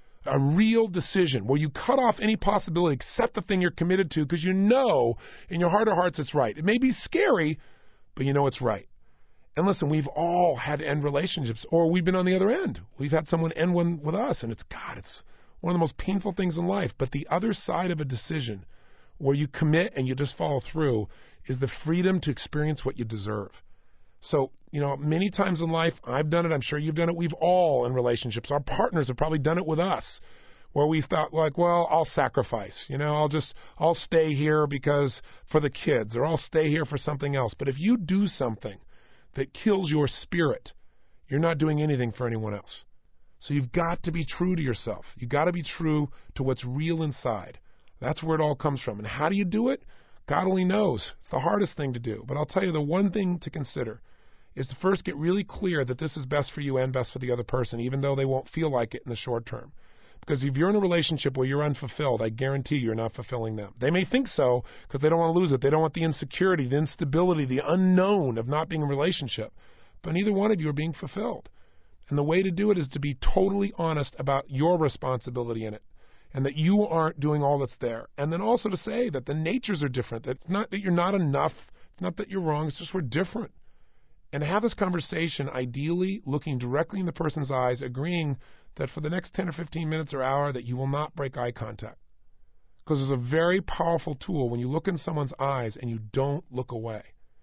a real decision where you cut off any possibility except the thing you're committed to because you know in your heart of hearts it's right. It may be scary, but you know it's right. And listen, we've all had to end relationships, or we've been on the other end. We've had someone end one with us, and it's, God, it's one of the most painful things in life. But the other side of a decision where you commit and you just follow through is the freedom to experience what you deserve. So, you know, many times in life, I've done it, I'm sure you've done it, we've all in relationships, our partners have probably done it with us, where we thought like, well, I'll sacrifice, you know, I'll just, I'll stay here because for the kids, or I'll stay here for something else. But if you do something that kills your spirit, you're not doing anything for anyone else. So you've got to be true to yourself. You've got to be true to what's real inside. That's where it all comes from. And how do you do it? God only knows. It's the hardest thing to do. But I'll tell you, the one thing to consider is to first get really clear that this is best for you and best for the other person, even though they won't feel like it in the short term. Because if you're in a relationship where you're unfulfilled, I guarantee you're not fulfilling them. They may think so because they don't want to lose it. They don't want the insecurity, the instability, the unknown of not being in a relationship. But neither one of you are being fulfilled. And the way to do it is to be totally honest about your responsibility in it, and that you aren't doing all that's there. And then also to say that the natures are different. That it's not that you're not enough. It's not that you're wrong. It's just we're different. And to have this conversation, ideally looking directly in the person's eyes, agreeing that for the next ten or fifteen minutes or hour that you will not break eye contact. Because there's a very powerful tool when you look in someone's eyes and you don't look away.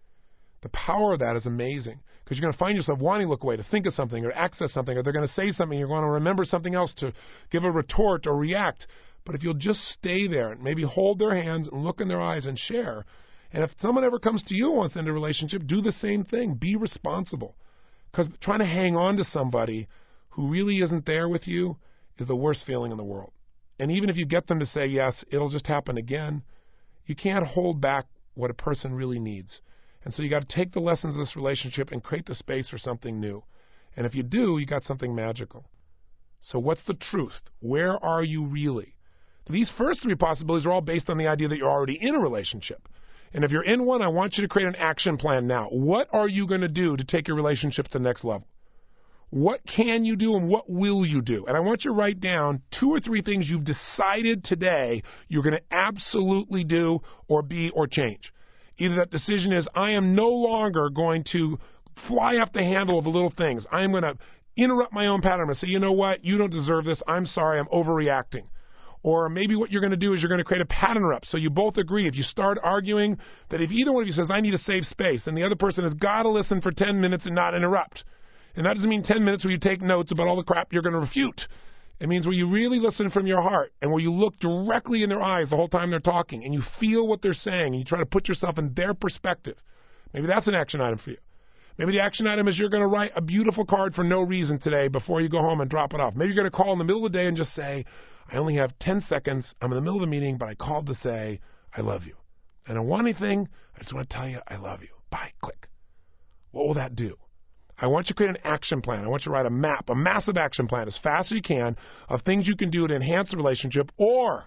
The power of that is amazing, because you're going to find yourself wanting to look away, to think of something or access something, or they're going to say something, you're going to remember something else to give a retort or react. But if you'll just stay there and maybe hold their hands and look in their eyes and share, and if someone ever comes to you and wants to end a relationship, do the same thing. Be responsible. Because trying to hang on to somebody who really isn't there with you is the worst feeling in the world. And even if you get them to say yes, it'll just happen again, you can't hold back what a person really needs. And so you got to take the lessons of this relationship and create the space for something new. And if you do, you got something magical. So what's the truth? Where are you really? These first three possibilities are all based on the idea that you're already in a relationship. And if you're in one, I want you to create an action plan now. What are you going to do to take your relationship to the next level? What can you do and what will you do? And I want you to write down two or three things you've decided today you're going to absolutely do or be or change. Either that decision is, I am no longer going to fly off the handle of the little things. I am going to interrupt my own pattern and say, you know what, you don't deserve this. I'm sorry, I'm overreacting. Or maybe what you're going to do is you're going to create a pattern interrupt. So you both agree. If you start arguing that if either one of you says, I need to save space, then the other person has got to listen for ten minutes and not interrupt. And that doesn't mean ten minutes where you take notes about all the crap you're going to refute. It means where you really listen from your heart and where you look directly in their eyes the whole time they're talking and you feel what they're saying and you try to put yourself in their perspective. Maybe that's an action item for you. Maybe the action item is you're going to write a beautiful card for no reason today before you go home and drop it off. Maybe you're going to call in the middle of the day and just say, I only have ten seconds. I'm in the middle of the meeting, but I called to say, I love you. I don't want anything. I just want to tell you I love you. Bye. Click. What will that do? I want you to create an action plan. I want you to write a map, a massive action plan as fast as you can of things you can do to enhance the relationship. Or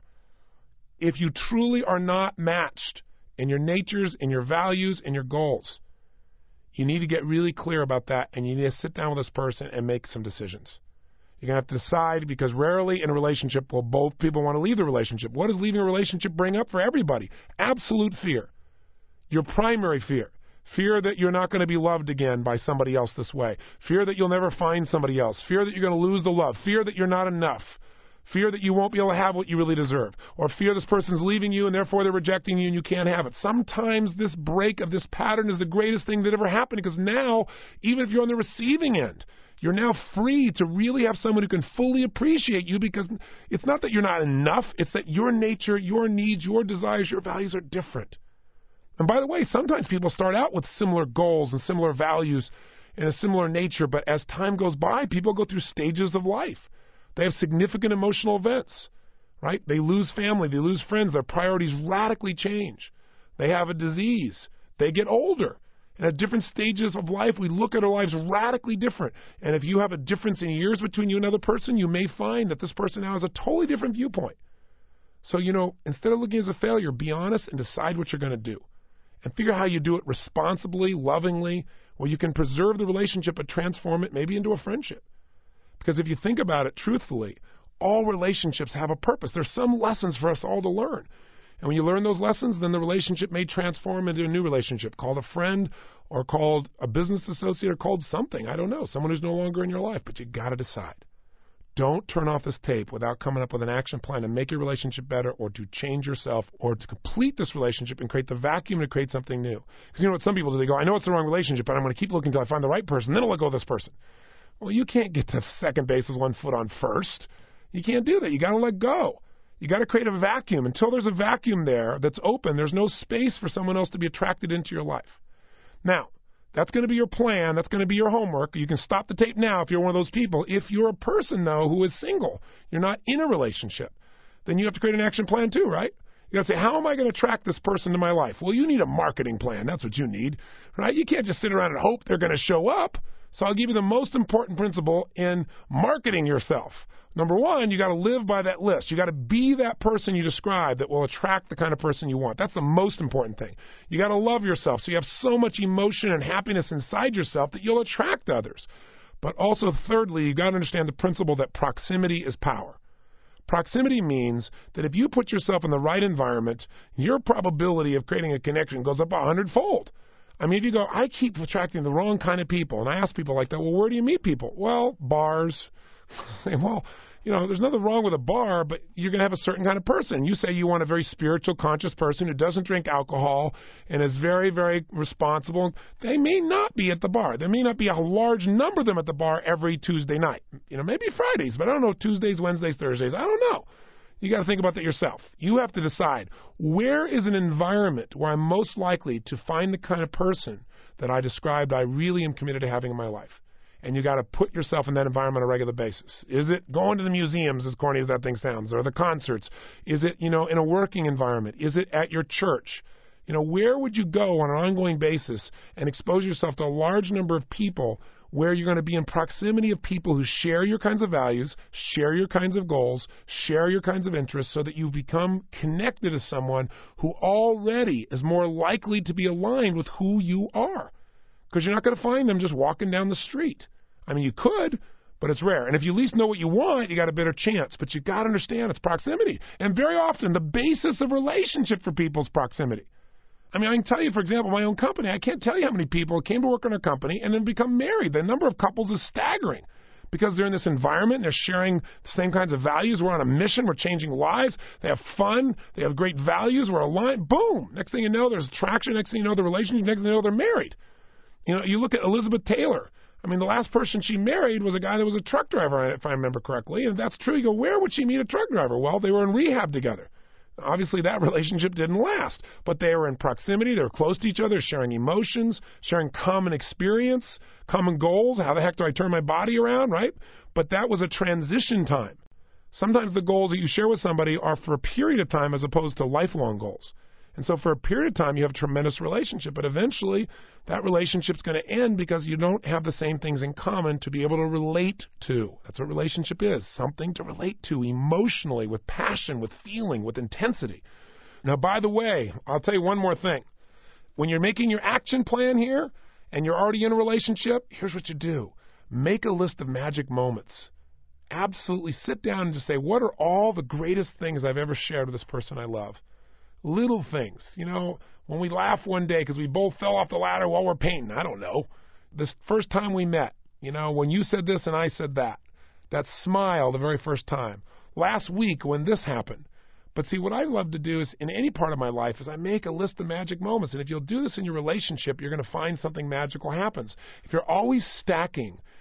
if you truly are not matched in your natures, in your values, in your goals, you need to get really clear about that, and you need to sit down with this person and make some decisions. You're going to have to decide, because rarely in a relationship will both people want to leave the relationship. What does leaving a relationship bring up for everybody? Absolute fear. Your primary fear. Fear that you're not going to be loved again by somebody else this way. Fear that you'll never find somebody else. Fear that you're going to lose the love. Fear that you're not enough. Fear that you won't be able to have what you really deserve. Or fear this person's leaving you and therefore they're rejecting you and you can't have it. Sometimes this break of this pattern is the greatest thing that ever happened, because now, even if you're on the receiving end, You're now free to really have someone who can fully appreciate you, because it's not that you're not enough. It's that your nature, your needs, your desires, your values are different. And by the way, sometimes people start out with similar goals and similar values and a similar nature, but as time goes by, people go through stages of life. They have significant emotional events, right? They lose family, they lose friends, their priorities radically change. They have a disease. They get older. And at different stages of life, we look at our lives radically different. And if you have a difference in years between you and another person, you may find that this person now has a totally different viewpoint. So, you know, instead of looking as a failure, be honest and decide what you're going to do. And figure out how you do it responsibly, lovingly, where you can preserve the relationship but transform it maybe into a friendship. Because if you think about it truthfully, all relationships have a purpose. There's some lessons for us all to learn. And when you learn those lessons, then the relationship may transform into a new relationship called a friend or called a business associate or called something. I don't know, someone who's no longer in your life. But you got to decide. Don't turn off this tape without coming up with an action plan to make your relationship better or to change yourself or to complete this relationship and create the vacuum to create something new. Because you know what some people do? They go, I know it's the wrong relationship, but I'm going to keep looking until I find the right person. Then I'll let go of this person. Well, you can't get to second base with one foot on first. You can't do that. You got to let go. You got to create a vacuum. Until there's a vacuum there that's open, there's no space for someone else to be attracted into your life. Now, that's going to be your plan. That's going to be your homework. You can stop the tape now if you're one of those people. If you're a person, though, who is single, you're not in a relationship, then you have to create an action plan too, right? You got to say, how am I going to attract this person to my life? Well, you need a marketing plan. That's what you need, right? You can't just sit around and hope they're going to show up. So I'll give you the most important principle in marketing yourself. Number one, you got to live by that list. You got to be that person you describe that will attract the kind of person you want. That's the most important thing. You got to love yourself so you have so much emotion and happiness inside yourself that you'll attract others. But also, thirdly, you got to understand the principle that proximity is power. Proximity means that if you put yourself in the right environment, your probability of creating a connection goes up a hundredfold. I mean, if you go, I keep attracting the wrong kind of people, and I ask people like that, well, where do you meet people? Well, bars. Say, well, you know, there's nothing wrong with a bar, but you're going to have a certain kind of person. You say you want a very spiritual, conscious person who doesn't drink alcohol and is very, very responsible. They may not be at the bar. There may not be a large number of them at the bar every Tuesday night. You know, maybe Fridays, but I don't know, Tuesdays, Wednesdays, Thursdays. I don't know. You got to think about that yourself. You have to decide, where is an environment where I'm most likely to find the kind of person that I described I really am committed to having in my life? And you got to put yourself in that environment on a regular basis. Is it going to the museums, as corny as that thing sounds, or the concerts? Is it, you know, in a working environment? Is it at your church? You know, where would you go on an ongoing basis and expose yourself to a large number of people where you're going to be in proximity of people who share your kinds of values, share your kinds of goals, share your kinds of interests, so that you become connected to someone who already is more likely to be aligned with who you are? Because you're not going to find them just walking down the street. I mean, you could, but it's rare. And if you at least know what you want, you got a better chance. But you got to understand it's proximity. And very often, the basis of relationship for people is proximity. I mean, I can tell you, for example, my own company, I can't tell you how many people came to work in our company and then become married. The number of couples is staggering because they're in this environment, they're sharing the same kinds of values. We're on a mission, we're changing lives, they have fun, they have great values, we're aligned. Boom! Next thing you know, there's attraction. Next thing you know, the relationship. Next thing you know, they're married. You know, you look at Elizabeth Taylor. I mean, the last person she married was a guy that was a truck driver, if I remember correctly. And if that's true, you go, where would she meet a truck driver? Well, they were in rehab together. Obviously, that relationship didn't last, but they were in proximity. They were close to each other, sharing emotions, sharing common experience, common goals. How the heck do I turn my body around, right? But that was a transition time. Sometimes the goals that you share with somebody are for a period of time as opposed to lifelong goals. And so for a period of time, you have a tremendous relationship, but eventually that relationship's going to end because you don't have the same things in common to be able to relate to. That's what relationship is, something to relate to emotionally, with passion, with feeling, with intensity. Now, by the way, I'll tell you one more thing. When you're making your action plan here and you're already in a relationship, here's what you do. Make a list of magic moments. Absolutely sit down and just say, what are all the greatest things I've ever shared with this person I love? Little things, you know, when we laugh one day because we both fell off the ladder while we're painting, I don't know. This first time we met, you know, when you said this and I said that. That smile the very first time. Last week when this happened. But see, what I love to do is, in any part of my life, is I make a list of magic moments. And if you'll do this in your relationship, you're going to find something magical happens. If you're always stacking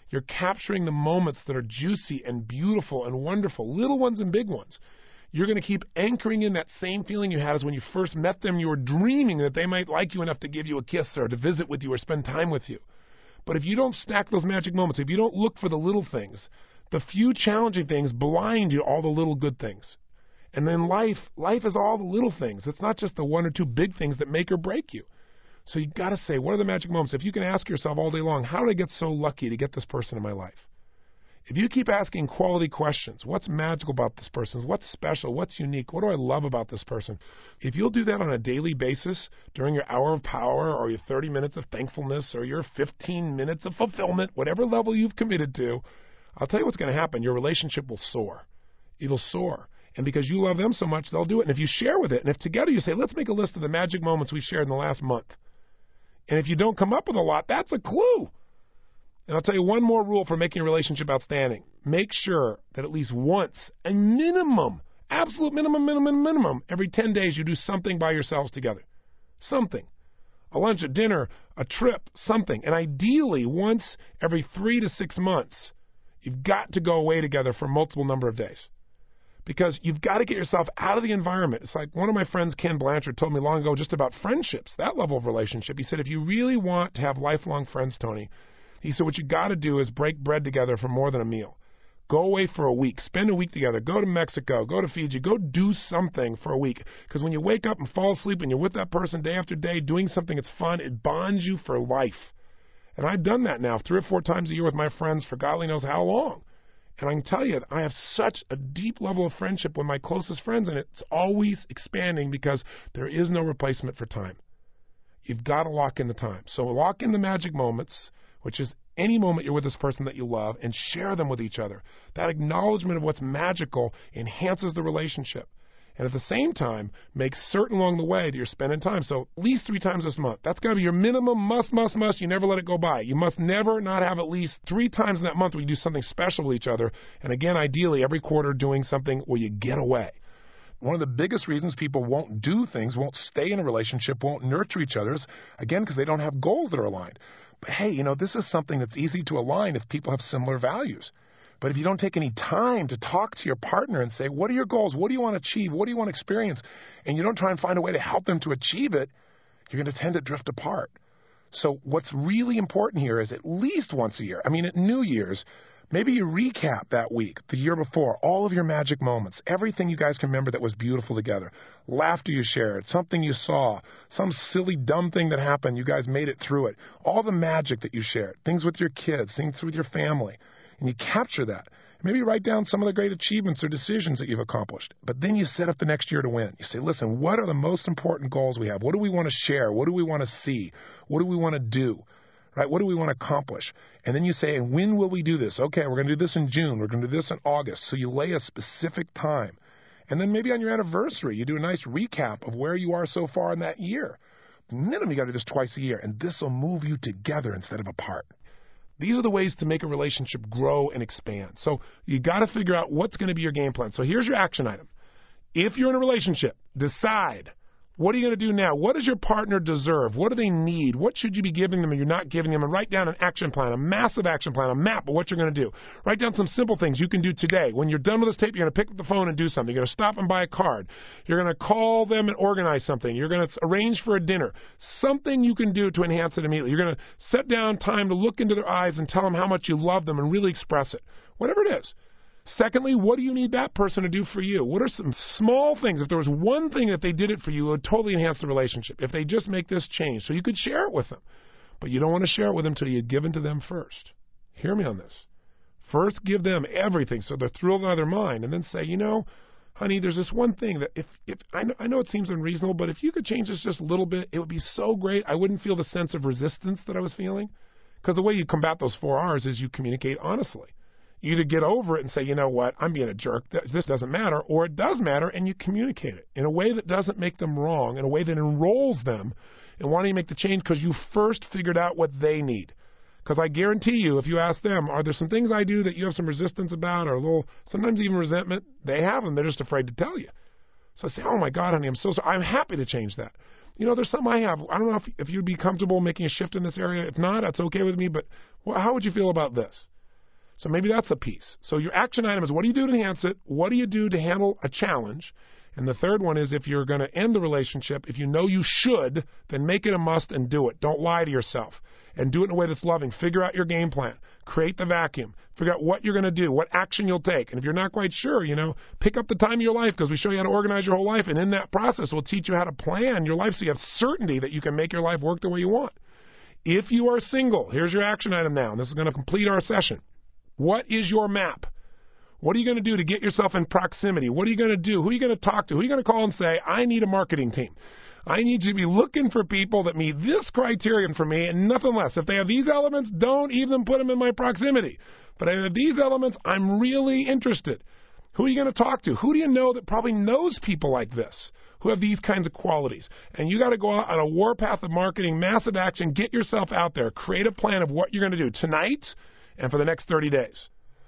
You're capturing the moments that are juicy and beautiful and wonderful, little ones and big ones. You're going to keep anchoring in that same feeling you had as when you first met them. You were dreaming that they might like you enough to give you a kiss or to visit with you or spend time with you. But if you don't stack those magic moments, if you don't look for the little things, the few challenging things blind you to all the little good things. And then life, life is all the little things. It's not just the one or two big things that make or break you. So you got to say, what are the magic moments? If you can ask yourself all day long, how did I get so lucky to get this person in my life? If you keep asking quality questions, what's magical about this person? What's special? What's unique? What do I love about this person? If you'll do that on a daily basis during your hour of power or your thirty minutes of thankfulness or your fifteen minutes of fulfillment, whatever level you've committed to, I'll tell you what's going to happen. Your relationship will soar. It'll soar. And because you love them so much, they'll do it. And if you share with it, and if together you say, let's make a list of the magic moments we shared in the last month. And if you don't come up with a lot, that's a clue. And I'll tell you one more rule for making a relationship outstanding. Make sure that at least once, a minimum, absolute minimum, minimum, minimum, every ten days you do something by yourselves together. Something. A lunch, a dinner, a trip, something. And ideally, once every three to six months, you've got to go away together for a multiple number of days. Because you've got to get yourself out of the environment. It's like one of my friends, Ken Blanchard, told me long ago just about friendships, that level of relationship. He said, if you really want to have lifelong friends, Tony, he said, what you got to do is break bread together for more than a meal. Go away for a week. Spend a week together. Go to Mexico. Go to Fiji. Go do something for a week. Because when you wake up and fall asleep and you're with that person day after day doing something that's fun, it bonds you for life. And I've done that now three or four times a year with my friends for God only knows how long. And I can tell you, I have such a deep level of friendship with my closest friends, and it's always expanding because there is no replacement for time. You've got to lock in the time. So lock in the magic moments, which is any moment you're with this person that you love, and share them with each other. That acknowledgement of what's magical enhances the relationship. And at the same time, make certain along the way that you're spending time. So at least three times this month. That's got to be your minimum must, must, must. You never let it go by. You must never not have at least three times in that month where you do something special with each other. And again, ideally, every quarter doing something where you get away. One of the biggest reasons people won't do things, won't stay in a relationship, won't nurture each other is, again, because they don't have goals that are aligned. But hey, you know, this is something that's easy to align if people have similar values. But if you don't take any time to talk to your partner and say, what are your goals? What do you want to achieve? What do you want to experience? And you don't try and find a way to help them to achieve it, you're going to tend to drift apart. So what's really important here is at least once a year. I mean, at New Year's, maybe you recap that week, the year before, all of your magic moments, everything you guys can remember that was beautiful together, laughter you shared, something you saw, some silly, dumb thing that happened, you guys made it through it, all the magic that you shared, things with your kids, things with your family. And you capture that. Maybe write down some of the great achievements or decisions that you've accomplished. But then you set up the next year to win. You say, listen, what are the most important goals we have? What do we want to share? What do we want to see? What do we want to do? Right? What do we want to accomplish? And then you say, and when will we do this? Okay, we're going to do this in June. We're going to do this in August. So you lay a specific time. And then maybe on your anniversary, you do a nice recap of where you are so far in that year. Minimum, you got to do this twice a year. And this will move you together instead of apart. These are the ways to make a relationship grow and expand. So you got to figure out what's going to be your game plan. So here's your action item. If you're in a relationship, decide, what are you going to do now? What does your partner deserve? What do they need? What should you be giving them and you're not giving them? And write down an action plan, a massive action plan, a map of what you're going to do. Write down some simple things you can do today. When you're done with this tape, you're going to pick up the phone and do something. You're going to stop and buy a card. You're going to call them and organize something. You're going to arrange for a dinner. Something you can do to enhance it immediately. You're going to set down time to look into their eyes and tell them how much you love them and really express it. Whatever it is. Secondly, what do you need that person to do for you? What are some small things? If there was one thing that they did it for you, it would totally enhance the relationship. If they just make this change, so you could share it with them. But you don't want to share it with them until you've given to them first. Hear me on this. First, give them everything so they're thrilled out of their mind. And then say, you know, honey, there's this one thing that if, if I know, I know it seems unreasonable, but if you could change this just a little bit, it would be so great. I wouldn't feel the sense of resistance that I was feeling. Because the way you combat those four R's is you communicate honestly. You either get over it and say, you know what, I'm being a jerk, this doesn't matter, or it does matter, and you communicate it in a way that doesn't make them wrong, in a way that enrolls them in wanting to make the change because you first figured out what they need. Because I guarantee you, if you ask them, are there some things I do that you have some resistance about or a little, sometimes even resentment? They have them. They're just afraid to tell you. So I say, oh, my God, honey, I'm so sorry. I'm happy to change that. You know, there's something I have. I don't know if, if you'd be comfortable making a shift in this area. If not, that's okay with me, but well, how would you feel about this? So maybe that's a piece. So your action item is, what do you do to enhance it? What do you do to handle a challenge? And the third one is, if you're going to end the relationship, if you know you should, then make it a must and do it. Don't lie to yourself. And do it in a way that's loving. Figure out your game plan. Create the vacuum. Figure out what you're going to do, what action you'll take. And if you're not quite sure, you know, pick up the time of your life, because we show you how to organize your whole life. And in that process, we'll teach you how to plan your life so you have certainty that you can make your life work the way you want. If you are single, here's your action item now. And this is going to complete our session. What is your map? What are you going to do to get yourself in proximity? What are you going to do? Who are you going to talk to? Who are you going to call and say, I need a marketing team? I need you to be looking for people that meet this criterion for me and nothing less. If they have these elements, don't even put them in my proximity. But if they have these elements, I'm really interested. Who are you going to talk to? Who do you know that probably knows people like this, who have these kinds of qualities? And you got to go out on a warpath of marketing, massive action, get yourself out there, create a plan of what you're going to do tonight and for the next thirty days.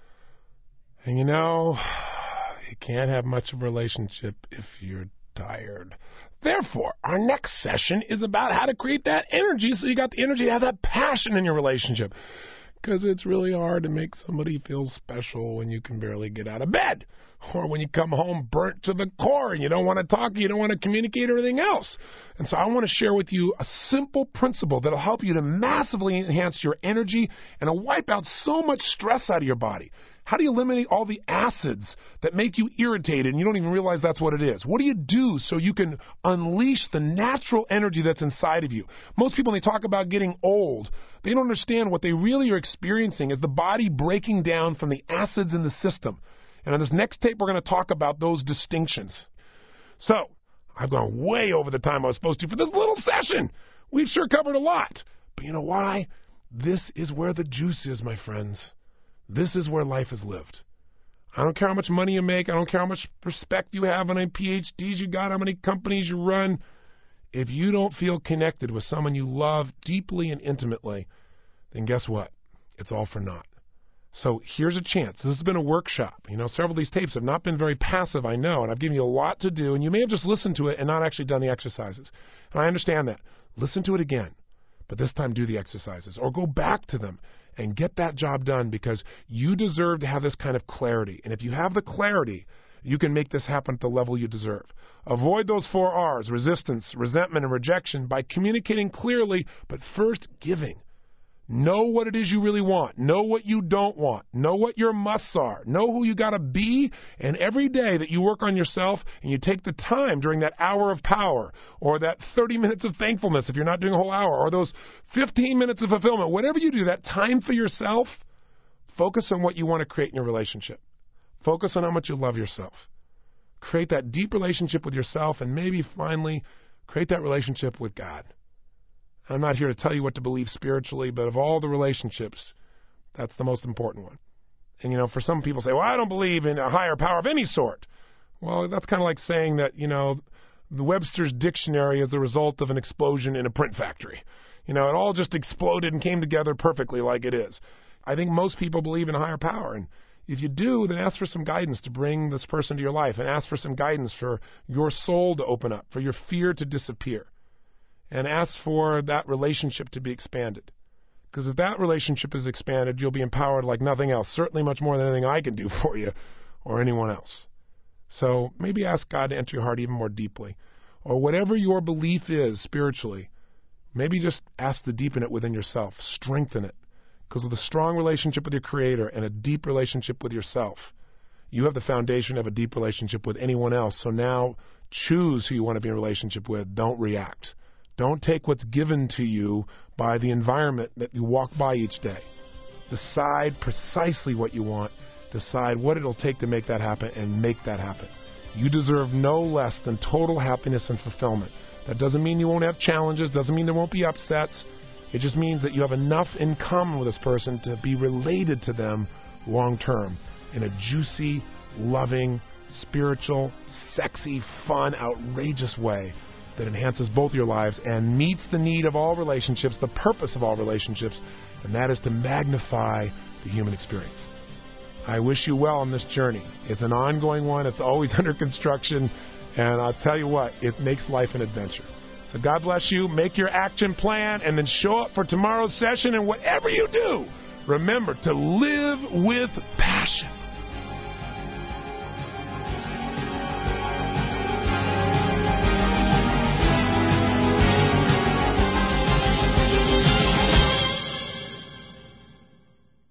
And you know, you can't have much of a relationship if you're tired. Therefore, our next session is about how to create that energy so you got the energy to have that passion in your relationship. Because it's really hard to make somebody feel special when you can barely get out of bed. Or when you come home burnt to the core and you don't want to talk, you don't want to communicate or anything else. And so I want to share with you a simple principle that will help you to massively enhance your energy and to wipe out so much stress out of your body. How do you eliminate all the acids that make you irritated and you don't even realize that's what it is? What do you do so you can unleash the natural energy that's inside of you? Most people, when they talk about getting old, they don't understand what they really are experiencing is the body breaking down from the acids in the system. And on this next tape, we're going to talk about those distinctions. So, I've gone way over the time I was supposed to for this little session. We've sure covered a lot. But you know why? This is where the juice is, my friends. This is where life is lived. I don't care how much money you make. I don't care how much respect you have, how many P H Ds you got, how many companies you run. If you don't feel connected with someone you love deeply and intimately, then guess what? It's all for naught. So here's a chance. This has been a workshop. You know, several of these tapes have not been very passive, I know, and I've given you a lot to do, and you may have just listened to it and not actually done the exercises. And I understand that. Listen to it again, but this time do the exercises, or go back to them and get that job done, because you deserve to have this kind of clarity. And if you have the clarity, you can make this happen at the level you deserve. Avoid those four R's, resistance, resentment, and rejection, by communicating clearly, but first giving. Know what it is you really want. Know what you don't want. Know what your musts are. Know who you got to be. And every day that you work on yourself and you take the time during that hour of power, or that thirty minutes of thankfulness if you're not doing a whole hour, or those fifteen minutes of fulfillment, whatever you do, that time for yourself, focus on what you want to create in your relationship. Focus on how much you love yourself. Create that deep relationship with yourself, and maybe finally create that relationship with God. I'm not here to tell you what to believe spiritually, but of all the relationships, that's the most important one. And, you know, for some people say, well, I don't believe in a higher power of any sort. Well, that's kind of like saying that, you know, the Webster's Dictionary is the result of an explosion in a print factory. You know, it all just exploded and came together perfectly like it is. I think most people believe in a higher power. And if you do, then ask for some guidance to bring this person to your life, and ask for some guidance for your soul to open up, for your fear to disappear. And ask for that relationship to be expanded. Because if that relationship is expanded, you'll be empowered like nothing else, certainly much more than anything I can do for you or anyone else. So maybe ask God to enter your heart even more deeply. Or whatever your belief is spiritually, maybe just ask to deepen it within yourself, strengthen it. Because with a strong relationship with your Creator and a deep relationship with yourself, you have the foundation of a deep relationship with anyone else. So now choose who you want to be in a relationship with. Don't react. Don't take what's given to you by the environment that you walk by each day. Decide precisely what you want. Decide what it'll take to make that happen, and make that happen. You deserve no less than total happiness and fulfillment. That doesn't mean you won't have challenges. Doesn't mean there won't be upsets. It just means that you have enough in common with this person to be related to them long term in a juicy, loving, spiritual, sexy, fun, outrageous way that enhances both your lives and meets the need of all relationships, the purpose of all relationships, and that is to magnify the human experience. I wish you well on this journey. It's an ongoing one. It's always under construction, and I'll tell you what, it makes life an adventure. So God bless you. Make your action plan, and then show up for tomorrow's session, and whatever you do, Remember to live with passion.